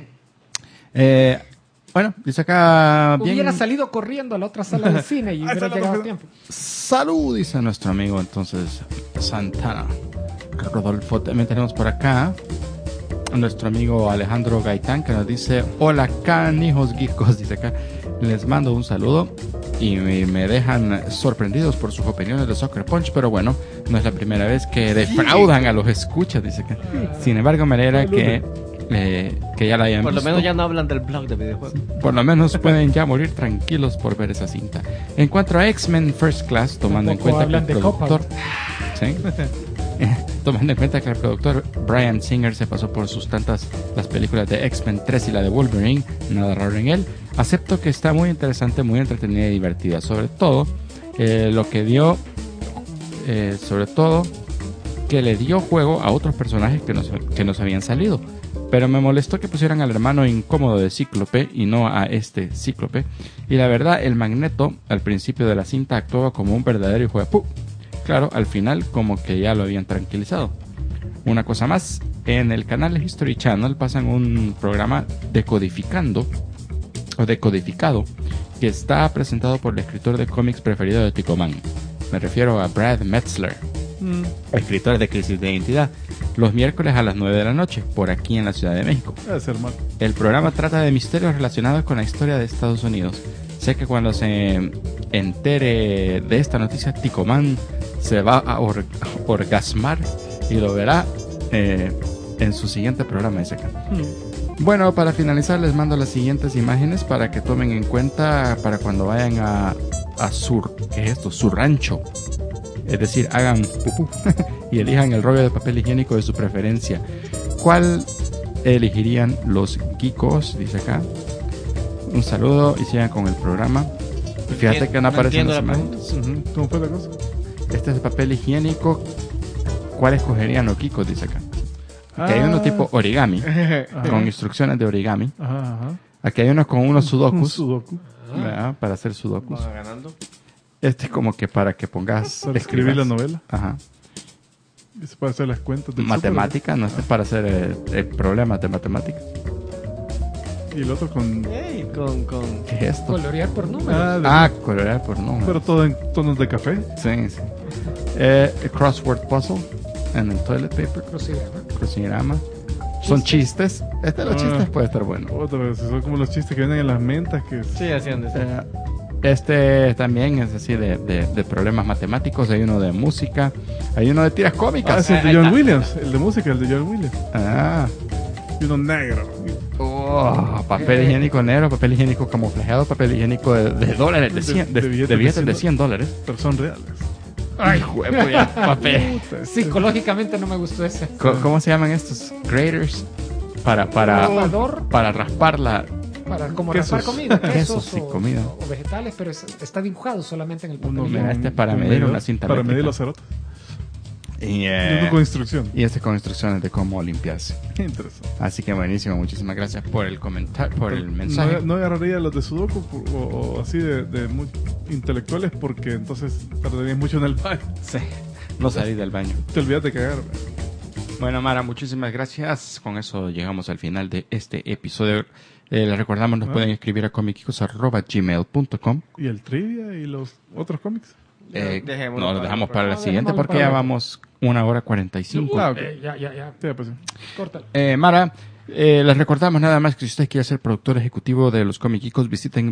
Bueno, dice acá bien. Hubiera salido corriendo a la otra sala del cine y Ahí hubiera está la llegado a otra. tiempo. Salud, dice nuestro amigo entonces Santana. Rodolfo, también tenemos por acá a nuestro amigo Alejandro Gaitán que nos dice: hola canijos geekos, dice acá. Les mando un saludo y me dejan sorprendidos por sus opiniones de Soccer Punch, pero bueno, no es la primera vez que defraudan a los escuchas, dice acá. Sin embargo, me alegra que ya la hayan Por lo visto. menos ya no hablan del blog de videojuegos. Por lo menos pueden ya morir tranquilos por ver esa cinta. En cuanto a X-Men First Class, tomando en Tampoco cuenta que el hablan de productor... ¿Sí? Tomando en cuenta que el productor Bryan Singer se pasó por sus tantas las películas de X-Men 3 y la de Wolverine, nada raro en él. Acepto que está muy interesante, muy entretenida y divertida. Sobre todo, lo que dio... sobre todo, que le dio juego a otros personajes que nos habían salido. Pero me molestó que pusieran al hermano incómodo de Cíclope y no a este Cíclope. Y la verdad, el Magneto al principio de la cinta actuaba como un verdadero hijo de pu. claro, al final como que ya lo habían tranquilizado. Una cosa más, en el canal History Channel pasan un programa decodificado, que está presentado por el escritor de cómics preferido de Ticomán. Me refiero a Brad Metzler, escritor de Crisis de Identidad, los miércoles a las 9 de la noche, por aquí en la Ciudad de México. Debe ser mal. El programa trata de misterios relacionados con la historia de Estados Unidos. Sé que cuando se entere de esta noticia, Ticomán se va a orgasmar y lo verá en su siguiente programa de acá. Bueno, para finalizar les mando las siguientes imágenes para que tomen en cuenta para cuando vayan a ¿qué es esto? Su rancho. Es decir, hagan pupú y elijan el rollo de papel higiénico de su preferencia. ¿Cuál elegirían los geekos? Dice acá. Un saludo y sigan con el programa. Fíjate que no aparecen las imágenes. ¿Cómo fue la cosa? Este es el papel higiénico. ¿Cuál escogerían los geekos? Dice acá. Aquí hay uno tipo origami, con instrucciones de origami. Aquí hay uno con unos sudokus. Sudoku. ¿Verdad? Para hacer sudokus. Va ganando. Este es como que para que pongas... Para escribir la novela. Ajá. Es para hacer las cuentas del Matemática, no este es para hacer problemas de matemáticas. súper. Y el otro con... ¿Qué es esto? Colorear por números. Colorear por números. Pero todo en tonos de café. Sí, sí. Crossword puzzle en el toilet paper. Crucigrama. Son chistes. Este de los chistes puede estar bueno. Otra vez, son como los chistes que vienen en las mentas que... Sí, así han de ser. Este también es así de problemas matemáticos. Hay uno de música. Hay uno de tiras cómicas. es el de John Williams. El de música, el de John Williams. Y uno negro. Papel higiénico negro, papel higiénico camuflajeado, papel higiénico de dólares, de billetes de $100. Pero son reales. Ay, juepuya, papel. Psicológicamente no me gustó ese. ¿Cómo se llaman estos? Graters. Para raspar la... Para como Quesos. raspar comida, Quesos y comida. o vegetales, pero está dibujado solamente en el papel. Mira, este es para medir una cinta Para métrica. medir los cerotes. Y Uno con instrucción. y este con instrucciones de cómo limpiarse. Interesante. Así que buenísimo, muchísimas gracias por el comentario, por el mensaje. No agarraría los de Sudoku o así de muy intelectuales porque entonces tardarías mucho en el baño. Sí, no salí del baño. Te olvidas de cagar. Bueno, Mara, muchísimas gracias. Con eso llegamos al final de este episodio. Les recordamos, nos pueden escribir a comicicos@gmail.com. ¿Y el trivia y los otros cómics? No, lo dejamos para la siguiente porque ya vamos 1:45. Ah, ok. Ya. Sí, pues sí. Córtalo. Mara, les recordamos nada más que si usted quiere ser productor ejecutivo de los Comic Geekos, visiten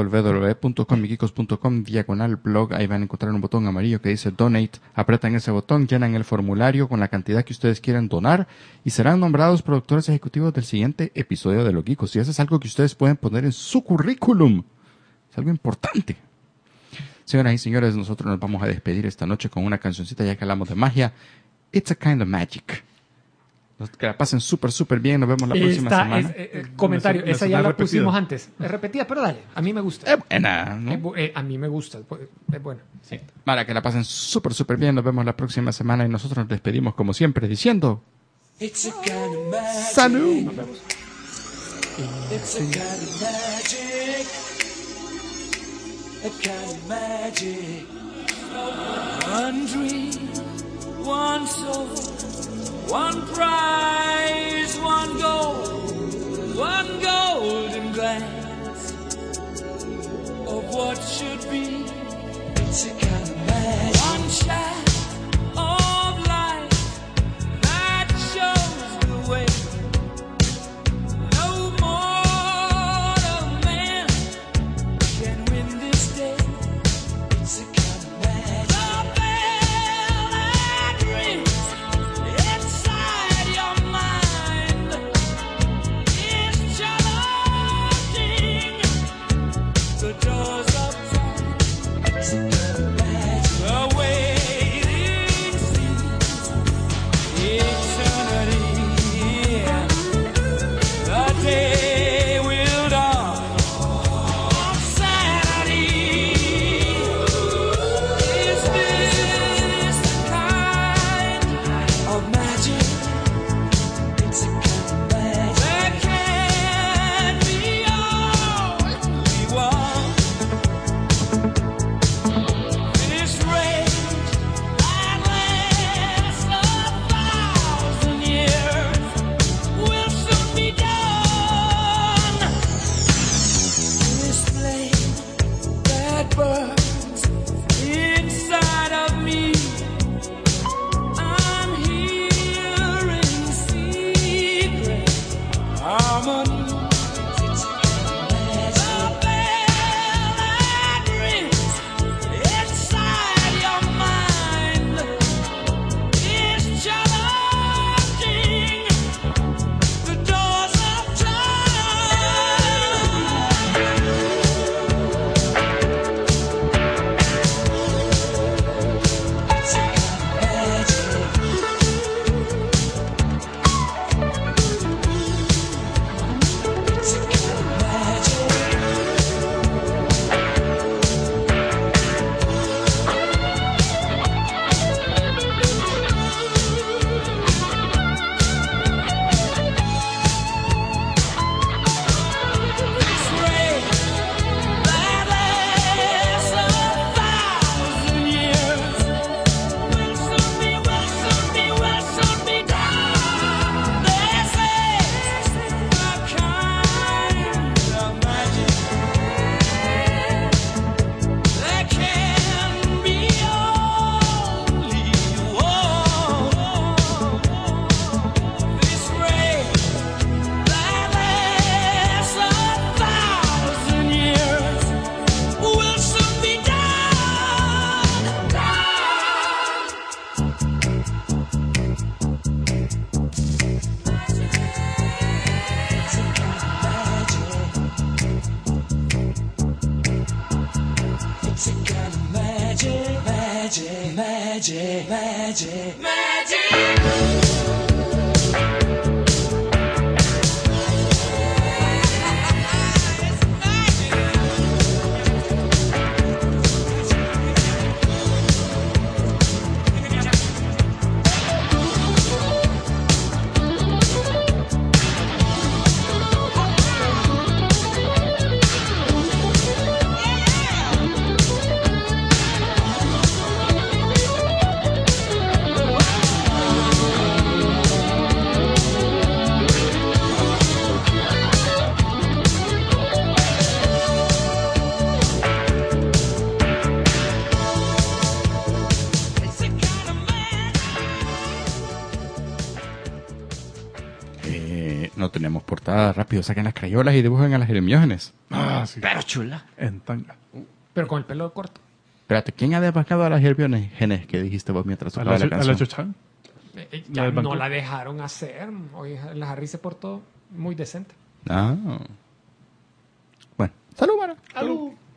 www.comicgeekos.com/blog. Ahí van a encontrar un botón amarillo que dice Donate. Apretan ese botón, llenan el formulario con la cantidad que ustedes quieran donar y serán nombrados productores ejecutivos del siguiente episodio de Los Geekos. Y eso es algo que ustedes pueden poner en su currículum. Es algo importante. Señoras y señores, nosotros nos vamos a despedir esta noche con una cancioncita ya que hablamos de magia. It's a Kind of Magic. Que la pasen súper bien. Nos vemos la próxima semana. Comentario, Me esa suena ya la repetida. pusimos antes. Es repetida, pero dale. A mí me gusta. Es buena, ¿no? A mí me gusta. Es buena. Sí. Para que la pasen súper bien. Nos vemos la próxima semana y nosotros nos despedimos como siempre diciendo It's a kind of magic. ¡Salud! It's a kind of magic. A kind of magic. One dream, one soul, one prize, one golden glance of what should be. It's a kind of magic. One shaft of light that shows the way. No mortal man can win this day. It's a kind of magic. The bell that rings inside your mind is challenging the doors of time. Magic, magic, magic. No tenemos portada. Rápido, saquen las crayolas y dibujen a las Hermiógenes. Ah, sí. Pero chula. En tanga. Pero con el pelo corto. Espérate, ¿quién ha desbancado a las Hermiógenes que dijiste vos mientras A tocaba la, la a la canción? Cho-Chan. Ya del no banco. la dejaron hacer. Hoy la Harry se portó muy decente. Ah. Bueno, salud, Mara. Salud.